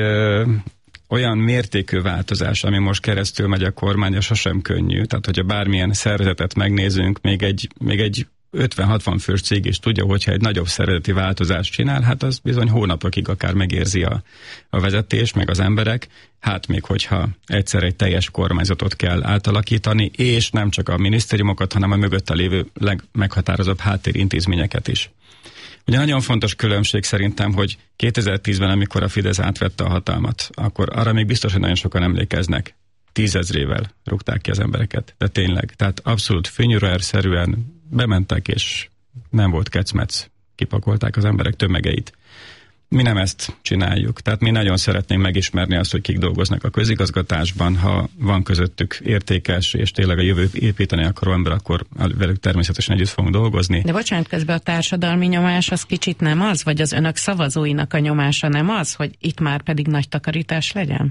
olyan mértékű változás, ami most keresztül megy a kormánya, sosem könnyű. Tehát, hogyha bármilyen szervezetet megnézünk, még egy 50-60 fős cég is tudja, hogyha egy nagyobb szervezeti változást csinál, hát az bizony hónapokig akár megérzi a vezetés, meg az emberek. Hát még hogyha egyszer egy teljes kormányzatot kell átalakítani, és nem csak a minisztériumokat, hanem a mögötte lévő legmeghatározóbb háttérintézményeket is. Ugye nagyon fontos különbség szerintem, hogy 2010-ben, amikor a Fidesz átvette a hatalmat, akkor arra még biztos, hogy nagyon sokan emlékeznek. 10 000-vel rúgták ki az embereket, de tényleg. Tehát abszolút fűnyűrőerszerűen bementek, és nem volt kecmec. Kipakolták az emberek tömegeit. Mi nem ezt csináljuk. Tehát mi nagyon szeretnénk megismerni azt, hogy kik dolgoznak a közigazgatásban. Ha van közöttük értékes, és tényleg a jövőt építeni akaró ember, akkor velük természetesen együtt fogunk dolgozni. De bocsánat, közben a társadalmi nyomás az kicsit nem az? Vagy az önök szavazóinak a nyomása nem az, hogy itt már pedig nagy takarítás legyen?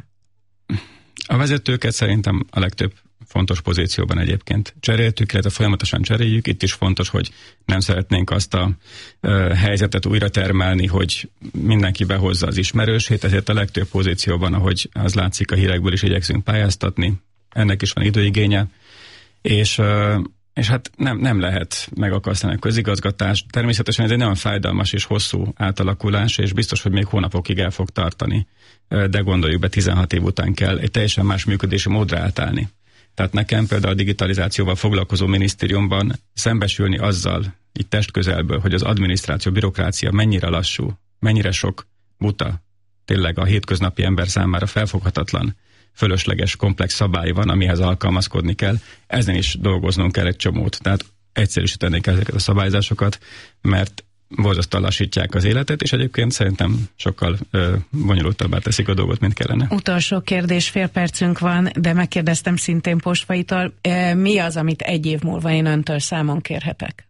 A vezetőket szerintem a legtöbb fontos pozícióban egyébként cseréltük, illetve folyamatosan cseréljük. Itt is fontos, hogy nem szeretnénk azt a helyzetet újra termelni, hogy mindenki behozza az ismerősét, ezért a legtöbb pozícióban, ahogy az látszik a hírekből is, igyekszünk pályáztatni. Ennek is van időigénye, és hát nem lehet megakasztani a közigazgatást. Természetesen ez egy nagyon fájdalmas és hosszú átalakulás, és biztos, hogy még hónapokig el fog tartani. De gondoljuk be, 16 év után kell egy teljesen más működési módra átállni. Tehát nekem például a digitalizációval foglalkozó minisztériumban szembesülni azzal, itt testközelből, hogy az adminisztráció, bürokrácia mennyire lassú, mennyire sok buta, tényleg a hétköznapi ember számára felfoghatatlan, fölösleges, komplex szabály van, amihez alkalmazkodni kell. Ezen is dolgoznunk kell egy csomót. Tehát egyszerűsíteni kell ezeket a szabályzásokat, mert borzasztóan lassítják az életet, és egyébként szerintem sokkal bonyolultabbá teszik a dolgot, mint kellene. Utolsó kérdés, fél percünk van, de megkérdeztem szintén Posvaitól, mi az, amit egy év múlva én öntől számon kérhetek?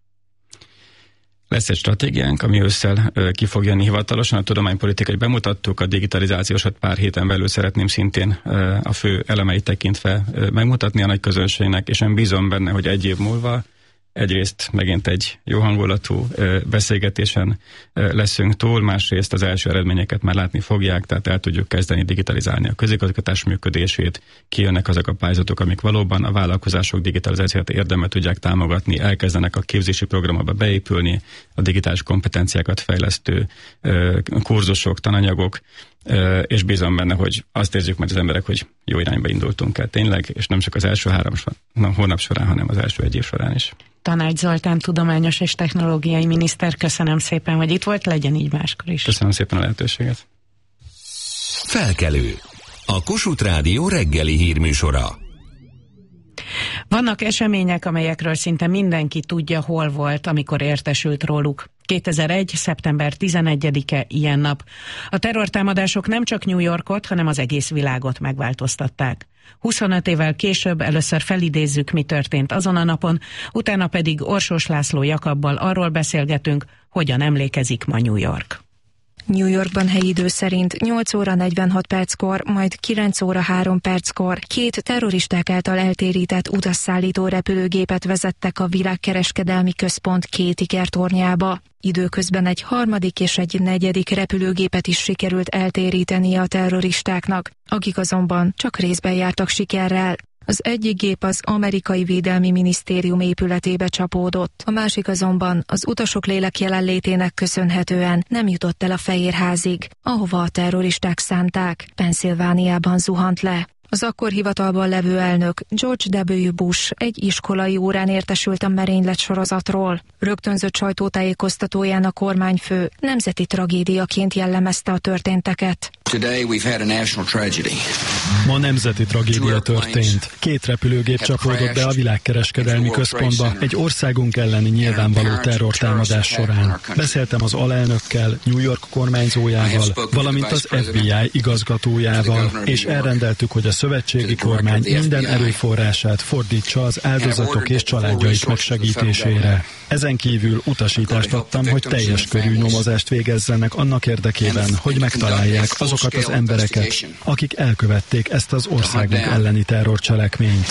Lesz egy stratégiánk, ami ősszel ki fog jönni hivatalosan. A tudománypolitikát bemutattuk, a digitalizációsat pár héten belül szeretném szintén a fő elemeit tekintve megmutatni a nagy közönségnek, és én bízom benne, hogy egy év múlva egyrészt megint egy jó hangulatú beszélgetésen leszünk túl, másrészt az első eredményeket már látni fogják, tehát el tudjuk kezdeni digitalizálni a közigazgatás működését, kijönnek azok a pályázatok, amik valóban a vállalkozások digitalizációt érdemel tudják támogatni, elkezdenek a képzési programokba beépülni, a digitális kompetenciákat fejlesztő kurzusok, tananyagok, és bízom benne, hogy azt érzik majd az emberek, hogy jó irányba indultunk el tényleg, és nem csak az első 3 hónap során, hanem az első 1 év során is. Tanács Zoltán tudományos és technológiai miniszter, köszönöm szépen, hogy itt volt, legyen így máskor is. Köszönöm szépen a lehetőséget. Felkelő. A Kossuth Rádió reggeli hírműsora. Vannak események, amelyekről szinte mindenki tudja, hol volt, amikor értesült róluk. 2001. szeptember 11-e ilyen nap. A terrortámadások nem csak New Yorkot, hanem az egész világot megváltoztatták. 25 évvel később először felidézzük, mi történt azon a napon, utána pedig Orsós László Jakabbal arról beszélgetünk, hogyan emlékezik ma New York. New Yorkban helyi idő szerint 8 óra 46 perckor, majd 9 óra 3 perckor 2 terroristák által eltérített utasszállító repülőgépet vezettek a Világkereskedelmi Központ 2 ikertornyába. Időközben egy 3. és egy 4. repülőgépet is sikerült eltérítenie a terroristáknak, akik azonban csak részben jártak sikerrel. Az egyik gép az Amerikai Védelmi Minisztérium épületébe csapódott, a másik azonban az utasok lélek jelenlétének köszönhetően nem jutott el a Fehérházig, ahova a terroristák szánták. Pennsylvániában zuhant le. Az akkor hivatalban levő elnök George W. Bush egy iskolai órán értesült a merénylet sorozatról. Rögtönzött sajtótájékoztatóján a kormányfő nemzeti tragédiaként jellemezte a történteket. Ma nemzeti tragédia történt. 2 repülőgép csapódott be a Világkereskedelmi Központba egy országunk elleni nyilvánvaló terrortámadás során. Beszéltem az alelnökkel, New York kormányzójával, valamint az FBI igazgatójával, és elrendeltük, hogy a szövetségi kormány minden erőforrását fordítsa az áldozatok és családjaik megsegítésére. Ezen kívül utasítást adtam, hogy teljes körű nyomozást végezzenek annak érdekében, hogy megtalálják azokat az embereket, akik elkövették ezt az országunk elleni terrorcselekményt.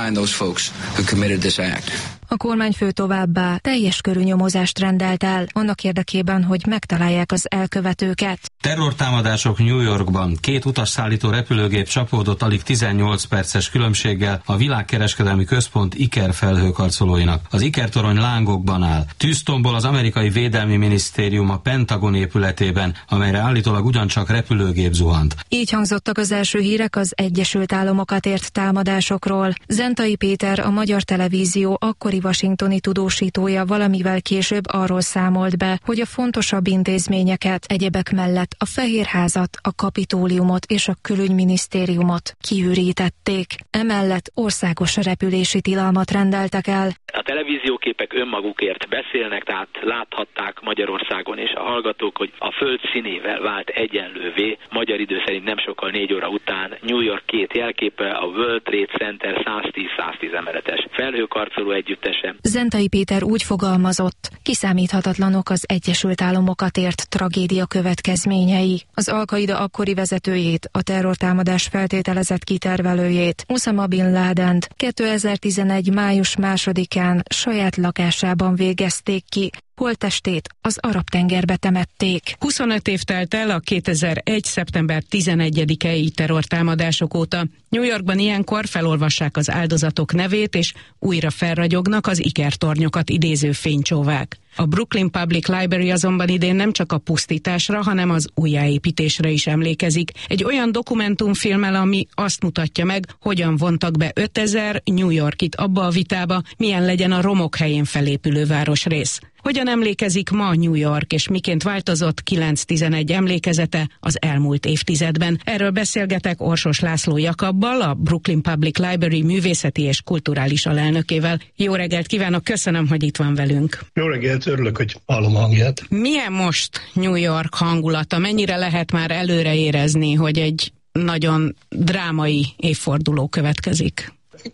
A kormányfő továbbá teljes körű nyomozást rendelt el, annak érdekében, hogy megtalálják az elkövetőket. Terrortámadások New Yorkban. 2 utasszállító repülőgép csapódott alig 18 perces különbséggel a Világkereskedelmi Központ ikerfelhőkarcolóinak. Az ikertorony lángokban áll. Tűztombol az Amerikai Védelmi Minisztérium a Pentagon épületében, amelyre állítólag ugyancsak repülőgép zuhant. Így hangzottak az első hírek az Egyesült Államokat ért támadásokról. Zentai Péter, a Magyar Televízió akkori washingtoni tudósítója valamivel később arról számolt be, hogy a fontosabb intézményeket, egyebek mellett a Fehérházat, a Kapitóliumot és a Külügyminisztériumot kiürítették. Emellett országos repülési tilalmat rendeltek el. A televízióképek önmagukért beszélnek, tehát láthatták Magyarországon és a hallgatók, hogy a föld színével vált egyenlővé, magyar idő szerint nem sokkal 4 óra után New York 2 jelképe, a World Trade Center 110-110 emeletes felhőkarcoló együttese. Zentai Péter úgy fogalmazott, kiszámíthatatlanok az Egyesült Államokat ért tragédia következményei. Az Al-Qaida akkori vezetőjét, a terrortámadás feltételezett kitervelőjét, Uszama Bin Ládent 2011. május 2-án saját lakásában végezték ki. Holttestét az Arab-tengerbe temették. 25 év telt el a 2001. szeptember 11-i terrortámadások óta. New Yorkban ilyenkor felolvassák az áldozatok nevét, és újra felragyognak az ikertornyokat idéző fénycsóvák. A Brooklyn Public Library azonban idén nem csak a pusztításra, hanem az újjáépítésre is emlékezik. Egy olyan dokumentumfilmmel, ami azt mutatja meg, hogyan vontak be 5000 New Yorkit abba a vitába, milyen legyen a romok helyén felépülő városrész. Hogyan emlékezik ma New York, és miként változott 9/11 emlékezete az elmúlt évtizedben? Erről beszélgetek Orsós László Jakabbal, a Brooklyn Public Library művészeti és kulturális alelnökével. Jó reggelt kívánok, köszönöm, hogy itt van velünk. Jó reggelt, örülök, hogy hallom a hangját. Milyen most New York hangulata? Mennyire lehet már előre érezni, hogy egy nagyon drámai évforduló következik?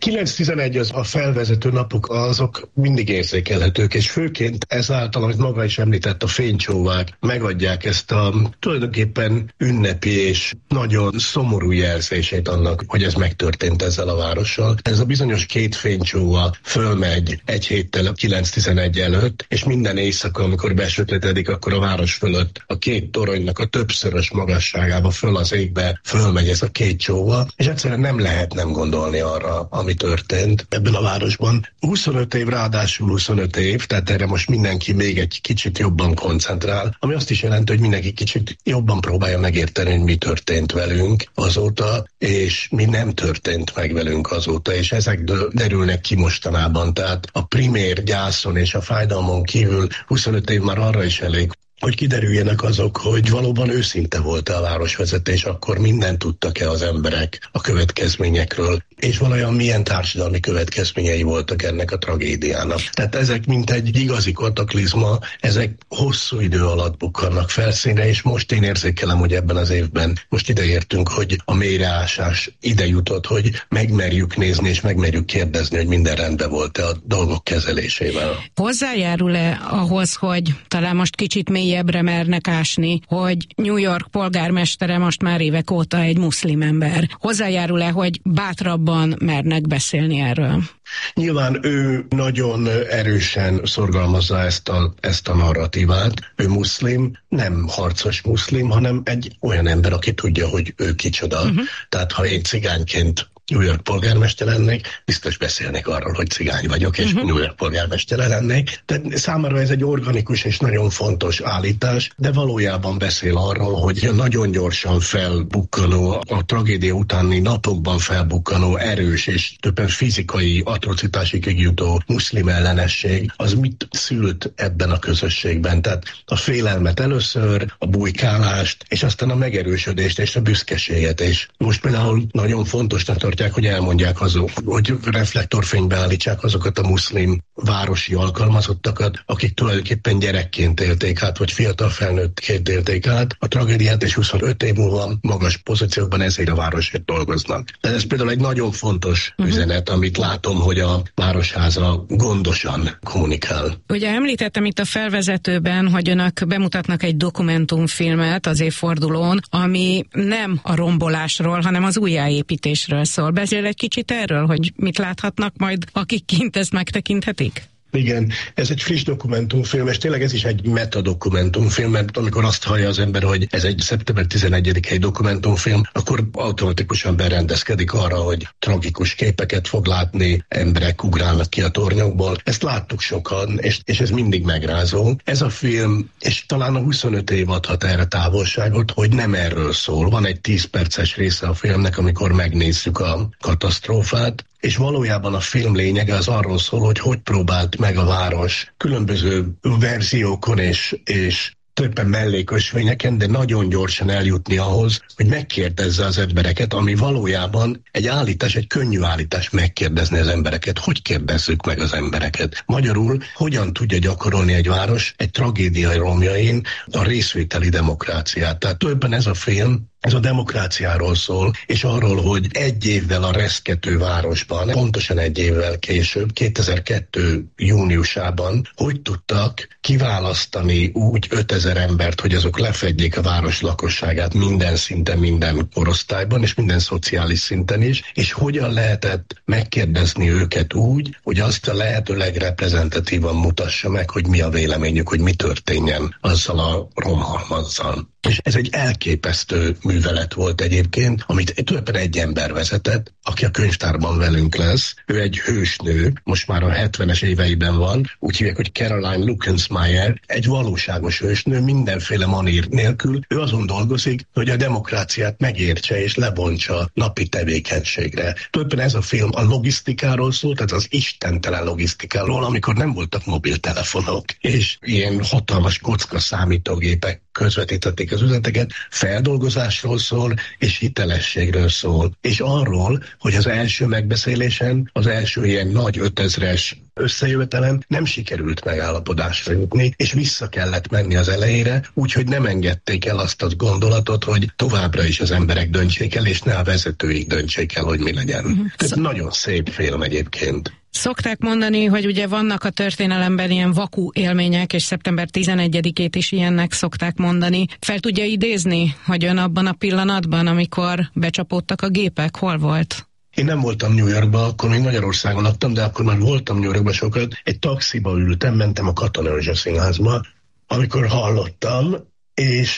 9/11 az a felvezető napok, azok mindig érzékelhetők, és főként ezáltal, amit maga is említett, a fénycsóvák megadják ezt a tulajdonképpen ünnepi és nagyon szomorú jelzését annak, hogy ez megtörtént ezzel a várossal. Ez a bizonyos 2 fénycsóva fölmegy egy héttel a 9/11 előtt, és minden éjszaka, amikor besötétedik, akkor a város fölött a 2 toronynak a többszörös magasságába föl az égbe fölmegy ez a 2 csóva, és egyszerűen nem lehet nem gondolni arra, ami történt ebben a városban. 25 év, ráadásul 25 év, tehát erre most mindenki még egy kicsit jobban koncentrál, ami azt is jelenti, hogy mindenki kicsit jobban próbálja megérteni, hogy mi történt velünk azóta, és mi nem történt meg velünk azóta, és ezek derülnek ki mostanában. Tehát a primér gyászon és a fájdalmon kívül 25 év már arra is elég, hogy kiderüljenek azok, hogy valóban őszinte volt a városvezetés, akkor mindent tudtak-e az emberek a következményekről, és valójában milyen társadalmi következményei voltak ennek a tragédiának. Tehát ezek mint egy igazi kataklizma, ezek hosszú idő alatt bukkannak felszínre, és most én érzékelem, hogy ebben az évben most ideértünk, hogy a mélyreásás ide jutott, hogy megmerjük nézni, és megmerjük kérdezni, hogy minden rendben volt-e a dolgok kezelésével. Hozzájárul-e ahhoz, hogy talán most kicsit mélyebbre mernek ásni, hogy New York polgármestere most már évek óta egy muszlim ember? Hozzájárul-e, hogy bátrabban mernek beszélni erről? Nyilván ő nagyon erősen szorgalmazza ezt a narratívát. Ő muszlim, nem harcos muszlim, hanem egy olyan ember, aki tudja, hogy ő kicsoda. Tehát ha én cigányként New York polgármester lennék, biztos beszélnék arról, hogy cigány vagyok, és New York polgármester lennék. Tehát számára ez egy organikus és nagyon fontos állítás, de valójában beszél arról, hogy nagyon gyorsan felbukkanó, a tragédia utáni napokban felbukkanó, erős és többen fizikai atrocitásig jutó muszlim ellenesség, az mit szült ebben a közösségben. Tehát a félelmet először, a bujkálást, és aztán a megerősödést és a büszkeséget. És most például nagyon fontosnak tartják, hogy elmondják azok, hogy reflektorfénybe állítsák azokat a muszlim városi alkalmazottakat, akik tulajdonképpen gyerekként élték át, vagy fiatal felnőttként élték át a tragédiát, és 25 év múlva magas pozíciókban ezért a városért dolgoznak. De ez például egy nagyon fontos üzenet, amit látom, hogy a Városháza gondosan kommunikál. Ugye említettem itt a felvezetőben, hogy önök bemutatnak egy dokumentumfilmet az évfordulón, ami nem a rombolásról, hanem az újjáépítésről szól. Beszél egy kicsit erről, hogy mit láthatnak majd, akik kint ezt megtekinthetik? Igen, ez egy friss dokumentumfilm, és tényleg ez is egy metadokumentumfilm, mert amikor azt hallja az ember, hogy ez egy szeptember 11-i dokumentumfilm, akkor automatikusan berendezkedik arra, hogy tragikus képeket fog látni, emberek ugrálnak ki a tornyokból. Ezt láttuk sokan, és ez mindig megrázó. Ez a film, és talán a 25 év adhat erre távolságot, hogy nem erről szól. Van egy 10 perces része a filmnek, amikor megnézzük a katasztrófát, és valójában a film lényege az arról szól, hogy próbált meg a város különböző verziókon és többen mellékösvényeken, de nagyon gyorsan eljutni ahhoz, hogy megkérdezze az embereket, ami valójában egy állítás, egy könnyű állítás megkérdezni az embereket. Hogy kérdezzük meg az embereket? Magyarul, hogyan tudja gyakorolni egy város egy tragédia romjain a részvételi demokráciát? Tehát többen ez a film, ez a demokráciáról szól, és arról, hogy egy évvel a reszkető városban, pontosan egy évvel később, 2002. júniusában, hogy tudtak kiválasztani úgy 5000 embert, hogy azok lefedjék a város lakosságát minden szinten, minden korosztályban, és minden szociális szinten is, és hogyan lehetett megkérdezni őket úgy, hogy azt a lehető legreprezentatívan mutassa meg, hogy mi a véleményük, hogy mi történjen azzal a romhalmazzal. És ez egy elképesztő művelet volt egyébként, amit tulajdonképpen egy ember vezetett, aki a könyvtárban velünk lesz. Ő egy hősnő, most már a 70-es éveiben van, úgy hívják, hogy Caroline Lucensmeyer, egy valóságos hősnő, mindenféle manír nélkül. Ő azon dolgozik, hogy a demokráciát megértse és lebontsa napi tevékenységre. Tulajdonképpen ez a film a logisztikáról szól, tehát az istentelen logisztikáról, amikor nem voltak mobiltelefonok, és ilyen hatalmas kocka számítógépek közvetítették az üzeneteket, feldolgozásról szól, és hitelességről szól. És arról, hogy az első megbeszélésen, az első ilyen nagy 5000-es összejövetelen nem sikerült megállapodásra jutni, és vissza kellett menni az elejére, úgyhogy nem engedték el azt a gondolatot, hogy továbbra is az emberek döntsék el, és ne a vezetőik döntsék el, hogy mi legyen. Ez nagyon szép film egyébként. Szokták mondani, hogy ugye vannak a történelemben ilyen vakú élmények, és szeptember 11-ét is ilyennek szokták mondani. Fel tudja idézni, hogy ön abban a pillanatban, amikor becsapódtak a gépek, hol volt? Én nem voltam New Yorkban, akkor még Magyarországon laktam, de akkor már voltam New Yorkban sokat. Egy taxiba ültem, mentem a Katona József Színházba, amikor hallottam, és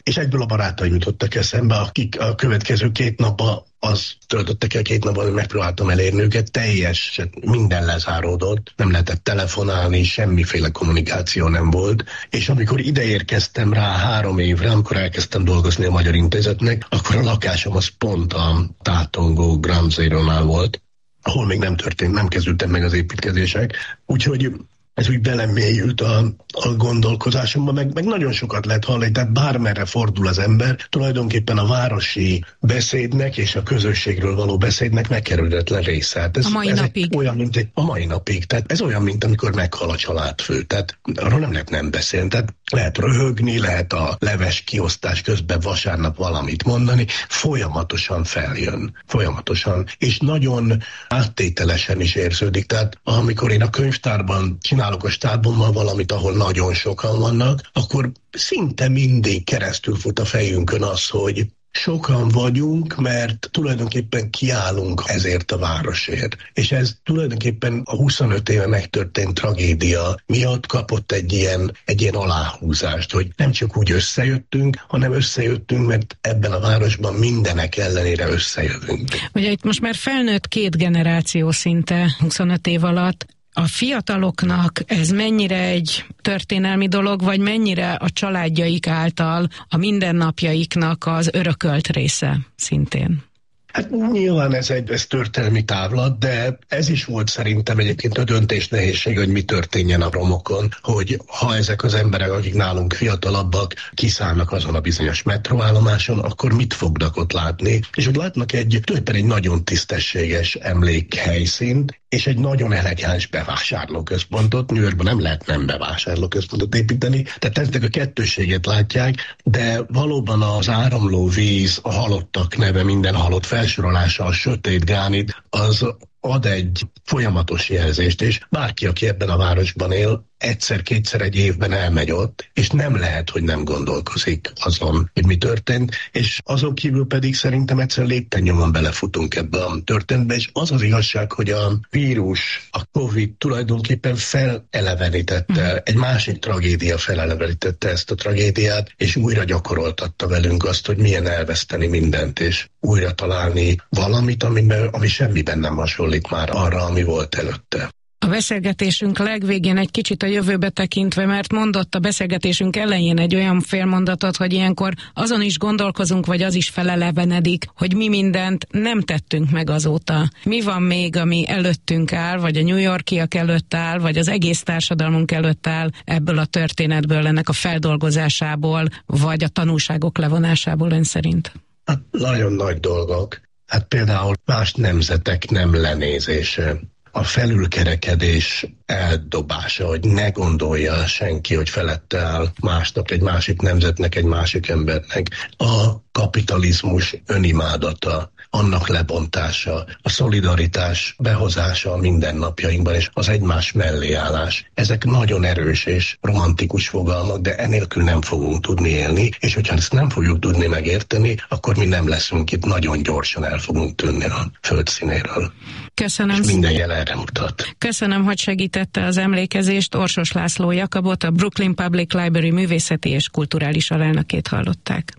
és egyből a barátaim jutottak eszembe, akik a következő 2 napban az töltöttek el 2 napban, hogy megpróbáltam elérni őket, teljesen minden lezáródott, nem lehetett telefonálni, semmiféle kommunikáció nem volt, és amikor ide érkeztem rá 3 évre, amikor elkezdtem dolgozni a Magyar Intézetnek, akkor a lakásom az pont a tátongó Ground Zero-nál volt, ahol még nem kezdődtek meg az építkezések, úgyhogy ez úgy belemélyült a gondolkozásomba, meg nagyon sokat lehet hallani, tehát bármerre fordul az ember, tulajdonképpen a városi beszédnek és a közösségről való beszédnek megkerülhetetlen része. Hát ez, a mai napig. Olyan, mint a mai napig. Tehát ez olyan, mint amikor meghal a családfő. Tehát arról nem lehet nem beszélni. Tehát lehet röhögni, lehet a leves kiosztás közben vasárnap valamit mondani, folyamatosan feljön. Folyamatosan. És nagyon áttételesen is érződik. Tehát amikor én a könyvtárban csinálok a stábommal valamit, ahol nagyon sokan vannak, akkor szinte mindig keresztül fut a fejünkön az, hogy sokan vagyunk, mert tulajdonképpen kiállunk ezért a városért. És ez tulajdonképpen a 25 éve megtörtént tragédia miatt kapott egy ilyen aláhúzást, hogy nem csak úgy összejöttünk, hanem összejöttünk, mert ebben a városban mindenek ellenére összejövünk. Ugye itt most már felnőtt 2 generáció szinte 25 év alatt. A fiataloknak ez mennyire egy történelmi dolog, vagy mennyire a családjaik által a mindennapjaiknak az örökölt része szintén? Hát nyilván ez történelmi távlat, de ez is volt szerintem egyébként a döntés nehézség, hogy mi történjen a romokon, hogy ha ezek az emberek, akik nálunk fiatalabbak, kiszállnak azon a bizonyos metróállomáson, akkor mit fognak ott látni? És hogy látnak tulajdonképpen egy nagyon tisztességes emlékhelyszínt, és egy nagyon elegáns bevásárlóközpontot. New Yorkban nem lehet nem bevásárlóközpontot építeni, tehát ezek a kettősséget látják, de valóban az áramló víz, a halottak neve, minden halott felsorolása, a sötét gránit, az ad egy folyamatos jelzést, és bárki, aki ebben a városban él, egyszer-kétszer egy évben elmegy ott, és nem lehet, hogy nem gondolkozik azon, hogy mi történt, és azon kívül pedig szerintem egyszer lépten-nyomon belefutunk ebbe a történetbe, és az az igazság, hogy a vírus, a Covid tulajdonképpen felelevenítette, egy másik tragédia felelevenítette ezt a tragédiát, és újra gyakoroltatta velünk azt, hogy milyen elveszteni mindent, és újra találni valamit, ami semmiben nem hasonlít már arra, ami volt előtte. A beszélgetésünk legvégén egy kicsit a jövőbe tekintve, mert mondott a beszélgetésünk elején egy olyan félmondatot, hogy ilyenkor azon is gondolkozunk, vagy az is felelevenedik, hogy mi mindent nem tettünk meg azóta. Mi van még, ami előttünk áll, vagy a New Yorkiak előtt áll, vagy az egész társadalmunk előtt áll ebből a történetből, ennek a feldolgozásából, vagy a tanulságok levonásából ön szerint? Hát nagyon nagy dolgok. Hát például más nemzetek nem lenézése. A felülkerekedés eldobása, hogy ne gondolja senki, hogy felette áll másnak, egy másik nemzetnek, egy másik embernek. A kapitalizmus önimádata, annak lebontása, a szolidaritás behozása a mindennapjainkban, és az egymás mellé állás. Ezek nagyon erős és romantikus fogalmak, de enélkül nem fogunk tudni élni, és hogyha ezt nem fogjuk tudni megérteni, akkor mi nem leszünk itt, nagyon gyorsan el fogunk tűnni a földszínéről. Köszönöm. És minden jel erre mutat. Köszönöm, hogy segítette az emlékezést. Orsos László Jakabot, a Brooklyn Public Library művészeti és kulturális alelnökét hallották.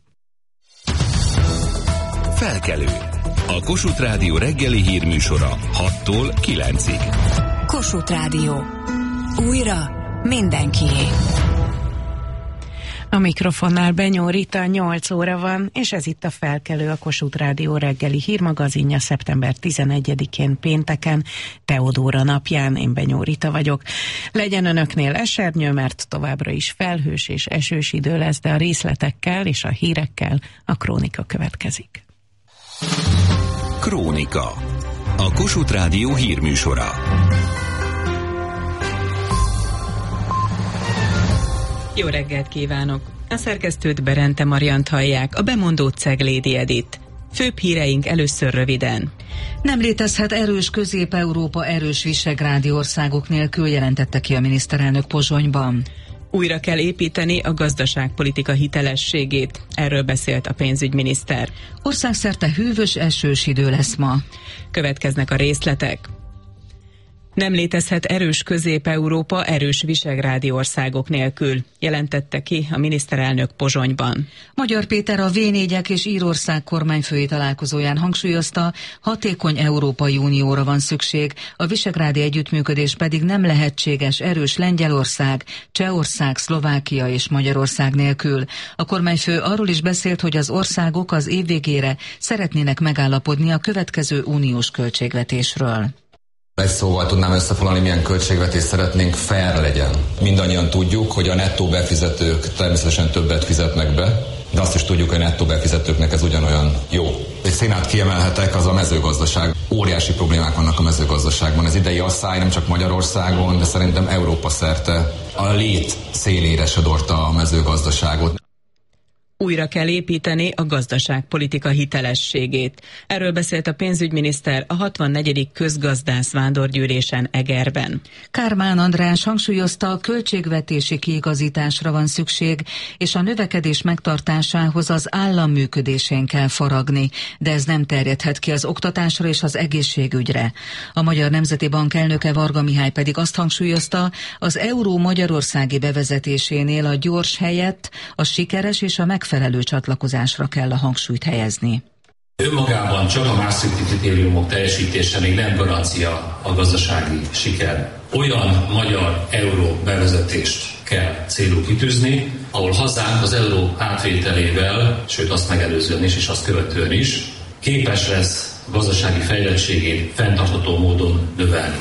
Felkelő. A Kossuth Rádió reggeli hírműsora 6-tól 9-ig. Kossuth Rádió. Újra mindenkié. A mikrofonnál Benyó Rita, 8 óra van, és ez itt a Felkelő, a Kossuth Rádió reggeli hírmagazinja szeptember 11-én pénteken, Teodóra napján. Én Benyó Rita vagyok. Legyen önöknél esernyő, mert továbbra is felhős és esős idő lesz, de a részletekkel és a hírekkel a Krónika következik. Krónika. A Kossuth Rádió hírműsora. Jó reggelt kívánok! A szerkesztőt Berente Mariant hallják, a bemondót Ceglédi Edit. Főbb híreink először röviden. Nem létezhet erős Közép-Európa erős visegrádi országok nélkül, jelentette ki a miniszterelnök Pozsonyban. Újra kell építeni a gazdaságpolitika hitelességét, erről beszélt a pénzügyminiszter. Országszerte hűvös, esős idő lesz ma. Következnek a részletek. Nem létezhet erős Közép-Európa erős visegrádi országok nélkül, jelentette ki a miniszterelnök Pozsonyban. Magyar Péter a V4-ek és Írország kormányfői találkozóján hangsúlyozta, hatékony Európai Unióra van szükség, a visegrádi együttműködés pedig nem lehetséges erős Lengyelország, Csehország, Szlovákia és Magyarország nélkül. A kormányfő arról is beszélt, hogy az országok az év végére szeretnének megállapodni a következő uniós költségvetésről. Egy szóval tudnám összefoglalni, milyen költségvetést szeretnénk, fair legyen. Mindannyian tudjuk, hogy a nettó befizetők természetesen többet fizetnek be, de azt is tudjuk, hogy a nettó befizetőknek ez ugyanolyan jó. Egy színát kiemelhetek, az a mezőgazdaság. Óriási problémák vannak a mezőgazdaságban. Az idei asszály nem csak Magyarországon, de szerintem Európa szerte a lét szélére sodorta a mezőgazdaságot. Újra kell építeni a gazdaságpolitika hitelességét. Erről beszélt a pénzügyminiszter a 64. közgazdász vándorgyűlésen Egerben. Kármán András hangsúlyozta, a költségvetési kiigazításra van szükség, és a növekedés megtartásához az állam működésén kell faragni, de ez nem terjedhet ki az oktatásra és az egészségügyre. A Magyar Nemzeti Bank elnöke Varga Mihály pedig azt hangsúlyozta, az euró magyarországi bevezetésénél a gyors helyett a sikeres és a megfelelő csatlakozásra kell a hangsúlyt helyezni. Önmagában csak a Maastrichti kritériumok teljesítése még nem garancia a gazdasági siker. Olyan magyar euró bevezetést kell célul kitűzni, ahol hazánk az euró átvételével, sőt azt megelőzően is és azt követően is képes lesz a gazdasági fejlettségét fenntartható módon növelni.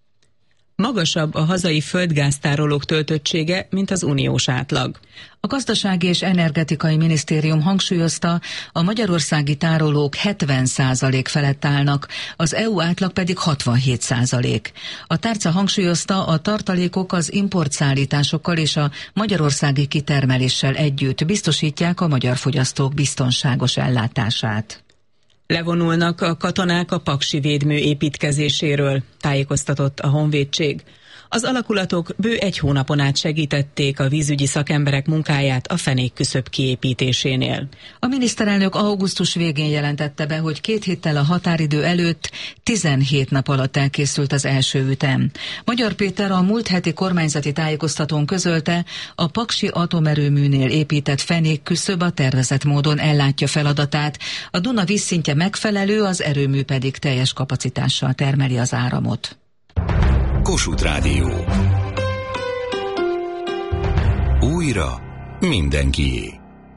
Magasabb a hazai földgáztárolók töltöttsége, mint az uniós átlag. A Gazdasági és Energetikai Minisztérium hangsúlyozta, a magyarországi tárolók 70% felett állnak, az EU átlag pedig 67%. A tárca hangsúlyozta, a tartalékok az importszállításokkal és a magyarországi kitermeléssel együtt biztosítják a magyar fogyasztók biztonságos ellátását. Levonulnak a katonák a paksi védmű építkezéséről, tájékoztatott a Honvédség. Az alakulatok bő 1 hónapon át segítették a vízügyi szakemberek munkáját a fenékküszöb kiépítésénél. A miniszterelnök augusztus végén jelentette be, hogy 2 héttel a határidő előtt 17 nap alatt elkészült az első ütem. Magyar Péter a múlt heti kormányzati tájékoztatón közölte, a paksi atomerőműnél épített fenékküszöb a tervezett módon ellátja feladatát, a Duna vízszintje megfelelő, az erőmű pedig teljes kapacitással termeli az áramot. Kossuth Rádió. Újra mindenkié.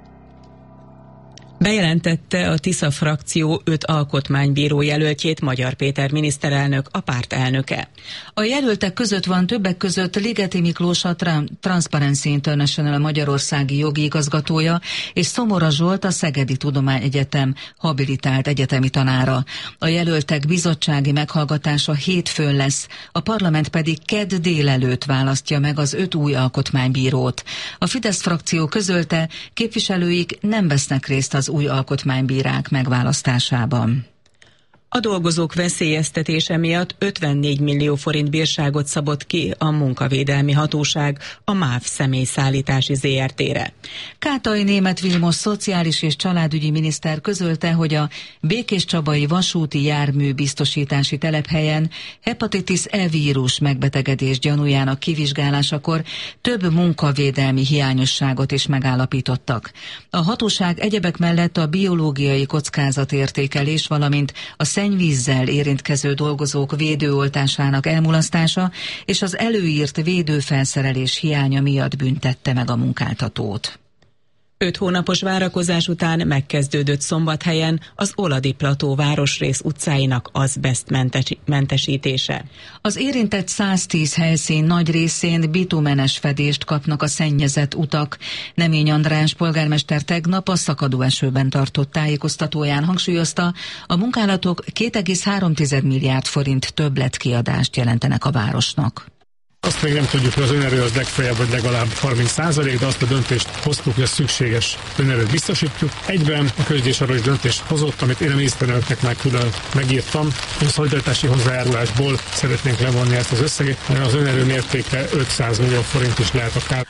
Bejelentette a Tisza frakció 5 alkotmánybíró jelöltjét Magyar Péter miniszterelnök, a párt elnöke. A jelöltek között van többek között Ligeti Miklós, a Transparency International magyarországi jogi igazgatója, és Szomora Zsolt, a Szegedi Tudományegyetem habilitált egyetemi tanára. A jelöltek bizottsági meghallgatása hétfőn lesz, a parlament pedig kedd délelőtt választja meg az 5 új alkotmánybírót. A Fidesz frakció közölte, képviselőik nem vesznek részt az új alkotmánybírák megválasztásában. A dolgozók veszélyeztetése miatt 54 millió forint bírságot szabott ki a munkavédelmi hatóság a MÁV személyszállítási ZRT-re. Kátai Németh Vilmos szociális és családügyi miniszter közölte, hogy a Békéscsabai vasúti jármű biztosítási telephelyen hepatitis E vírus megbetegedés gyanújának kivizsgálásakor több munkavédelmi hiányosságot is megállapítottak. A hatóság egyebek mellett a biológiai kockázatértékelés, valamint a szennyvízzel érintkező dolgozók védőoltásának elmulasztása és az előírt védőfelszerelés hiánya miatt büntette meg a munkáltatót. 5 hónapos várakozás után megkezdődött Szombathelyen az Oladi Plató városrész utcáinak azbesztmentesítése. Az érintett 110 helyszín nagy részén bitumenes fedést kapnak a szennyezett utak. Nemény András polgármester tegnap a szakadó esőben tartott tájékoztatóján hangsúlyozta, a munkálatok 2,3 milliárd forint többletkiadást jelentenek a városnak. Azt még nem tudjuk, hogy az önerő az legfeljebb vagy legalább 30%, de azt a döntést hoztuk, hogy a szükséges önerőt biztosítjuk. Egyben a közgyűlés arról is döntést hozott, amit én a miniszterelnöknek már külön megírtam. A szolidaritási hozzájárulásból szeretnénk levonni ezt az összeget, az önerő mértéke 500 millió forint is lehet akár.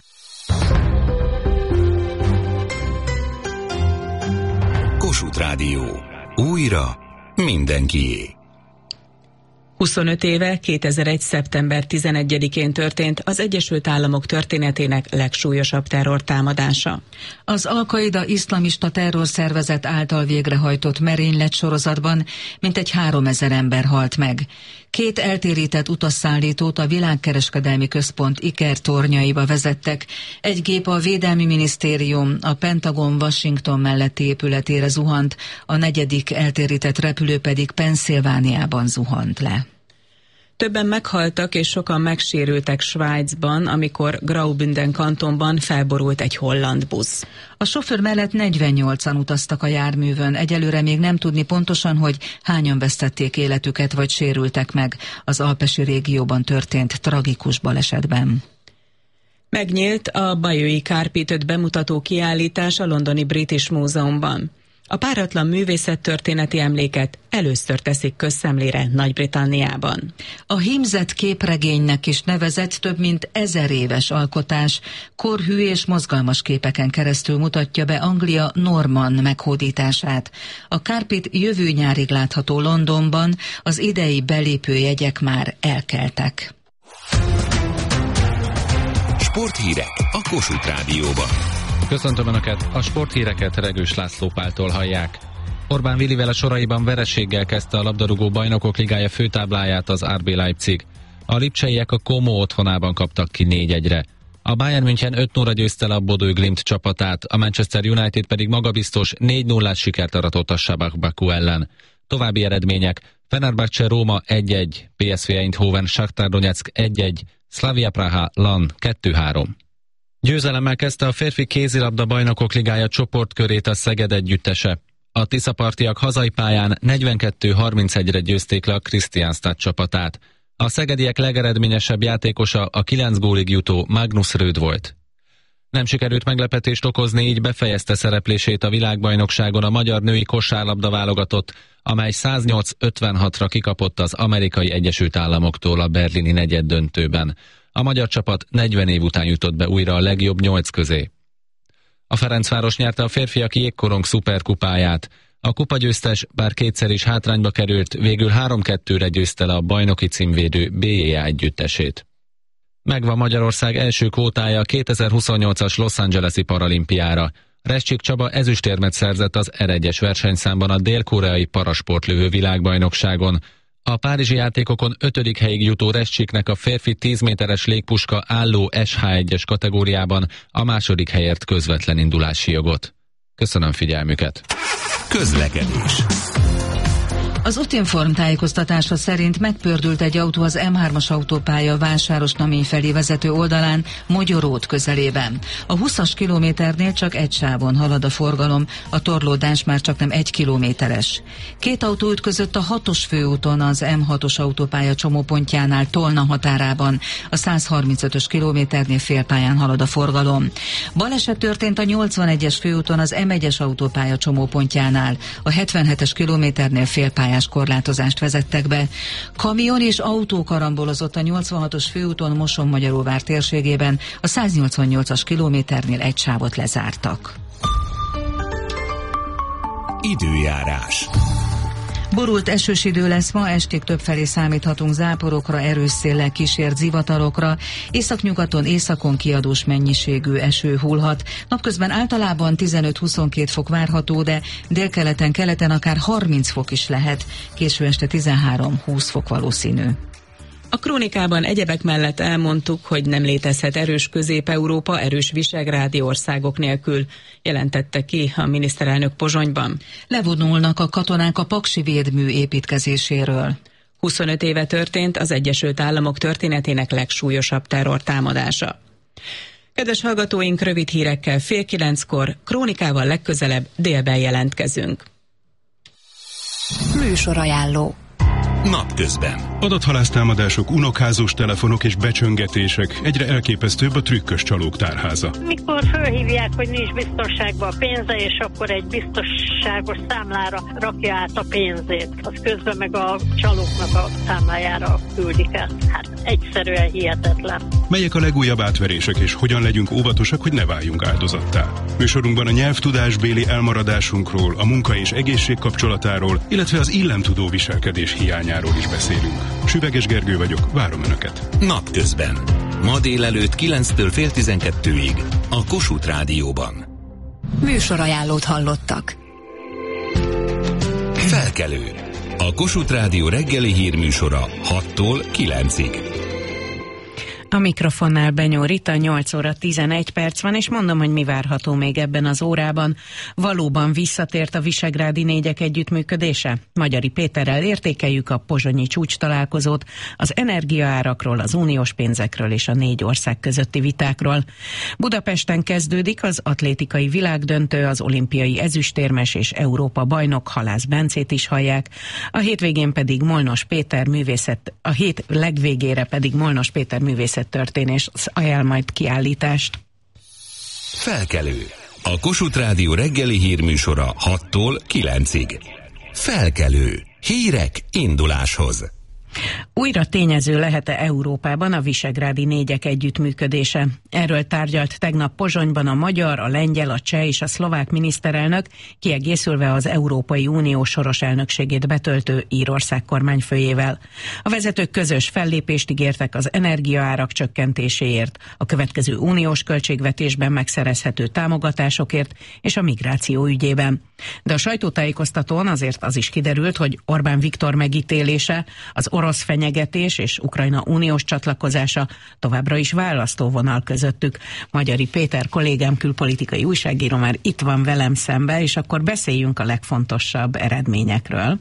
Kossuth Rádió. Újra mindenkié. 25 éve, 2001. szeptember 11-én történt az Egyesült Államok történetének legsúlyosabb terrortámadása. Az Al-Qaida iszlamista terrorszervezet által végrehajtott merénylet sorozatban mintegy 3000 ember halt meg. 2 eltérített utasszállítót a Világkereskedelmi Központ Iker tornyaiba vezettek. Egy gép a Védelmi Minisztérium, a Pentagon Washington melletti épületére zuhant, a 4. eltérített repülő pedig Pennsylvániában zuhant le. Többen meghaltak és sokan megsérültek Svájcban, amikor Graubünden kantonban felborult egy holland busz. A sofőr mellett 48-an utaztak a járművön. Egyelőre még nem tudni pontosan, hogy hányan vesztették életüket vagy sérültek meg az alpesi régióban történt tragikus balesetben. Megnyílt a Bayeux Kárpit bemutató kiállítás a londoni British Múzeumban. A páratlan művészettörténeti emléket először teszik közszemlére Nagy-Britanniában. A hímzett képregénynek is nevezett több mint 1000 éves alkotás korhű és mozgalmas képeken keresztül mutatja be Anglia normann meghódítását. A Kárpit jövő nyárig látható Londonban, az idei belépőjegyek már elkeltek. Sporthírek a Kossuth Rádióban. Köszöntöm Önöket, a sporthíreket Regős László Páltól hallják. Orbán Willivel a soraiban vereséggel kezdte a labdarúgó bajnokok ligája főtábláját az RB Leipzig. A lipcseiek a Como otthonában kaptak ki 4-1-re. A Bayern München 5-0-ra győzte le a Bodø Glimt csapatát, a Manchester United pedig magabiztos 4-0-ás sikert aratott a Sabah Baku ellen. További eredmények: Fenerbahce Róma 1-1, PSV Eindhoven Shakhtar Donetsk 1-1, Slavia Praha Lan 2-3. Győzelemmel kezdte a férfi kézilabda bajnokok ligája csoportkörét a Szeged együttese. A tiszapartiak hazai pályán 42-31-re győzték le a Kristianstad csapatát. A szegediek legeredményesebb játékosa a 9 gólig jutó Magnus Röd volt. Nem sikerült meglepetést okozni, így befejezte szereplését a világbajnokságon a magyar női kosárlabda válogatott, amely 108-56-ra kikapott az Amerikai Egyesült Államoktól a berlini negyeddöntőben. A magyar csapat 40 év után jutott be újra a legjobb 8 közé. A Ferencváros nyerte a férfiak jégkorong szuperkupáját. A kupagyőztes, bár kétszer is hátrányba került, végül 3-2-re győzte le a bajnoki címvédő BJA együttesét. Megvan Magyarország első kvótája a 2028-as Los Angeles-i paralimpiára. Rescsik Csaba ezüstérmet szerzett az R1-es versenyszámban a dél-koreai parasportlövő világbajnokságon. A párizsi játékokon 5. helyig jutó Rescsiknek a férfi 10 méteres légpuska álló SH1-es kategóriában a 2. helyért közvetlen indulási jogot. Köszönöm figyelmüket! Közlekedés. Az Utinform tájékoztatása szerint megpördült egy autó az M3-as autópálya Vásáros-Namény felé vezető oldalán, Mogyorót közelében. A 20-as kilométernél csak egy sávon halad a forgalom, a torlódás már csaknem 1 kilométeres. 2 autó ütközött a 6-os főúton az M6-os autópálya csomópontjánál Tolna határában. A 135-ös kilométernél félpályán halad a forgalom. Baleset történt a 81-es főúton az M1-es autópálya csomópontjánál. A 77-es kilométernél félpályán korlátozást vezettek be. Kamion és autó karambolozott a 86-os főúton Moson-Magyaróvár térségében, a 188-as kilométernél egy sávot lezártak. Időjárás. Borult esős idő lesz ma, estig többfelé számíthatunk záporokra, erős széllel kísért zivatarokra, északnyugaton, északon kiadós mennyiségű eső hullhat. Napközben általában 15-22 fok várható, de délkeleten, keleten akár 30 fok is lehet, késő este 13-20 fok valószínű. A krónikában egyebek mellett elmondtuk, hogy nem létezhet erős Közép-Európa erős visegrádi országok nélkül, jelentette ki a miniszterelnök Pozsonyban. Levonulnak a katonák a Paksi védmű építkezéséről. 25 éve történt az Egyesült Államok történetének legsúlyosabb terrortámadása. Kedves hallgatóink, rövid hírekkel 8:30, krónikával legközelebb délben jelentkezünk. Műsorajánló. Napközben. Adathalásztámadások, unokházós telefonok és becsöngetések. Egyre elképesztőbb a trükkös csalók tárháza. Mikor fölhívják, hogy nincs biztonságban a pénze, és akkor egy biztonságos számlára rakja át a pénzét. Az közben meg a csalóknak a számlájára küldik el. Hát egyszerűen hihetetlen. Melyek a legújabb átverések, és hogyan legyünk óvatosak, hogy ne váljunk áldozattá? Műsorunkban a nyelvtudásbéli elmaradásunkról, a munka és egészség kapcsolatáról, illetve az illemtudó viselkedés hiányáról is beszélünk. Süveges Gergő vagyok, várom Önöket. Napközben. Ma délelőtt 9-től fél 12-ig a Kossuth Rádióban. Műsorajánlót hallottak. Felkelő. A Kossuth Rádió reggeli hírműsora 6-tól 9-ig. A mikrofonnál Benyó Rita, 8 óra 11 perc van, és mondom, hogy mi várható még ebben az órában. Valóban visszatért a visegrádi négyek együttműködése? Magyari Péterrel értékeljük a pozsonyi csúcs találkozót, az energiaárakról, az uniós pénzekről és a 4 ország közötti vitákról. Budapesten kezdődik az atlétikai világdöntő, az olimpiai ezüstérmes és Európa bajnok, Halász Bencét is hallják. A hétvégén pedig Molnos Péter művészet, a hét legvégére pedig Molnos Péter művészet történés ajánl majd kiállítást. Felkelő. A Kossuth Rádió reggeli hírműsora 6-tól 9-ig. Felkelő. Hírek induláshoz. Újra tényező lehet-e Európában a visegrádi négyek együttműködése? Erről tárgyalt tegnap Pozsonyban a magyar, a lengyel, a cseh és a szlovák miniszterelnök, kiegészülve az Európai Unió soros elnökségét betöltő Írország kormányfőjével. A vezetők közös fellépést ígértek az energiaárak csökkentéséért, a következő uniós költségvetésben megszerezhető támogatásokért és a migráció ügyében. De a sajtótájékoztatón azért az is kiderült, hogy Orbán Viktor megítélése, az orosz fenyegetés és Ukrajna uniós csatlakozása továbbra is választóvonal közöttük. Magyari Péter kollégám, külpolitikai újságíró már itt van velem szembe, és akkor beszéljünk a legfontosabb eredményekről.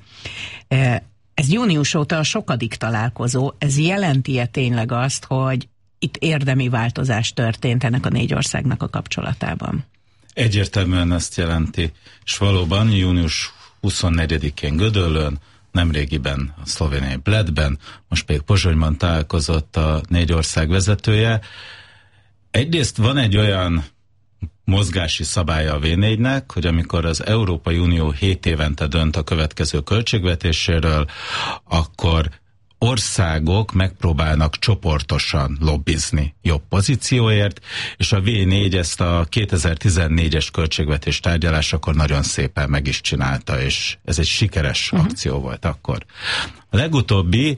Ez június óta a sokadik találkozó. Ez jelenti-e tényleg azt, hogy itt érdemi változás történt ennek a 4 országnak a kapcsolatában? Egyértelműen ezt jelenti, és valóban június 24-én Gödöllőn, nemrégiben a szlovéniai Bledben, most pedig Pozsonyban találkozott a 4 ország vezetője. Egyrészt van egy olyan mozgási szabálya a V4-nek, hogy amikor az Európai Unió 7 évente dönt a következő költségvetéséről, akkor országok megpróbálnak csoportosan lobbizni jobb pozícióért, és a V4 ezt a 2014-es költségvetés tárgyalásakor nagyon szépen meg is csinálta, és ez egy sikeres akció volt akkor. A legutóbbi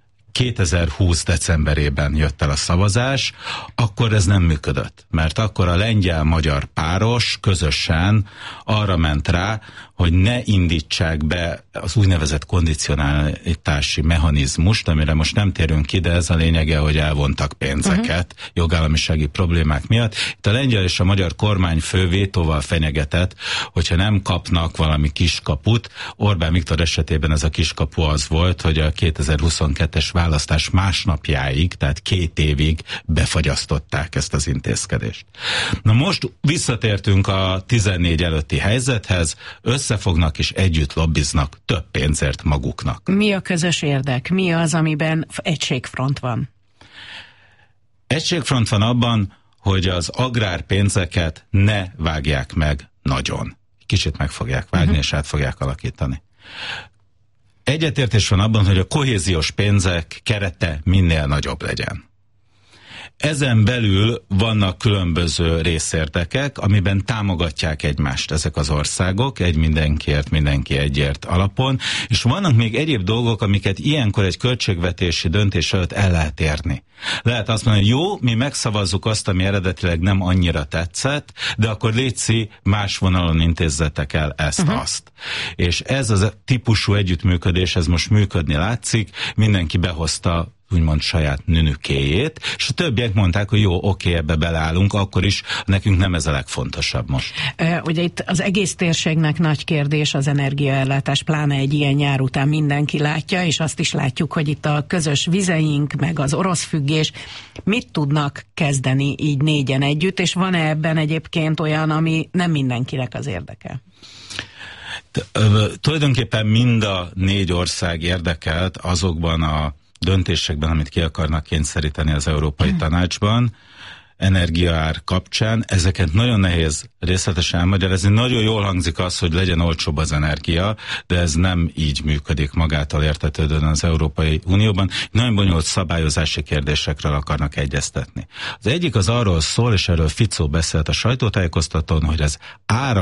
2020 decemberében jött el a szavazás, akkor ez nem működött, mert akkor a lengyel-magyar páros közösen arra ment rá, hogy ne indítsák be az úgynevezett kondicionalitási mechanizmust, amire most nem térünk ki, de ez a lényege, hogy elvontak pénzeket jogállamisági problémák miatt. Itt a lengyel és a magyar kormányfő vétóval fenyegetett, hogyha nem kapnak valami kiskaput. Orbán Viktor esetében ez a kiskapu az volt, hogy a 2022-es választás másnapjáig, tehát 2 évig befagyasztották ezt az intézkedést. Na most visszatértünk a 14 előtti helyzethez, összefognak és együtt lobbiznak több pénzért maguknak. Mi a közös érdek? Mi az, amiben egységfront van? Egységfront van abban, hogy az agrárpénzeket ne vágják meg nagyon. Kicsit meg fogják vágni, és át fogják alakítani. Egyetértés van abban, hogy a kohéziós pénzek kerete minél nagyobb legyen. Ezen belül vannak különböző részérdekek, amiben támogatják egymást ezek az országok, egy mindenkiért, mindenki egyért alapon, és vannak még egyéb dolgok, amiket ilyenkor egy költségvetési döntés előtt el lehet érni. Lehet azt mondani, hogy jó, mi megszavazzuk azt, ami eredetileg nem annyira tetszett, de akkor létszi, más vonalon intézzetek el ezt-azt. És ez az típusú együttműködés, ez most működni látszik, mindenki behozta úgymond saját nünükéjét, és a többiek mondták, hogy jó, oké, ebbe beleállunk, akkor is nekünk nem ez a legfontosabb most. Ugye itt az egész térségnek nagy kérdés az energiaellátás, pláne egy ilyen nyár után mindenki látja, és azt is látjuk, hogy itt a közös vizeink, meg az orosz függés, mit tudnak kezdeni így 4-en együtt, és van-e ebben egyébként olyan, ami nem mindenkinek az érdeke? Tulajdonképpen mind a 4 ország érdekelt azokban a döntésekben, amit ki akarnak kényszeríteni az Európai Tanácsban, energiaár kapcsán, ezeket nagyon nehéz részletesen elmagyarázni. Nagyon jól hangzik az, hogy legyen olcsóbb az energia, de ez nem így működik magától értetődően az Európai Unióban. Nagyon bonyolult szabályozási kérdésekről akarnak egyeztetni. Az egyik az arról szól, és erről Ficó beszélt a sajtótájékoztatón, hogy az áram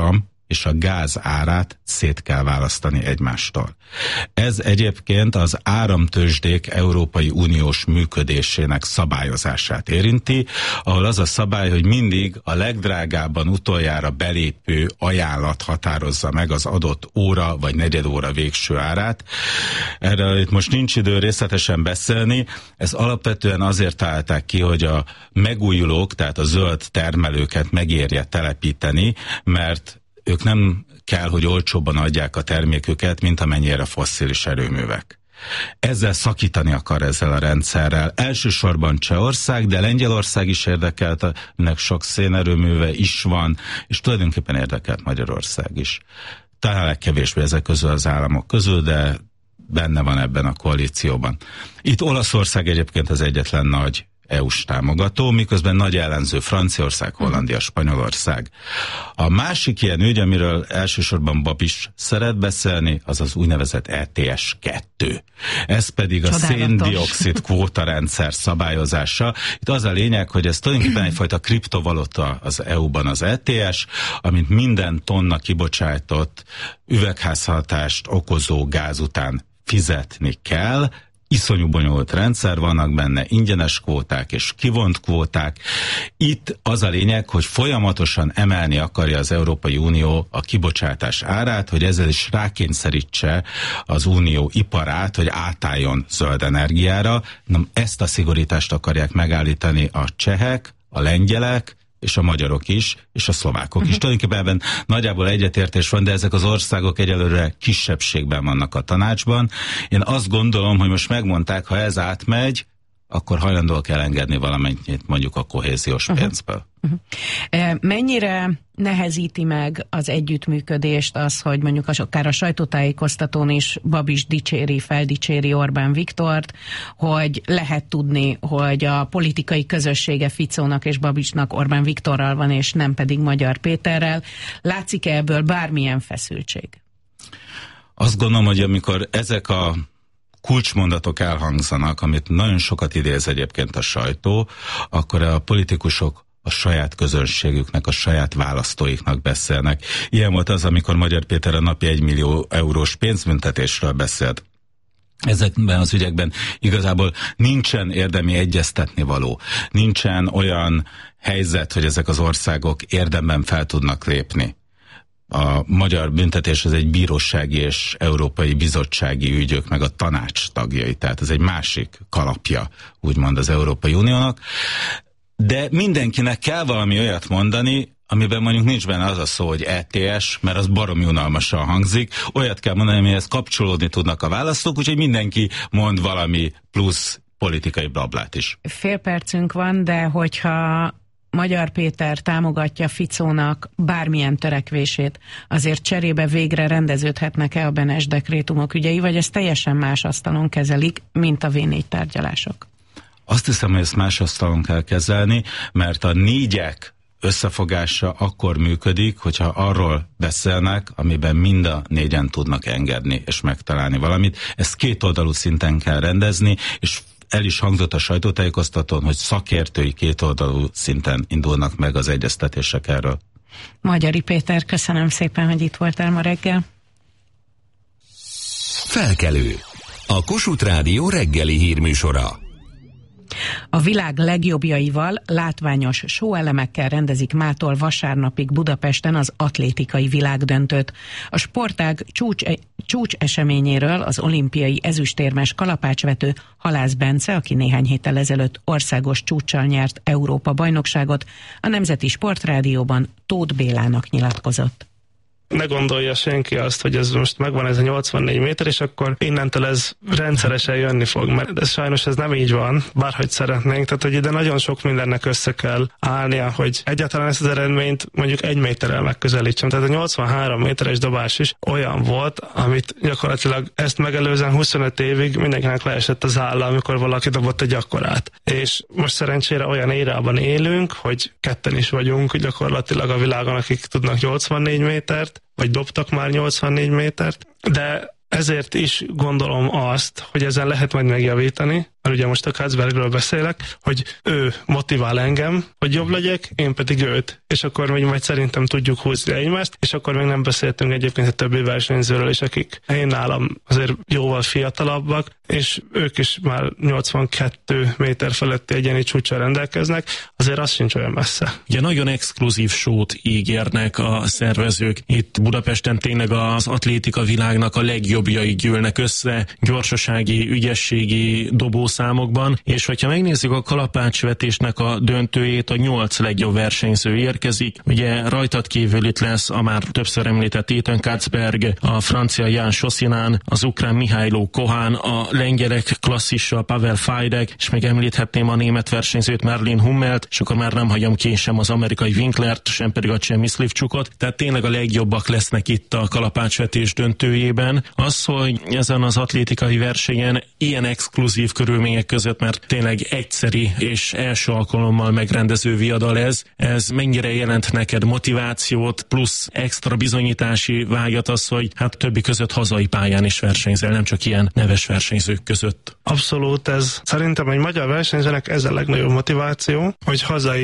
és a gáz árát szét kell választani egymástól. Ez egyébként az áramtőzsdék Európai Uniós működésének szabályozását érinti, ahol az a szabály, hogy mindig a legdrágábban utoljára belépő ajánlat határozza meg az adott óra vagy negyed óra végső árát. Erről itt most nincs idő részletesen beszélni, ez alapvetően azért találták ki, hogy a megújulók, tehát a zöld termelőket megérje telepíteni, mert ők nem kell, hogy olcsóbban adják a terméküket, mint amennyire fosszilis erőművek. Ezzel szakítani akar ezzel a rendszerrel. Elsősorban Csehország, de Lengyelország is érdekelt, ennek sok szénerőműve is van, és tulajdonképpen érdekelt Magyarország is. Talán legkevésbé ezek közül az államok közül, de benne van ebben a koalícióban. Itt Olaszország egyébként az egyetlen nagy EU-s támogató, miközben nagy ellenző Franciaország, Hollandia, Spanyolország. A másik ilyen ügy, amiről elsősorban Babis szeret beszélni, az az úgynevezett ETS-2. Ez pedig a szén-dioxid kvótarendszer szabályozása. Itt az a lényeg, hogy ez tulajdonképpen egyfajta kriptovaluta az EU-ban az ETS, amint minden tonna kibocsátott üvegházhatást okozó gáz után fizetni kell. Iszonyú bonyolult rendszer, vannak benne ingyenes kvóták és kivont kvóták. Itt az a lényeg, hogy folyamatosan emelni akarja az Európai Unió a kibocsátás árát, hogy ezzel is rákényszerítse az unió iparát, hogy átálljon zöld energiára. Ezt a szigorítást akarják megállítani a csehek, a lengyelek, és a magyarok is, és a szlovákok is. Tulajdonképpen ebben nagyjából egyetértés van, de ezek az országok egyelőre kisebbségben vannak a tanácsban. Én azt gondolom, hogy most megmondták, ha ez átmegy, akkor hajlandóak elengedni valamennyit mondjuk a kohéziós pénzből. Mennyire nehezíti meg az együttműködést az, hogy mondjuk akár a sajtótájékoztatón is Babis feldicséri Orbán Viktort, hogy lehet tudni, hogy a politikai közössége Ficónak és Babisnak Orbán Viktorral van, és nem pedig Magyar Péterrel. Látszik-e ebből bármilyen feszültség? Azt gondolom, hogy amikor ezek a kulcsmondatok elhangzanak, amit nagyon sokat idéz egyébként a sajtó, akkor a politikusok a saját közönségüknek, a saját választóiknak beszélnek. Ilyen volt az, amikor Magyar Péter a napi 1 millió eurós pénzbüntetésről beszélt. Ezekben az ügyekben igazából nincsen érdemi egyeztetni való. Nincsen olyan helyzet, hogy ezek az országok érdemben fel tudnak lépni. A magyar büntetés az egy bírósági és európai bizottsági ügyök, meg a tanács tagjai, tehát ez egy másik kalapja, úgymond az Európai Uniónak. De mindenkinek kell valami olyat mondani, amiben mondjuk nincs benne az a szó, hogy ETS, mert az baromi unalmasan hangzik. Olyat kell mondani, amihez kapcsolódni tudnak a választók, úgyhogy mindenki mond valami plusz politikai blablát is. Fél percünk van, de hogyha Magyar Péter támogatja Ficónak bármilyen törekvését, azért cserébe végre rendeződhetnek-e a Benes dekrétumok ügyei, vagy ez teljesen más asztalon kezelik, mint a V4 tárgyalások? Azt hiszem, hogy ezt más asztalon kell kezelni, mert a négyek összefogása akkor működik, hogyha arról beszélnek, amiben mind a négyen tudnak engedni és megtalálni valamit. Ezt kétoldalú szinten kell rendezni, és el is hangzott a sajtótájékoztatón, hogy szakértői kétoldalú szinten indulnak meg az egyeztetések erről. Magyari Péter, köszönöm szépen, hogy itt voltál ma reggel. Felkelő. A Kossuth Rádió reggeli hírműsora. A világ legjobbjaival, látványos show-elemekkel rendezik mától vasárnapig Budapesten az atlétikai világdöntőt. A sportág csúcs eseményéről az olimpiai ezüstérmes kalapácsvető Halász Bence, aki néhány héttel ezelőtt országos csúccsal nyert Európa-bajnokságot, a Nemzeti Sportrádióban Tóth Bélának nyilatkozott. Ne gondolja senki azt, hogy ez most megvan ez a 84 méter, és akkor innentől ez rendszeresen jönni fog, mert sajnos ez nem így van, bárhogy szeretnénk, tehát hogy ide nagyon sok mindennek össze kell állnia, hogy egyáltalán ezt az eredményt mondjuk 1 méterrel megközelítsem. Tehát a 83 méteres dobás is olyan volt, amit gyakorlatilag ezt megelőzően 25 évig mindenkinek leesett az álla, amikor valaki dobott egy akkorát. És most szerencsére olyan érában élünk, hogy ketten is vagyunk gyakorlatilag a világon, akik tudnak 84 métert, vagy dobtak már 84 métert, de ezért is gondolom azt, hogy ezen lehet majd megjavítani, mert ugye most a Katzbergről beszélek, hogy ő motivál engem, hogy jobb legyek, én pedig őt. És akkor még majd szerintem tudjuk húzni egymást, és akkor még nem beszéltünk egyébként a többi versenyzőről is, akik én nálam azért jóval fiatalabbak, és ők is már 82 méter feletti egyéni csúccsal rendelkeznek, azért az sincs olyan messze. Ugye nagyon exkluzív sót ígérnek a szervezők. Itt Budapesten tényleg az atlétika világnak a legjobbjai gyűlnek össze, gyorsasági, ügyességi dobószámokban, és hogyha megnézzük a kalapácsvetésnek a döntőjét, a 8 legjobb versenyző érkezik. Ugye rajtad kívül itt lesz a már többször említett Ethan Katzberg, a francia Jan Chosinán, az ukrán Mihailo Kohan, a lengyelek klasszisa Pavel Fajdek, és még említhetném a német versenyzőt Merlin Hummelt, és akkor már nem hagyom ki sem az amerikai Winklert, sem pedig a cseh Myslivcsukot. Tehát tényleg a legjobbak lesznek itt a kalapácsvetés döntőjében. Az, hogy ezen az atlétikai versenyen ilyen exkluzív körülmények között, mert tényleg egyszeri és első alkalommal megrendező viadal ez mennyire jelent neked motivációt, plusz extra bizonyítási vágyat az, hogy hát többi között hazai pályán is versenyzel, nem csak ilyen neves versenyzők között. Abszolút, ez szerintem egy magyar versenyzőnek ez a legnagyobb motiváció, hogy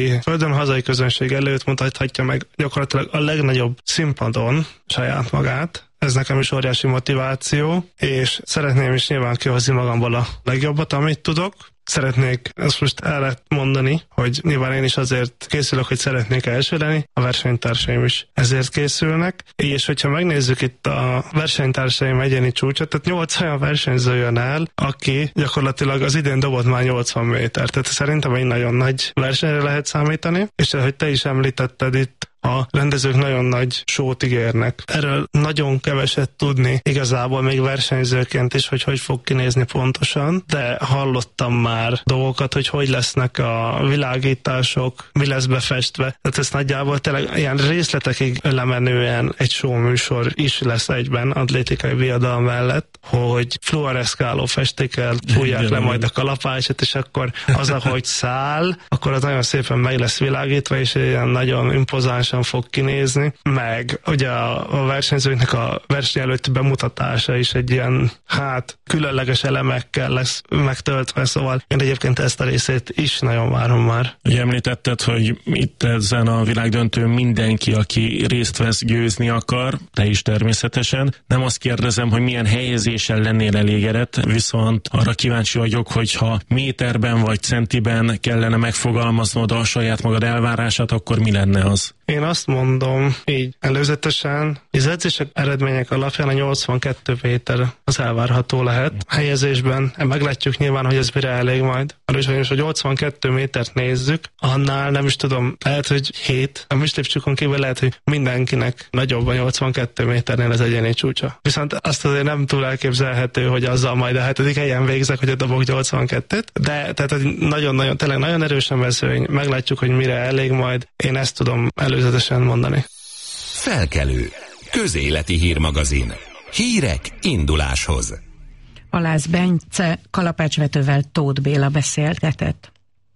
hazai közönség előtt mutathatja meg gyakorlatilag a legnagyobb színpadon saját magát. Ez nekem is óriási motiváció, és szeretném is nyilván kihozni magamból a legjobbat, amit tudok. Szeretnék ezt most el lehet mondani, hogy nyilván én is azért készülök, hogy szeretnék első lenni, a versenytársaim is ezért készülnek, és hogyha megnézzük itt a versenytársaim egyéni csúcsot, tehát 8 olyan versenyző jön el, aki gyakorlatilag az idén dobott már 80 méter, tehát szerintem egy nagyon nagy versenyre lehet számítani, és ahogy te is említetted itt, a rendezők nagyon nagy sót ígérnek. Erről nagyon keveset tudni igazából még versenyzőként is, hogy fog kinézni pontosan, de hallottam már dolgokat, hogy lesznek a világítások, mi lesz befestve. Tehát ez nagyjából tényleg ilyen részletekig lemenően egy showműsor is lesz egyben atlétikai viadal mellett, hogy fluoreszkáló festékkel fújják le majd a kalapácsot, és akkor az, ahogy száll, akkor az nagyon szépen meg lesz világítva, és ilyen nagyon impozáns fog kinézni, meg ugye a versenyzőknek a verseny előtti bemutatása is egy ilyen, különleges elemekkel lesz megtöltve, szóval én egyébként ezt a részét is nagyon várom már. Ugye említetted, hogy itt ezen a világdöntőn mindenki, aki részt vesz, győzni akar, te is természetesen. Nem azt kérdezem, hogy milyen helyezéssel lennél elégedett, viszont arra kíváncsi vagyok, hogyha méterben vagy centiben kellene megfogalmaznod a saját magad elvárását, akkor mi lenne az? Én azt mondom, így előzetesen, az edzések eredmények alapján a 82 méter az elvárható lehet. Helyezésben meglátjuk nyilván, hogy ez mire elég majd. Arra hogy 82 métert nézzük, annál nem is tudom, lehet, hogy 7, a Myslivcsukon kívül lehet, hogy mindenkinek nagyobb a 82 méternél az egyéni csúcsa. Viszont azt azért nem túl elképzelhető, hogy azzal majd a 7. helyen végzek, hogy a dobok 82-t, de tehát nagyon-nagyon, tényleg nagyon erősen mezőny, meglátjuk, hogy mire elég majd. Én ezt tudom előzetesen mondani. Felkelő. Közéleti hírmagazin. Hírek induláshoz. Alász Bence kalapácsvetővel Tóth Béla beszélgetett.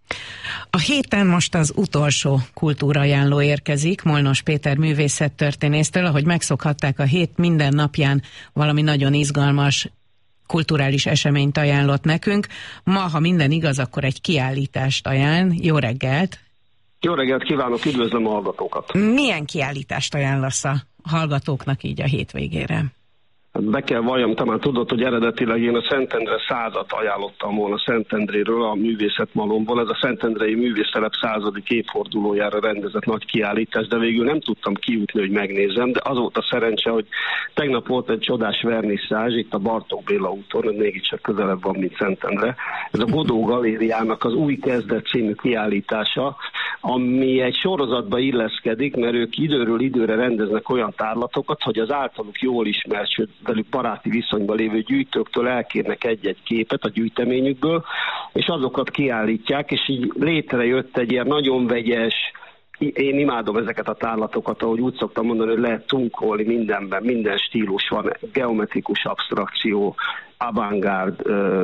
A héten most az utolsó kultúraajánló érkezik Molnos Péter művészettörténésztől, ahogy megszokhatták, a hét minden napján valami nagyon izgalmas kulturális eseményt ajánlott nekünk. Ma, ha minden igaz, akkor egy kiállítást ajánl. Jó reggelt! Jó reggelt kívánok, üdvözlöm a hallgatókat! Milyen kiállítást ajánlasz a hallgatóknak így a hétvégére? Be kell valljam, te már tudod, hogy eredetileg én a Szentendre 100-at ajánlottam volna Szentendréről, a művészetmalomból. Ez a Szentendrei Művésztelep 100. évfordulójára rendezett nagy kiállítás, de végül nem tudtam kijutni, hogy megnézem, de az volt a szerencse, hogy tegnap volt egy csodás vernisszázs itt a Bartók Béla úton, mégiscsak közelebb van, mint Szentendre. Ez a Godó Galériának az Új Kezdet című kiállítása, ami egy sorozatba illeszkedik, mert ők időről időre rendeznek olyan tárlatokat, hogy az általuk jól ismert, sőt velük baráti viszonyban lévő gyűjtőktől elkérnek egy-egy képet a gyűjteményükből, és azokat kiállítják, és így létrejött egy ilyen nagyon vegyes, én imádom ezeket a tárlatokat, ahogy úgy szoktam mondani, hogy lehet tunkolni mindenben, minden stílus van, geometrikus abstrakció, avantgárd,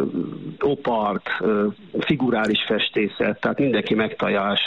opart, figurális festészet, tehát mindenki megtalálja a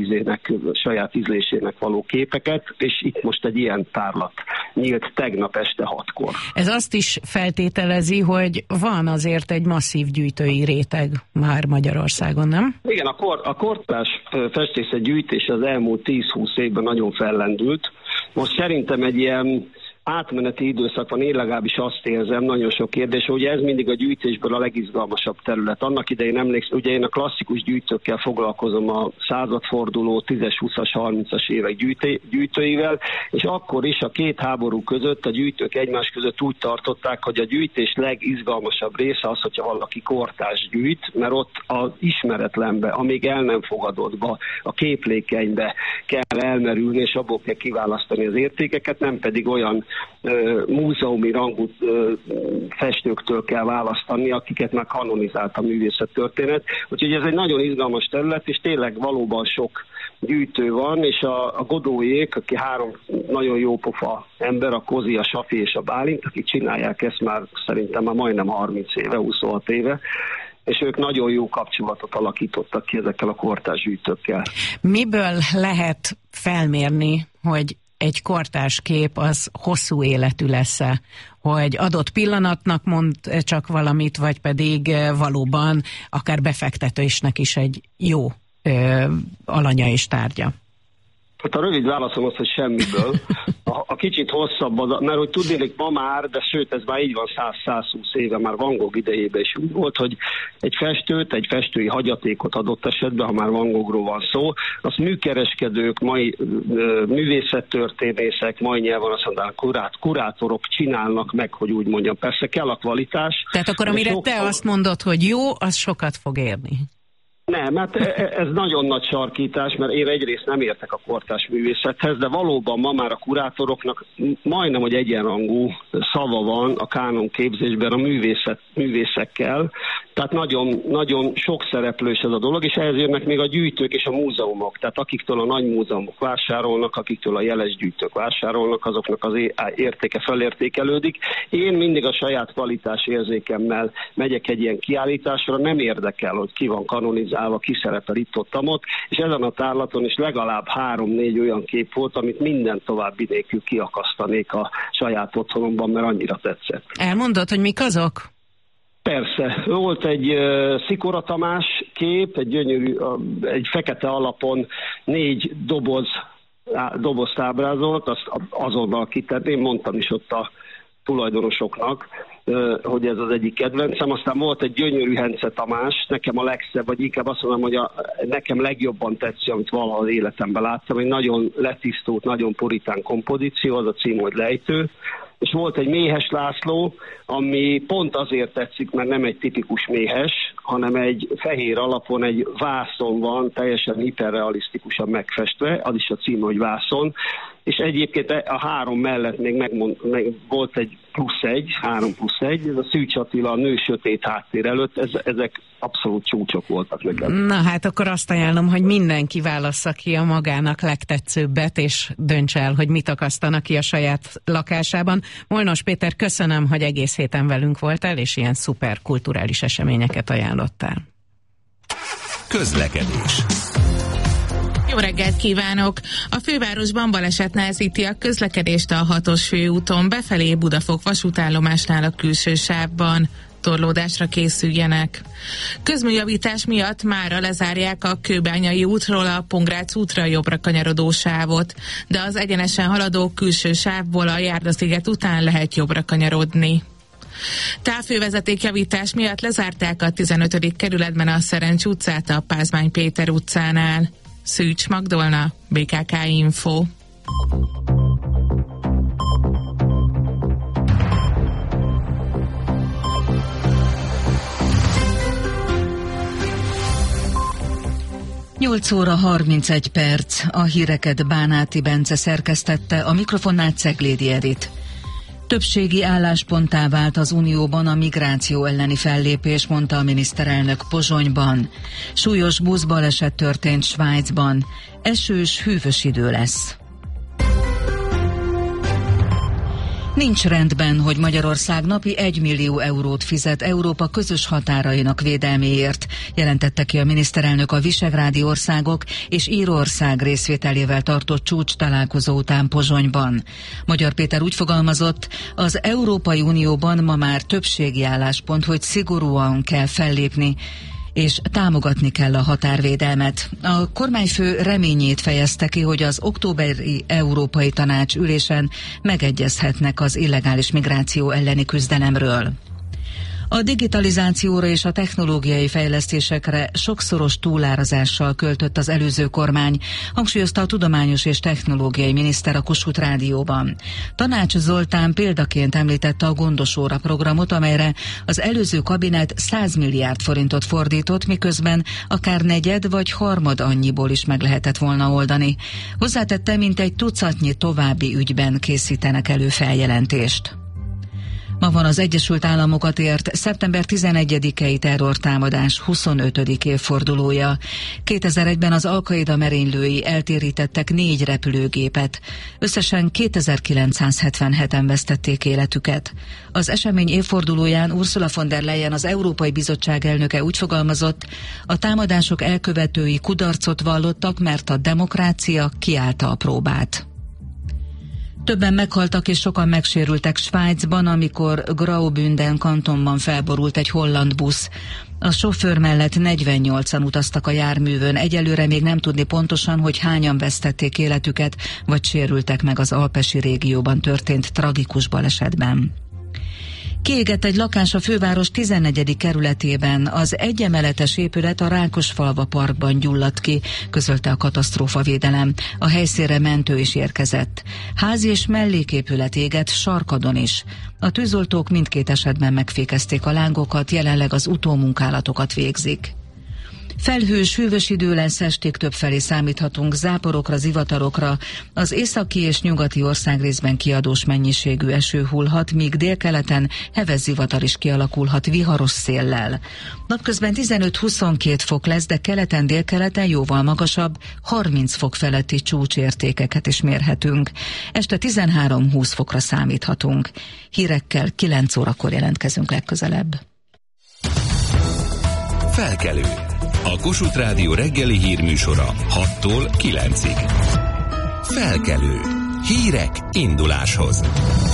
saját ízlésének való képeket, és itt most egy ilyen tárlat nyílt tegnap este 6-kor. Ez azt is feltételezi, hogy van azért egy masszív gyűjtői réteg már Magyarországon, nem? Igen, a kortárs festészet gyűjtés az elmúlt 10-20 évben nagyon fellendült. Most szerintem egy ilyen átmeneti időszak van, én legalábbis azt érzem, nagyon sok kérdés, hogy ez mindig a gyűjtésből a legizgalmasabb terület. Annak idején emlékszem, ugye én a klasszikus gyűjtőkkel foglalkozom, a századforduló 10-es, 20-as, 30-as évek gyűjtőivel, és akkor is a két háború között a gyűjtők egymás között úgy tartották, hogy a gyűjtés legizgalmasabb része az, hogyha valaki kortárs gyűjt, mert ott az ismeretlenbe, amíg el nem fogadottba, a képlékenybe kell elmerülni, és abból kell kiválasztani az értékeket, nem pedig olyan múzeumi rangú festőktől kell választani, akiket már kanonizált a művészettörténet. Úgyhogy ez egy nagyon izgalmas terület, és tényleg valóban sok gyűjtő van, és a Godóék, aki 3 nagyon jó pofa ember, a Kozi, a Safi és a Bálint, akik csinálják ezt már szerintem már majdnem 30 éve, 26 éve, és ők nagyon jó kapcsolatot alakítottak ki ezekkel a kortárs gyűjtőkkel. Miből lehet felmérni, hogy egy kortárs kép az hosszú életű lesz-e, hogy adott pillanatnak mond csak valamit, vagy pedig valóban akár befektetésnek is egy jó alanya és tárgya? Hát a rövid válaszom az, hogy semmiből. A kicsit hosszabb, mert hogy tudnék ma már, de sőt ez már így van 100-120 éve, már Van Gogh idejében is úgy volt, hogy egy festői hagyatékot adott esetben, ha már Van Goghról van szó, azt műkereskedők, mai művészettörténészek, mai nyelven azt mondanák, kurátorok csinálnak meg, hogy úgy mondjam. Persze kell a kvalitás. Tehát akkor amire te azt mondod, hogy jó, az sokat fog érni. Nem, hát ez nagyon nagy sarkítás, mert én egyrészt nem értek a kortárs művészethez, de valóban ma már a kurátoroknak majdnem, hogy egyenrangú szava van a kánon képzésben a művészekkel, tehát nagyon, nagyon sok szereplős ez a dolog, és ehhez jönnek még a gyűjtők és a múzeumok, tehát akiktől a nagy múzeumok vásárolnak, akiktől a jeles gyűjtők vásárolnak, azoknak az értéke felértékelődik. Én mindig a saját kvalitás érzékemmel megyek egy ilyen kiállításra, nem érdekel, hogy ki van kanonizálva, ki szerepel itt-ott, és ezen a tárlaton is legalább 3-4 olyan kép volt, amit minden további nélkül kiakasztanék a saját otthonomban, mert annyira tetszett. Elmondod, hogy mik azok? Persze. Volt egy Szikora Tamás kép, egy gyönyörű, egy fekete alapon 4 dobozt ábrázolt, azt azonnal kitenném, mondtam is ott a tulajdonosoknak, hogy ez az egyik kedvencem. Aztán volt egy gyönyörű Hence Tamás, nekem a legszebb, vagy inkább azt mondom, hogy nekem legjobban tetszik, amit valaha az életemben láttam, egy nagyon letisztult, nagyon puritán kompozíció, az a cím, hogy Lejtő. És volt egy Méhes László, ami pont azért tetszik, mert nem egy tipikus méhes, hanem egy fehér alapon egy vászon van, teljesen hiperrealisztikusan megfestve, az is a cím, hogy vászon, és egyébként a 3 mellett még volt egy +1, 3+1, ez a Szűcs Attila, a Nő sötét háttér előtt, ezek abszolút csúcsok voltak nekem. Na hát akkor azt ajánlom, hogy mindenki válassza ki a magának legtetszőbbet, és dönts el, hogy mit akasztanak ki a saját lakásában. Molnos Péter, köszönöm, hogy egész héten velünk voltál, és ilyen szuper kulturális eseményeket ajánlottál. Közlekedés. Jó reggelt kívánok! A fővárosban baleset nehezíti a közlekedést a 6-os főúton befelé Budafok vasútállomásnál a külső sávban. Torlódásra készüljenek. Közműjavítás miatt mára lezárják a Kőbányai útról a Pongrác útra jobbra kanyarodó sávot, de az egyenesen haladó külső sávból a Járdasziget után lehet jobbra kanyarodni. Távhővezetékjavítás miatt lezárták a 15. kerületben a Szerencs utcát a Pázmány Péter utcánál. Szűcs Magdolna, BKK Info. Nyolc óra 31 perc. A híreket Bánáti Bence szerkesztette, a mikrofonnál Ceglédi Edit. Többségi állásponttá vált az Unióban a migráció elleni fellépés, mondta a miniszterelnök Pozsonyban. Súlyos buszbaleset történt Svájcban. Esős, hűvös idő lesz. Nincs rendben, hogy Magyarország napi 1 millió eurót fizet Európa közös határainak védelméért, jelentette ki a miniszterelnök a visegrádi országok és Írország részvételével tartott csúcs találkozó után Pozsonyban. Magyar Péter úgy fogalmazott, az Európai Unióban ma már többségi álláspont, hogy szigorúan kell fellépni, és támogatni kell a határvédelmet. A kormányfő reményét fejezte ki, hogy az októberi Európai Tanács ülésen megegyezhetnek az illegális migráció elleni küzdelemről. A digitalizációra és a technológiai fejlesztésekre sokszoros túlárazással költött az előző kormány, hangsúlyozta a tudományos és technológiai miniszter a Kossuth Rádióban. Tanács Zoltán példaként említette a Gondos óra programot, amelyre az előző kabinet 100 milliárd forintot fordított, miközben akár negyed vagy harmad annyiból is meg lehetett volna oldani. Hozzátette, mintegy tucatnyi további ügyben készítenek elő feljelentést. Ma van az Egyesült Államokat ért szeptember 11-i terrortámadás 25. évfordulója. 2001-ben az Al-Qaida merénylői eltérítettek 4 repülőgépet. Összesen 2977-en vesztették életüket. Az esemény évfordulóján Ursula von der Leyen, az Európai Bizottság elnöke úgy fogalmazott, a támadások elkövetői kudarcot vallottak, mert a demokrácia kiállta a próbát. Többen meghaltak és sokan megsérültek Svájcban, amikor Graubünden kantonban felborult egy holland busz. A sofőr mellett 48-an utaztak a járművön. Egyelőre még nem tudni pontosan, hogy hányan vesztették életüket, vagy sérültek meg az alpesi régióban történt tragikus balesetben. Kiégett egy lakás a főváros 14. kerületében. Az egyemeletes épület a Rákosfalva parkban gyulladt ki, közölte a katasztrófavédelem. A helyszínre mentő is érkezett. Házi és melléképület égett Sarkadon is. A tűzoltók mindkét esetben megfékezték a lángokat, jelenleg az utómunkálatokat végzik. Felhős, hűvös idő lesz, estig többfelé számíthatunk záporokra, zivatarokra. Az északi és nyugati országrészben kiadós mennyiségű eső hullhat, míg délkeleten heves zivatar is kialakulhat viharos széllel. Napközben 15-22 fok lesz, de keleten, délkeleten jóval magasabb, 30 fok feletti csúcsértékeket is mérhetünk. Este 13-20 fokra számíthatunk. Hírekkel 9 órakor jelentkezünk legközelebb. Felkelő. A Kossuth Rádió reggeli hírműsora 6-tól 9-ig. Felkelő. Hírek induláshoz.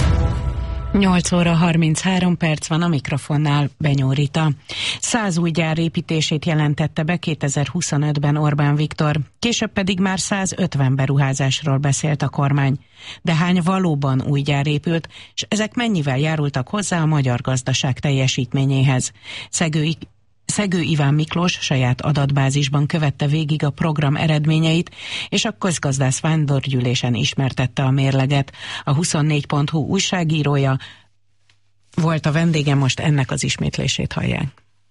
8 óra 33 perc van, a mikrofonnál Benyó Rita. 100 új gyár építését jelentette be 2025-ben Orbán Viktor, később pedig már 150 beruházásról beszélt a kormány. De hány valóban új gyár épült, és ezek mennyivel járultak hozzá a magyar gazdaság teljesítményéhez? Szegő Iván Miklós saját adatbázisban követte végig a program eredményeit, és a közgazdász vándorgyűlésen ismertette a mérleget. A 24.hu újságírója volt a vendége, most ennek az ismétlését hallják.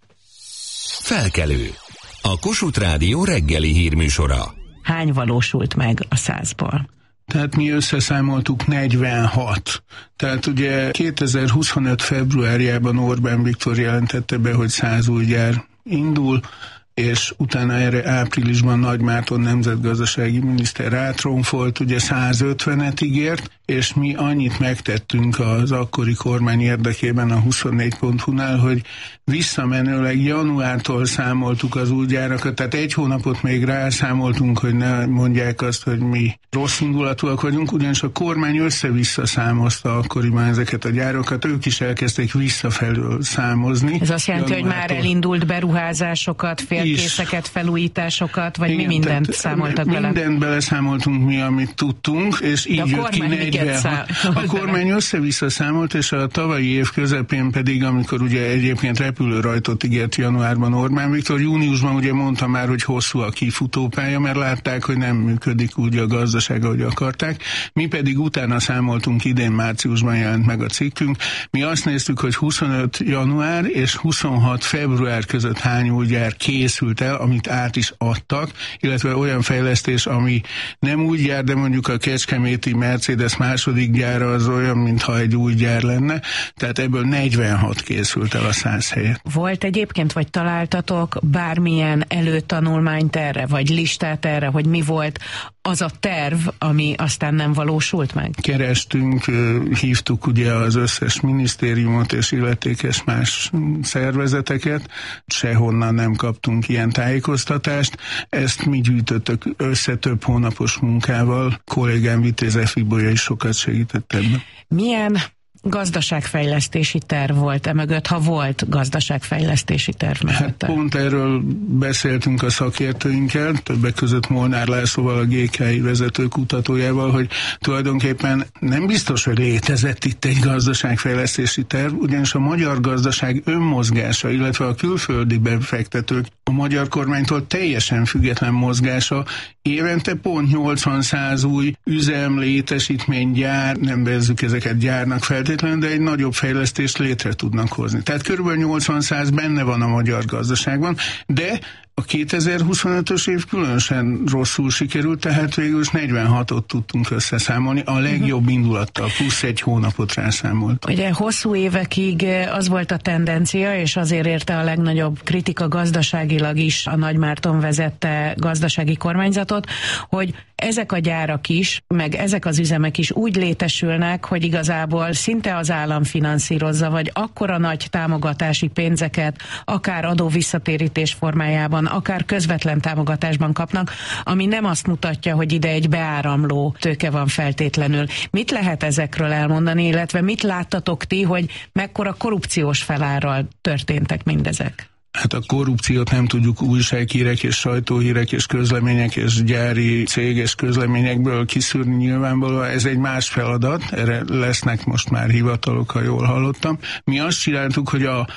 Felkelő. A Kossuth Rádió reggeli hírműsora. Hány valósult meg a 100-ból? Tehát mi összeszámoltuk 46. Tehát ugye 2025 februárjában Orbán Viktor jelentette be, hogy 100 új gyár indul, és utána erre áprilisban Nagy Márton nemzetgazdasági miniszter rátronfolt, ugye 150-et ígért, és mi annyit megtettünk az akkori kormány érdekében a 24.hu-nál, hogy visszamenőleg januártól számoltuk az új gyárakat, tehát 1 hónapot még rászámoltunk, hogy ne mondják azt, hogy mi rossz indulatúak vagyunk, ugyanis a kormány össze-vissza számozta akkoriban ezeket a gyárokat, ők is elkezdték visszafelől számozni. Ez azt jelenti, januártól, hogy már elindult beruházásokat, félkészeket, felújításokat, vagy mi mindent számoltak bele? Mindent beleszámoltunk mi, amit tudtunk, és így jött ki 40. A kormány össze-vissza számolt, és a tavalyi év közepén pedig, amikor ugye egyébként repülőrajtot ígért januárban Orbán Viktor, júniusban ugye mondta már, hogy hosszú a kifutópálya, mert látták, hogy nem működik úgy a gazdaság, ahogy akarták. Mi pedig utána számoltunk, idén márciusban jelent meg a cikkünk. Mi azt néztük, hogy 25 január és 26 február között hány új gyár készült el, amit át is adtak, illetve olyan fejlesztés, ami nem új gyár, de mondjuk a kecskeméti Mercedes második gyára az olyan, mintha egy új gyár lenne, tehát ebből 46 készült el a 100 helyet. Volt egyébként, vagy találtatok bármilyen előtanulmányt erre, vagy listát erre, hogy mi volt az a terv, ami aztán nem valósult meg? Kerestünk, hívtuk ugye az összes minisztériumot és illetékes más szervezeteket, sehonnan nem kaptunk ilyen tájékoztatást. Ezt mi gyűjtöttük össze több hónapos munkával, kollégám Vitéz Efibolya is sokat segített ebben. Milyen gazdaságfejlesztési terv volt mögött, ha volt gazdaságfejlesztési terv mögött? Hát pont erről beszéltünk a szakértőinkkel, többek között Molnár Lászlóval, a GKI vezető kutatójával, hogy tulajdonképpen nem biztos, hogy létezett itt egy gazdaságfejlesztési terv, ugyanis a magyar gazdaság önmozgása, illetve a külföldi befektetők a magyar kormánytól teljesen független mozgása, évente pont 80-100 új üzem, létesítmény, gyár, nem bezzük ezeket gyárnak feltétlenül, de egy nagyobb fejlesztést létre tudnak hozni. Tehát körülbelül 80-100 benne van a magyar gazdaságban, de a 2025-ös év különösen rosszul sikerült, tehát végül is 46-ot tudtunk összeszámolni, a legjobb indulattal, plusz egy hónapot rászámolt. Ugye hosszú évekig az volt a tendencia, és azért érte a legnagyobb kritika gazdaságilag is a Nagy Márton vezette gazdasági kormányzatot, hogy ezek a gyárak is, meg ezek az üzemek is úgy létesülnek, hogy igazából szinte az állam finanszírozza, vagy akkora nagy támogatási pénzeket, akár adóvisszatérítés formájában, akár közvetlen támogatásban kapnak, ami nem azt mutatja, hogy ide egy beáramló tőke van feltétlenül. Mit lehet ezekről elmondani, illetve mit láttatok ti, hogy mekkora korrupciós felárral történtek mindezek? Hát a korrupciót nem tudjuk újsághírek és sajtóhírek és közlemények és gyári céges közleményekből kiszűrni nyilvánvalóan. Ez egy más feladat, erre lesznek most már hivatalok, ha jól hallottam. Mi azt csináltuk, hogy a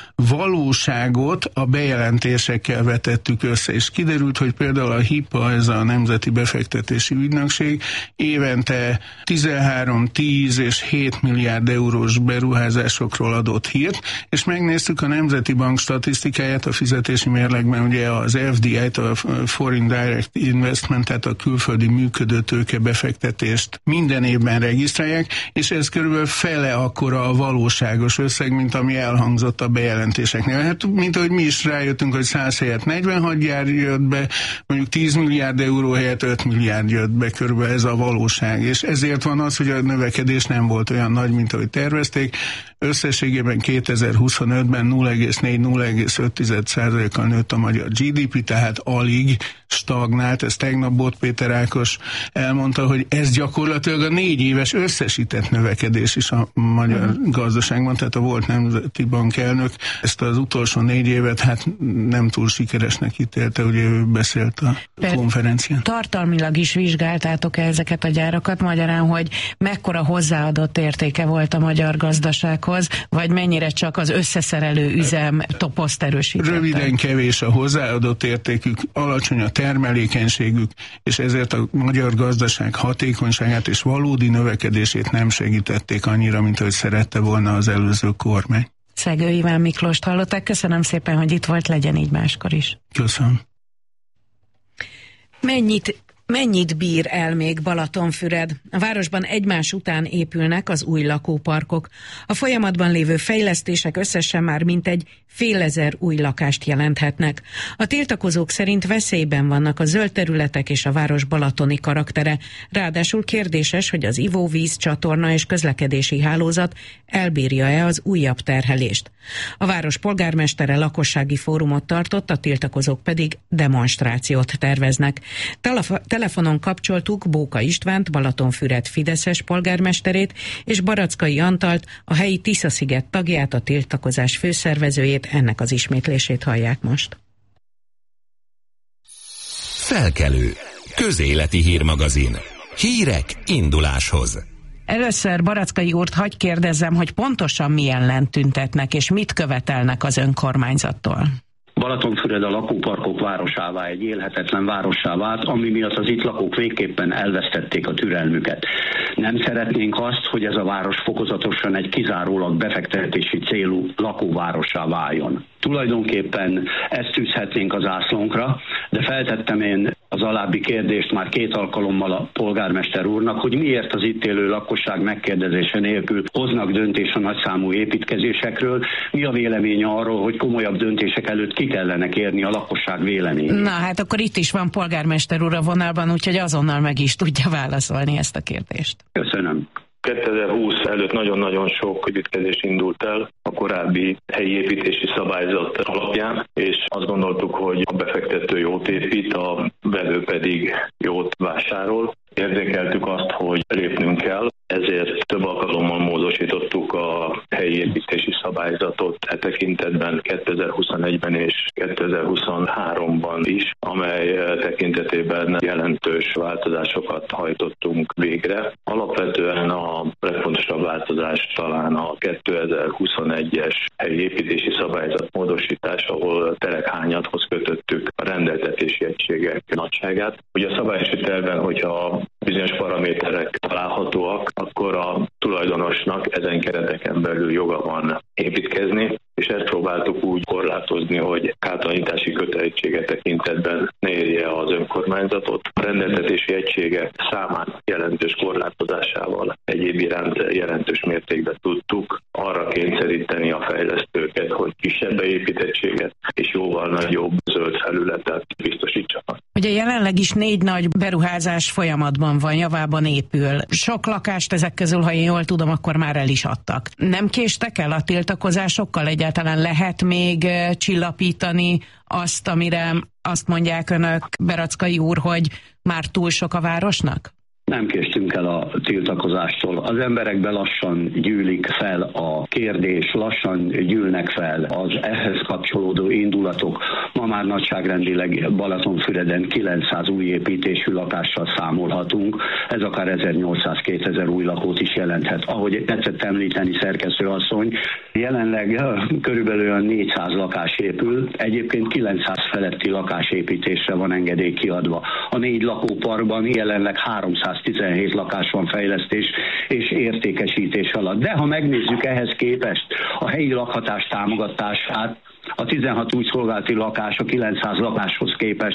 valóságot a bejelentésekkel vetettük össze, és kiderült, hogy például a HIPA, ez a Nemzeti Befektetési Ügynökség évente 13, 10 és 7 milliárd eurós beruházásokról adott hírt, és megnéztük a Nemzeti Bank statisztikáját, a fizetési mérlegben ugye az FDI-t, a Foreign Direct Investment, tehát a külföldi működő tőke befektetést minden évben regisztrálják, és ez körülbelül fele akkora a valóságos összeg, mint ami elhangzott a bejelentéseknél. Hát, mint ahogy mi is rájöttünk, hogy 100 helyett 46 gyár jött be, mondjuk 10 milliárd euró helyett 5 milliárd jött be, körülbelül ez a valóság. És ezért van az, hogy a növekedés nem volt olyan nagy, mint ahogy tervezték. Összességében 2025-ben 0,4-0,5%-kal nőtt a magyar GDP, tehát alig stagnált. Ez tegnap Bot Péter Ákos elmondta, hogy ez gyakorlatilag a 4 éves összesített növekedés is a magyar gazdaságban, tehát a volt Nemzeti Bank elnök ezt az utolsó 4 évet hát nem túl sikeresnek ítélte, ugye ő beszélt a konferencián. Tartalmilag is vizsgáltátok ezeket a gyárakat, magyarán, hogy mekkora hozzáadott értéke volt a magyar gazdasághoz, vagy mennyire csak az összeszerelő üzem toposzt erősítette? Röviden kevés a hozzáadott értékük, alacsony a termelékenységük, és ezért a magyar gazdaság hatékonyságát és valódi növekedését nem segítették annyira, mint ahogy szerette volna az előző kormány. Szegő Iván Miklóst hallották, köszönöm szépen, hogy itt volt, legyen így máskor is. Köszönöm. Mennyit bír el még Balatonfüred? A városban egymás után épülnek az új lakóparkok. A folyamatban lévő fejlesztések összesen már mintegy 5000 új lakást jelenthetnek. A tiltakozók szerint veszélyben vannak a zöld területek és a város balatoni karaktere. Ráadásul kérdéses, hogy az ivóvíz, csatorna és közlekedési hálózat elbírja-e az újabb terhelést. A város polgármestere lakossági fórumot tartott, a tiltakozók pedig demonstrációt terveznek. Telefonon kapcsoltuk Bóka Istvánt, Balatonfüred fideszes polgármesterét, és Barackai Antalt, a helyi Tisza-sziget tagját, a tiltakozás főszervezőjét, ennek az ismétlését hallják most. Felkelő. Közéleti hírmagazin. Hírek induláshoz. Először Barackai úrt hagy kérdezzem, hogy pontosan milyen lent tüntetnek, és mit követelnek az önkormányzattól. Balatonfüred a lakóparkok városává, egy élhetetlen várossá vált, ami miatt az itt lakók végképpen elvesztették a türelmüket. Nem szeretnénk azt, hogy ez a város fokozatosan egy kizárólag befektetési célú lakóvárossá váljon. Tulajdonképpen ezt tűzhetnénk az zászlónkra, de feltettem én az alábbi kérdést már 2 alkalommal a polgármester úrnak, hogy miért az itt élő lakosság megkérdezése nélkül hoznak döntést a nagyszámú építkezésekről. Mi a véleménye arról, hogy komolyabb döntések előtt ki kellene kérni a lakosság véleményét? Na hát akkor itt is van polgármester úr a vonalban, úgyhogy azonnal meg is tudja válaszolni ezt a kérdést. Köszönöm. 2020 előtt nagyon-nagyon sok építkezés indult el a korábbi helyi építési szabályzat alapján, és azt gondoltuk, hogy a befektető jót épít, a vevő pedig jót vásárol. Érzékeltük azt, hogy lépnünk kell, ezért több alkalommal módosítottuk a helyi építési szabályzatot e tekintetben 2021-ben és 2023-ban is, amely tekintetében jelentős változásokat hajtottunk végre. Alapvetően a legfontosabb változás talán a 2021-es helyi építési szabályzat módosítás, ahol telekhányadhoz kötöttük a rendeltetési egységek nagyságát. Ugye a szabályosi tervben, hogyha bizonyos paraméterek találhatóak, akkor a tulajdonosnak ezen kereteken belül joga van építkezni, és ezt próbáltuk úgy korlátozni, hogy kártalanítási kötelezettsége tekintetben ne érje az önkormányzatot. A rendeltetési egységek számán jelentős korlátozásával egyéb iránt jelentős mértékben tudtuk arra kényszeríteni a fejlesztőket, hogy kisebb építettséget és jóval nagyobb zöld felületet biztosítsanak. Ugye jelenleg is 4 nagy beruházás folyamatban van, javában épül. Sok lakást ezek közül, ha én jól tudom, akkor már el is adtak. Nem késtek el a tiltakozásokkal? Egyáltalán lehet még csillapítani azt, amire azt mondják önök, Berackai úr, hogy már túl sok a városnak? Nem késtünk el a tiltakozástól. Az emberekben lassan gyűlik fel a kérdés, lassan gyűlnek fel az ehhez kapcsolódó indulatok. Ma már nagyságrendileg Balatonfüreden 900 új építésű lakással számolhatunk. Ez akár 1800-2000 új lakót is jelenthet. Ahogy tetszett említeni szerkesztőasszony, jelenleg körülbelül 400 lakás épül, egyébként 900 feletti lakásépítésre van engedély kiadva. A 4 lakóparkban jelenleg 317 lakás van fejlesztés és értékesítés alatt. De ha megnézzük ehhez képest a helyi lakhatás támogatását, a 16 új szolgálati lakás a 900 lakáshoz képest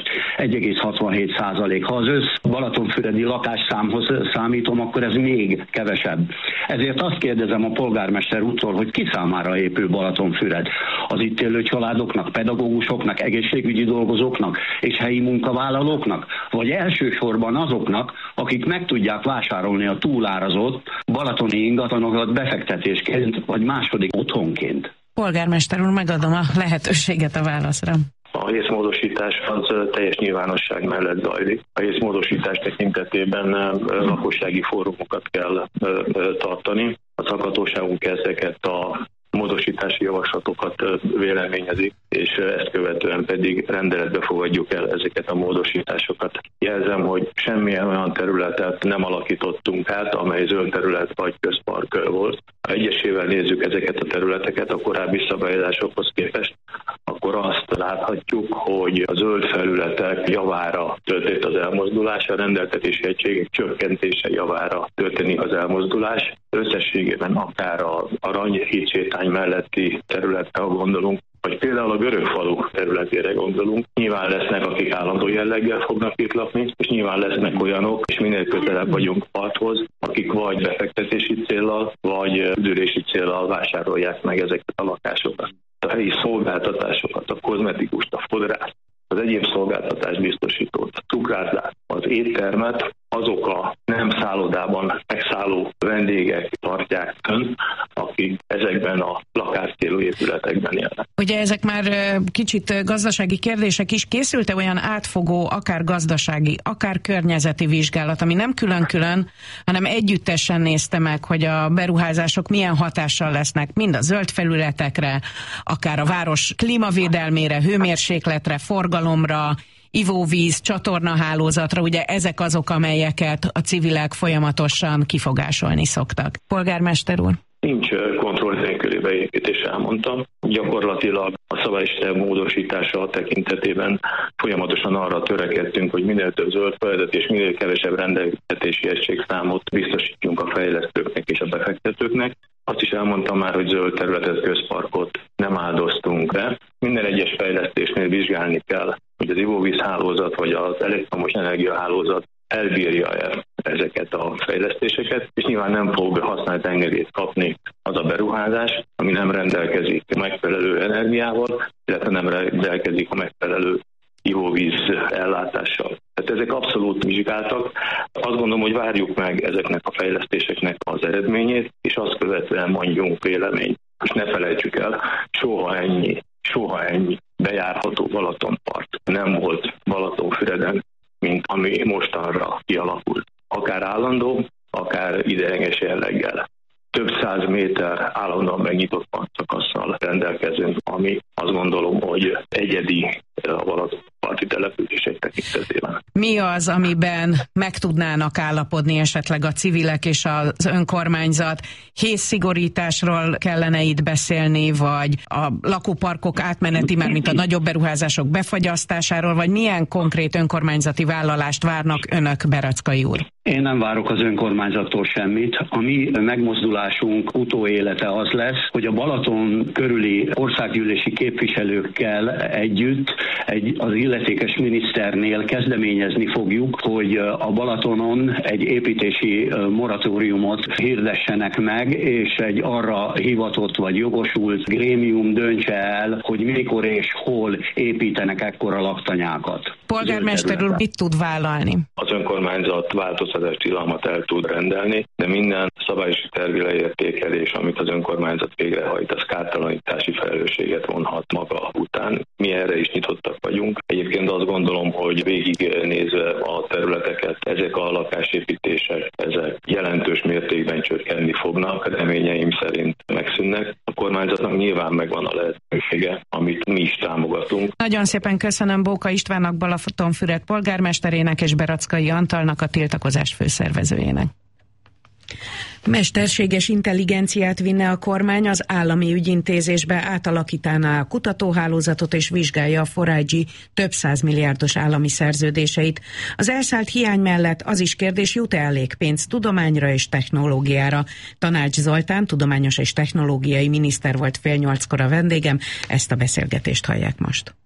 1,67%. Ha az Balatonfüredi lakásszámhoz számítom, akkor ez még kevesebb. Ezért azt kérdezem a polgármester úrtól, hogy ki számára épül Balatonfüred? Az itt élő családoknak, pedagógusoknak, egészségügyi dolgozóknak és helyi munkavállalóknak? Vagy elsősorban azoknak, akik meg tudják vásárolni a túlárazott balatoni ingatlanokat befektetésként vagy második otthonként? Polgármester úr, megadom a lehetőséget a válaszra. A részmódosítás az teljes nyilvánosság mellett zajlik. A részmódosítás tekintetében lakossági fórumokat kell tartani. A szakhatóságunk ezeket a módosítási javaslatokat véleményezik, és ezt követően pedig rendeletbe fogadjuk el ezeket a módosításokat. Jelzem, hogy semmilyen olyan területet nem alakítottunk át, amely zöld terület vagy közpark volt. Ha egyesével nézzük ezeket a területeket a korábbi szabályozásokhoz képest, akkor azt láthatjuk, hogy a zöld felületek javára történt az elmozdulás, a rendeltetési egységek csökkentése javára történik az elmozdulás. Összességében akár a Arany-hídsétány melletti területre gondolunk, vagy például a Görögfalu területére gondolunk. Nyilván lesznek, akik állandó jelleggel fognak itt lakni, és nyilván lesznek olyanok, és minél közelebb vagyunk parthoz, akik vagy befektetési céllal, vagy üdülési céllal vásárolják meg ezeket a lakásokat. A helyi szolgáltatásokat, a kozmetikust, a fodrászt, az egyéb szolgáltatás biztosítót, a cukrászát, az éttermet, azok a nem szállodában megszálló vendégek tartják fönn, akik ezekben a lakáscélú épületekben élnek. Ugye ezek már kicsit gazdasági kérdések is. Készült-e olyan átfogó, akár gazdasági, akár környezeti vizsgálat, ami nem külön-külön, hanem együttesen nézte meg, hogy a beruházások milyen hatással lesznek mind a zöld felületekre, akár a város klímavédelmére, hőmérsékletre, forgalomra, ivóvíz, csatornahálózatra, ugye ezek azok, amelyeket a civilek folyamatosan kifogásolni szoktak. Polgármester úr? Nincs kontroll nélküli beépítés, elmondtam. Gyakorlatilag a szabályszer módosítása tekintetében folyamatosan arra törekedtünk, hogy minél több zöld felület és minél kevesebb rendeltetési egységszámot biztosítjunk a fejlesztőknek és a befektetőknek. Azt is elmondtam már, hogy zöld területet, közparkot nem áldoztunk be. Minden egyes fejlesztésnél vizsgálni kell, hogy az ivóvízhálózat vagy az elektromos támogatja ezeket a fejlesztéseket, és nyilván nem fog használt engedélyt kapni az a beruházás, ami nem rendelkezik megfelelő energiával, illetve nem rendelkezik a megfelelő ivóvíz ellátással. Tehát ezek abszolút vizsgáltak. Azt gondolom, hogy várjuk meg ezeknek a fejlesztéseknek az eredményét, és azt követően mondjunk véleményt. És ne felejtsük el, soha ennyi bejárható Balatonpart nem volt Balatonfüreden, mint ami mostanra kialakult. Akár állandó, akár ideiglenes jelleggel. Több 100 méter állandóan megnyitott partszakasszal rendelkezünk, ami azt gondolom, hogy egyedi a Balatonparti települések tekintetében. Mi az, amiben meg tudnának állapodni esetleg a civilek és az önkormányzat? Hézszigorításról kellene itt beszélni, vagy a lakóparkok átmeneti, már mint a nagyobb beruházások befagyasztásáról, vagy milyen konkrét önkormányzati vállalást várnak önök, Berackai úr? Én nem várok az önkormányzattól semmit. A mi megmozdulásunk utóélete az lesz, hogy a Balaton körüli országgyűlési képviselőkkel együtt az illetékes miniszternél kezdeményezni fogjuk, hogy a Balatonon egy építési moratóriumot hirdessenek meg, és egy arra hivatott vagy jogosult grémium döntse el, hogy mikor és hol építenek ekkora laktanyákat. Polgármester úr mit tud vállalni? Az önkormányzat változtatási tilalmat el tud rendelni, de minden szabályosi tervi leértékelés, amit az önkormányzat végrehajt, az kártalanítási felelősséget vonhat maga után. Mi erre is nyitottak vagyunk. Egyébként azt gondolom, hogy végignézve a területeket, ezek a lakásépítések, ezek jelentős mértékben csökkenni fognak, reményeim szerint megszűnnek. A kormányzatnak nyilván megvan a lehetősége, amit mi is támogatunk. Nagyon szépen köszönöm Bóka Istvánnak, Balatonfüred polgármesterének és Berackai Antalnak, a tiltakozás főszervezőjének. Mesterséges intelligenciát vinne a kormány, az állami ügyintézésbe átalakítaná a kutatóhálózatot és vizsgálja a 4G több 100 milliárdos állami szerződéseit. Az elszállt hiány mellett az is kérdés, jut-e elég pénz tudományra és technológiára. Tanács Zoltán, tudományos és technológiai miniszter volt 7:30 a vendégem, ezt a beszélgetést hallják most.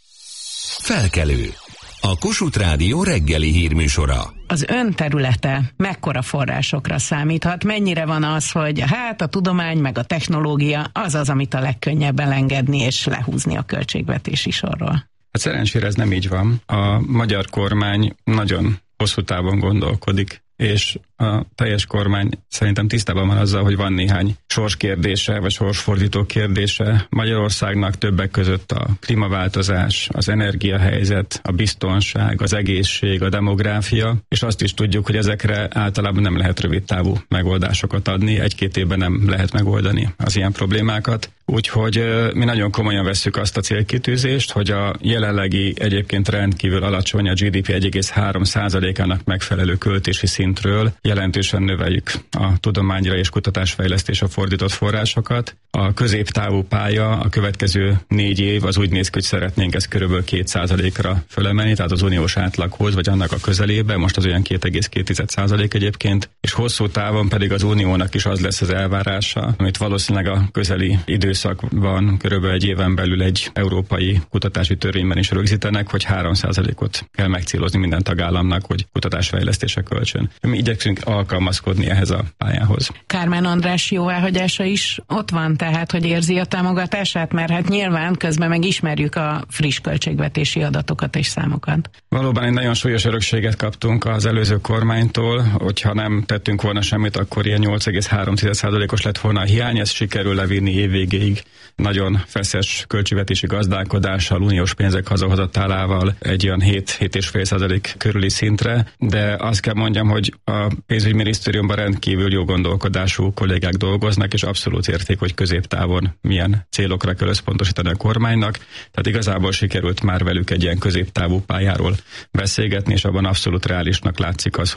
Felkelő. A Kossuth Rádió reggeli hírműsora. Az ön területe mekkora forrásokra számíthat? Mennyire van az, hogy hát a tudomány meg a technológia az, amit a legkönnyebb elengedni és lehúzni a költségvetési sorról? Hát szerencsére ez nem így van. A magyar kormány nagyon hosszú távon gondolkodik, és a teljes kormány szerintem tisztában van azzal, hogy van néhány sorskérdése, vagy sorsfordító kérdése Magyarországnak, többek között a klímaváltozás, az energiahelyzet, a biztonság, az egészség, a demográfia, és azt is tudjuk, hogy ezekre általában nem lehet rövid távú megoldásokat adni, 1-2 évben nem lehet megoldani az ilyen problémákat. Úgyhogy mi nagyon komolyan vesszük azt a célkitűzést, hogy a jelenlegi egyébként rendkívül alacsony, a GDP 1,3%-ának megfelelő költési szintről jelentősen növeljük a tudományra és kutatásfejlesztésre fordított forrásokat. A középtávú pálya a következő 4 év az úgy néz ki, hogy szeretnénk ezt körülbelül 2%-ra fölemelni, tehát az uniós átlaghoz, vagy annak a közelébe, most az olyan 2,2% egyébként, és hosszú távon pedig az uniónak is az lesz az elvárása, amit valószínűleg a közeli időszakban, körülbelül 1 éven belül egy európai kutatási törvényben is rögzítenek, hogy 3%-ot kell megcélozni minden tagállamnak, hogy kutatásfejlesztésre költsön. Mi igyekszünk alkalmazkodni ehhez a pályához. Kármán András jóváhagyása is ott van, tehát hogy érzi a támogatását, mert hát nyilván közben megismerjük a friss költségvetési adatokat és számokat. Valóban egy nagyon súlyos örökséget kaptunk az előző kormánytól, hogyha nem tettünk volna semmit, akkor ilyen 8,3%-os lett volna a hiány, ezt sikerül levinni évvégéig nagyon feszes költségvetési gazdálkodással, uniós pénzek hazahozatálával egy olyan 7,5% körüli szintre, de azt kell mondjam, hogy a pénzügyminisztériumban rendkívül jó gondolkodású kollégák dolgoznak, és abszolút érték, hogy középtávon milyen célokra kell összpontosítani a kormánynak. Tehát igazából sikerült már velük egy ilyen középtávú pályáról beszélgetni, és abban abszolút reálisnak látszik az, hogy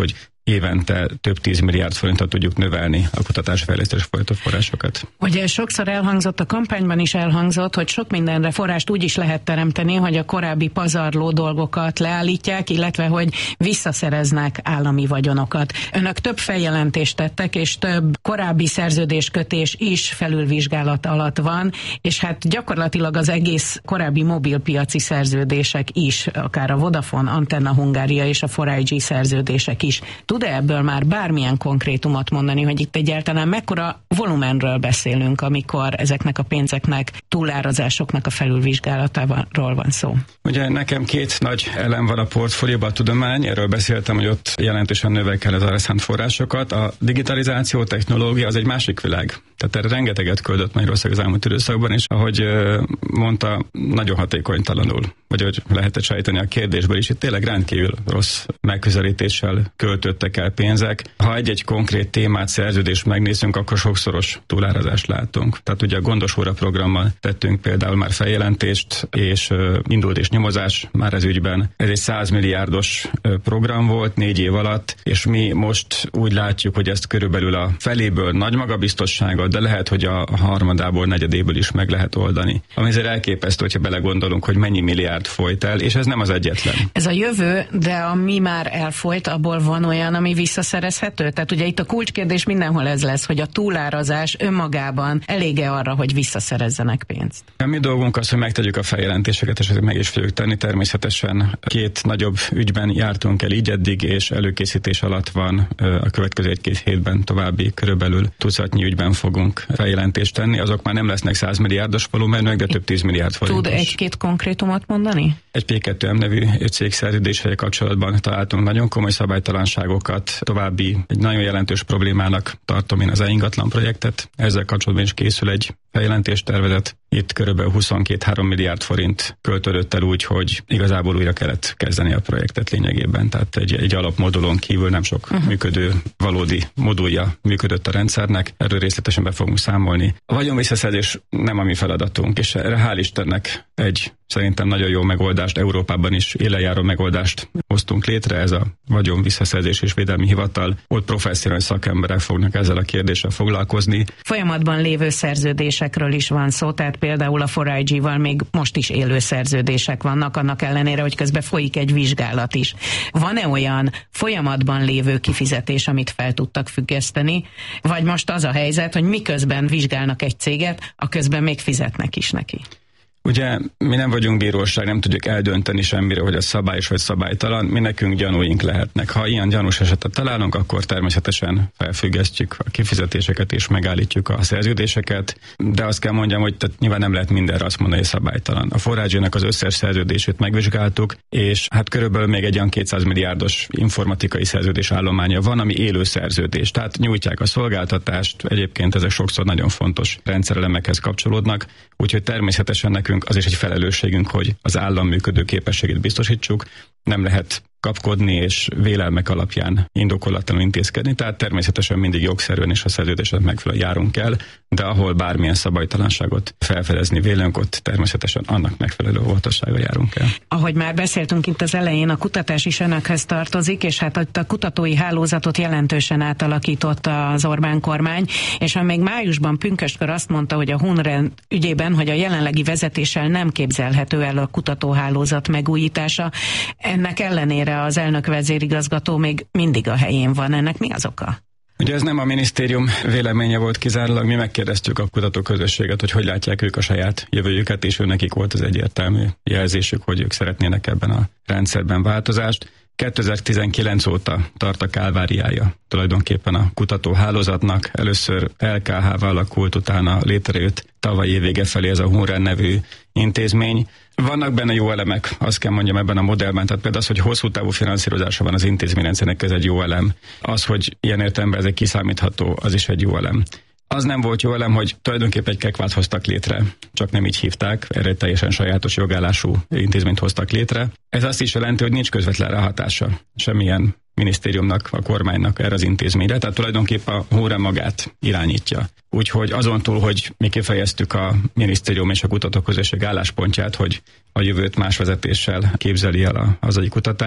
évente több 10 milliárd forintot tudjuk növelni a kutatásfejlesztés forrásokat. Ugye sokszor elhangzott, a kampányban is elhangzott, hogy sok mindenre forrást úgy is lehet teremteni, hogy a korábbi pazarló dolgokat leállítják, illetve hogy visszaszereznek állami vagyonokat. Önök több feljelentést tettek, és több korábbi szerződéskötés is felülvizsgálat alatt van, és hát gyakorlatilag az egész korábbi mobilpiaci szerződések is, akár a Vodafone, Antenna Hungária és a 4G szerződések is. Tud-e ebből már bármilyen konkrétumot mondani, hogy itt egyáltalán mekkora volumenről beszélünk, amikor ezeknek a pénzeknek, túlárazásoknak a felülvizsgálatáról van szó? Ugye nekem két nagy elem van a portfólióban, a tudomány, erről beszéltem, hogy ott jelentősen növekel az arra szánt forrásokat. A digitalizáció, technológia az egy másik világ. Tehát erre rengeteget küldött Magyarország az elmúlt időszakban, és ahogy mondta, nagyon hatékonytalanul, vagy hogy lehetett sejteni a kérdésből is, itt tényleg rendkívül rossz megközelítéssel költöttek el pénzek. Ha egy-egy konkrét témát, szerződést megnézzünk, akkor sokszoros túlárazást látunk. Tehát ugye a Gondos óra programmal tettünk például már feljelentést, és indult és nyomozás már ez ügyben. Ez egy 100 milliárdos program volt 4 év alatt, és mi most úgy látjuk, hogy ezt körülbelül a feléből nagy magabiztossággal, de lehet, hogy a harmadából, negyedéből is meg lehet oldani. Ami azért elképesztő, hogyha belegondolunk, hogy mennyi milliárd folyt el, és ez nem az egyetlen. Ez a jövő, de ami már elfolyt, abból van olyan, ami visszaszerezhető? Tehát ugye itt a kulcskérdés mindenhol ez lesz, hogy a túlárazás önmagában elég-e arra, hogy visszaszerezzenek pénzt? A mi dolgunk az, hogy megtegyük a feljelentéseket, és ezeket meg is fogjuk tenni. Természetesen 2 nagyobb ügyben jártunk el így eddig, és előkészítés alatt van a következő 1-2 hétben további körülbelül tucatnyi ügyben fogunk feljelentést tenni. Azok már nem lesznek 100 milliárdos volumenűek, de több 10 milliárd forintos. Tud egy-két konkrétumot mondani? Egy P2M nevű cégszerződéssel kapcsolatban találtunk nagyon komoly szabálytalanságokat. További egy nagyon jelentős problémának tartom én az e-ingatlan projektet. Ezzel kapcsolatban is készül egy feljelentéstervezet. Itt körülbelül 22-3 milliárd forint költődött el úgy, hogy igazából újra kellett kezdeni a projektet lényegében. Tehát egy alapmodulon kívül nem sok működő, valódi modulja működött a rendszernek. Erről részletesen be fogunk számolni. A vagyonvisszaszerzés nem a mi feladatunk, és erre hál' Istennek egy szerintem nagyon jó megoldást, Európában is élenjáró megoldást hoztunk létre, ez a Vagyonvisszaszerzés és Védelmi Hivatal. Ott professzionális szakemberek fognak ezzel a kérdéssel foglalkozni. Folyamatban lévő szerződésekről is van szó, tehát például a 4G-val még most is élő szerződések vannak, annak ellenére, hogy közben folyik egy vizsgálat is. Van-e olyan folyamatban lévő kifizetés, amit fel tudtak függeszteni, vagy most az a helyzet, hogy miközben vizsgálnak egy céget, a közben még fizetnek is neki? Ugye mi nem vagyunk bíróság, nem tudjuk eldönteni semmire, hogy a szabályos vagy szabálytalan, mi nekünk gyanúink lehetnek. Ha ilyen gyanús esetet találunk, akkor természetesen felfüggesztjük a kifizetéseket és megállítjuk a szerződéseket, de azt kell mondjam, hogy nyilván nem lehet mindenre azt mondani, hogy szabálytalan. A 4G-nek az összes szerződését megvizsgáltuk, és hát körülbelül még egy olyan 200 milliárdos informatikai szerződés állománya van, ami élő szerződés. Tehát nyújtják a szolgáltatást, egyébként ezek sokszor nagyon fontos rendszerelemekhez kapcsolódnak, úgyhogy természetesen nekünk az is egy felelősségünk, hogy az állam működő képességét biztosítsuk. Nem lehet kapkodni és vélelmek alapján indokolatlanul intézkedni, tehát természetesen mindig jogszerűen és a szerződésnek megfelelően járunk el, de ahol bármilyen szabálytalanságot felfedezni vélünk, ott természetesen annak megfelelő óvatossággal járunk el. Ahogy már beszéltünk itt az elején, a kutatás is önökhöz tartozik, és hát a kutatói hálózatot jelentősen átalakította az Orbán kormány, és még májusban Pünkösdkör azt mondta, hogy a HUNREN ügyében, hogy a jelenlegi vezetéssel nem képzelhető el a kutatóhálózat megújítása. Ennek ellenére az elnök vezérigazgató még mindig a helyén van. Ennek mi az oka? Ugye ez nem a minisztérium véleménye volt kizárólag, mi megkérdeztük a kutatóközösséget, hogy látják ők a saját jövőjüket, és nekik volt az egyértelmű jelzésük, hogy ők szeretnének ebben a rendszerben változást. 2019 óta tart a kálváriája tulajdonképpen a kutatóhálózatnak. Először LKH-val alakult, utána létrejött tavaly év vége felé ez a HUNREN nevű intézmény. Vannak benne jó elemek, azt kell mondjam ebben a modellben, tehát például az, hogy hosszú távú finanszírozása van az intézményrendszernek, ez egy jó elem. Az, hogy ilyen értelemben ez egy kiszámítható, az is egy jó elem. Az nem volt jó elem, hogy tulajdonképpen egy kekvát hoztak létre, csak nem így hívták, erre egy teljesen sajátos jogállású intézményt hoztak létre. Ez azt is jelenti, hogy nincs közvetlen ráhatása semmilyen minisztériumnak, a kormánynak erre az intézményre, tehát tulajdonképpen a HUNREN magát irányítja. Úgyhogy azon túl, hogy mi kifejeztük a minisztérium és a kutatóközösség álláspontját, hogy a jövőt más vezetéssel képzeli el a hazai kutatás,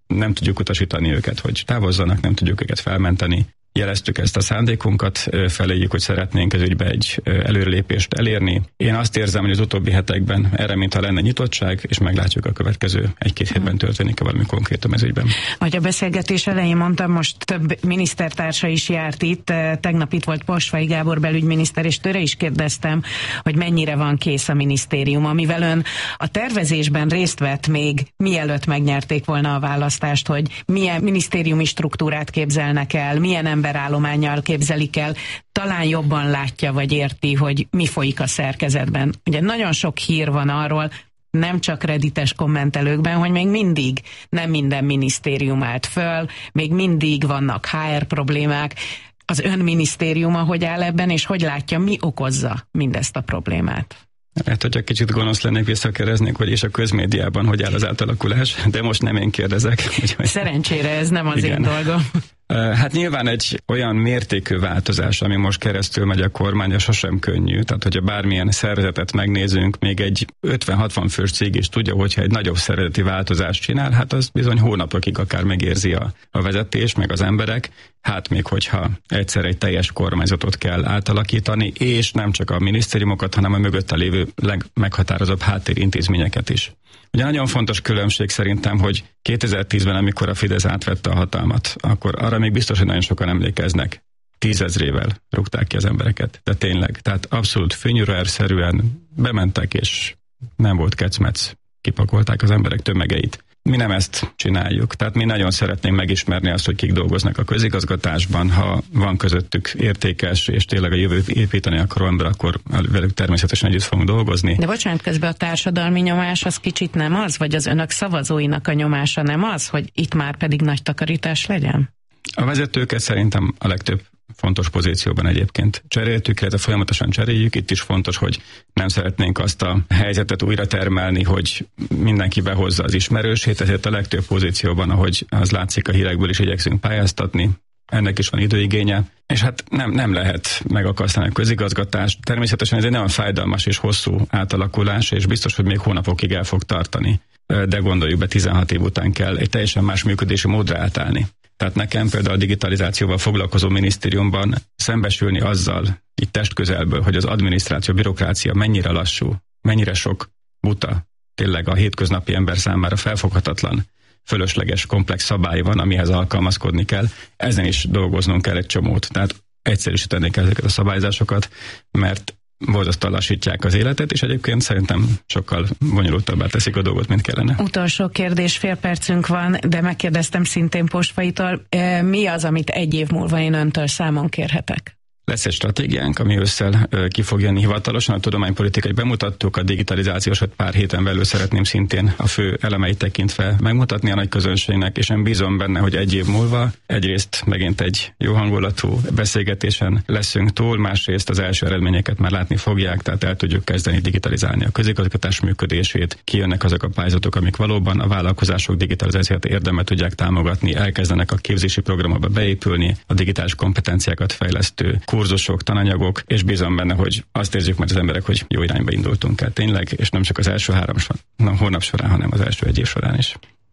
nem tudjuk utasítani őket, hogy távozzanak, nem tudjuk őket felmenteni. Jeleztük ezt a szándékunkat, feléjük, hogy szeretnénk ez ügybe egy előrelépést elérni. Én azt érzem, hogy az utóbbi hetekben erre, mintha lenne nyitottság, és meglátjuk a következő 1-2 hétben történik valami konkrétum ez ügyben. Ahogy a beszélgetés elején mondtam, most több minisztertársa is járt itt. Tegnap itt volt Posvay Gábor belügyminiszter, és tőle is kérdeztem, hogy mennyire van kész a minisztérium, amivel ön a tervezésben részt vett még mielőtt megnyerték volna a választást, hogy milyen minisztériumi struktúrát képzelnek el, milyen emberállománnyal képzelik el, talán jobban látja vagy érti, hogy mi folyik a szerkezetben. Ugye nagyon sok hír van arról, nem csak reddites kommentelőkben, hogy még mindig nem minden minisztérium állt föl, még mindig vannak HR problémák. Az ön minisztériuma hogy áll ebben, és hogy látja, mi okozza mindezt a problémát? Hát, hogyha kicsit gonosz lennék, visszakérdeznék, hogy és a közmédiában hogy áll az átalakulás, de most nem én kérdezek. Úgyhogy... Szerencsére ez nem az igen. Én dolgom. Hát nyilván egy olyan mértékű változás, ami most keresztül megy a kormánya, sosem könnyű. Tehát, hogyha bármilyen szervezetet megnézünk, még egy 50-60 fős cég is tudja, hogyha egy nagyobb szervezeti változást csinál, hát az bizony hónapokig akár megérzi a vezetés, meg az emberek. Hát még hogyha egyszer egy teljes kormányzatot kell átalakítani, és nem csak a minisztériumokat, hanem a mögötte lévő legmeghatározóbb háttérintézményeket is. Ugye nagyon fontos különbség szerintem, hogy 2010-ben, amikor a Fidesz átvette a hatalmat, akkor arra még biztos, hogy nagyon sokan emlékeznek. 10 000-rével rúgták ki az embereket. De tényleg, tehát abszolút fűnyírőerszerűen bementek, és nem volt kecmec. Kipakolták az emberek tömegeit. Mi nem ezt csináljuk. Tehát mi nagyon szeretnénk megismerni azt, hogy kik dolgoznak a közigazgatásban. Ha van közöttük értékes, és tényleg a jövőt építeni akaró ember, akkor velük természetesen együtt fogunk dolgozni. De bocsánat, közben a társadalmi nyomás az kicsit nem az? Vagy az önök szavazóinak a nyomása nem az, hogy itt már pedig nagy takarítás legyen? A vezetőket szerintem a legtöbb fontos pozícióban egyébként cseréltük, illetve folyamatosan cseréljük. Itt is fontos, hogy nem szeretnénk azt a helyzetet újra termelni, hogy mindenki behozza az ismerősét, ezért a legtöbb pozícióban, ahogy az látszik a hírekből is, igyekszünk pályáztatni. Ennek is van időigénye, és hát nem lehet megakasztani a közigazgatást. Természetesen ez egy nagyon fájdalmas és hosszú átalakulás, és biztos, hogy még hónapokig el fog tartani. De gondoljuk be, 16 év után kell egy teljesen más működési módra átállni. Tehát nekem például a digitalizációval foglalkozó minisztériumban szembesülni azzal, itt testközelből, hogy az adminisztráció, bürokrácia mennyire lassú, mennyire sok buta, tényleg a hétköznapi ember számára felfoghatatlan, fölösleges, komplex szabály van, amihez alkalmazkodni kell. Ezen is dolgoznunk kell egy csomót. Tehát egyszerűsíteni kell ezeket a szabályzásokat, mert borzasztóan lassítják az életet, és egyébként szerintem sokkal bonyolultabbá teszik a dolgot, mint kellene. Utolsó kérdés, fél percünk van, de megkérdeztem szintén Posvaytól, mi az, amit egy év múlva én öntől számon kérhetek? Lesz egy stratégiánk, ami ősszel ki fog jönni hivatalosan. A tudománypolitikai bemutattuk, a digitalizációsat pár héten belül szeretném szintén a fő elemeit tekintve megmutatni a nagy közönségnek, és én bízom benne, hogy egy év múlva egyrészt megint egy jó hangulatú beszélgetésen leszünk túl, másrészt az első eredményeket már látni fogják, tehát el tudjuk kezdeni digitalizálni a közigazgatás működését, kijönnek azok a pályázatok, amik valóban a vállalkozások digitalizációt érdemel tudják támogatni, elkezdenek a képzési programokba beépülni, a digitális kompetenciákat fejlesztő kurzusok, tananyagok, és bízom benne, hogy azt érzük majd az emberek, hogy jó irányba indultunk el tényleg, és nem csak az első 3 hónap során, hanem az első 1 év során is.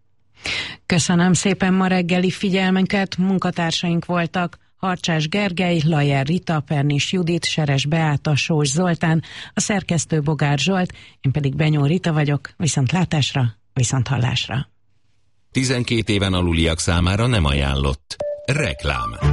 Köszönöm szépen ma reggeli figyelmünket, munkatársaink voltak Harcsás Gergely, Lajer Rita, Pernis Judit, Seres Beáta, Sós Zoltán, a szerkesztő Bogár Zsolt, én pedig Benyó Rita vagyok, viszontlátásra, viszonthallásra. 12 éven aluliak számára nem ajánlott. Reklám.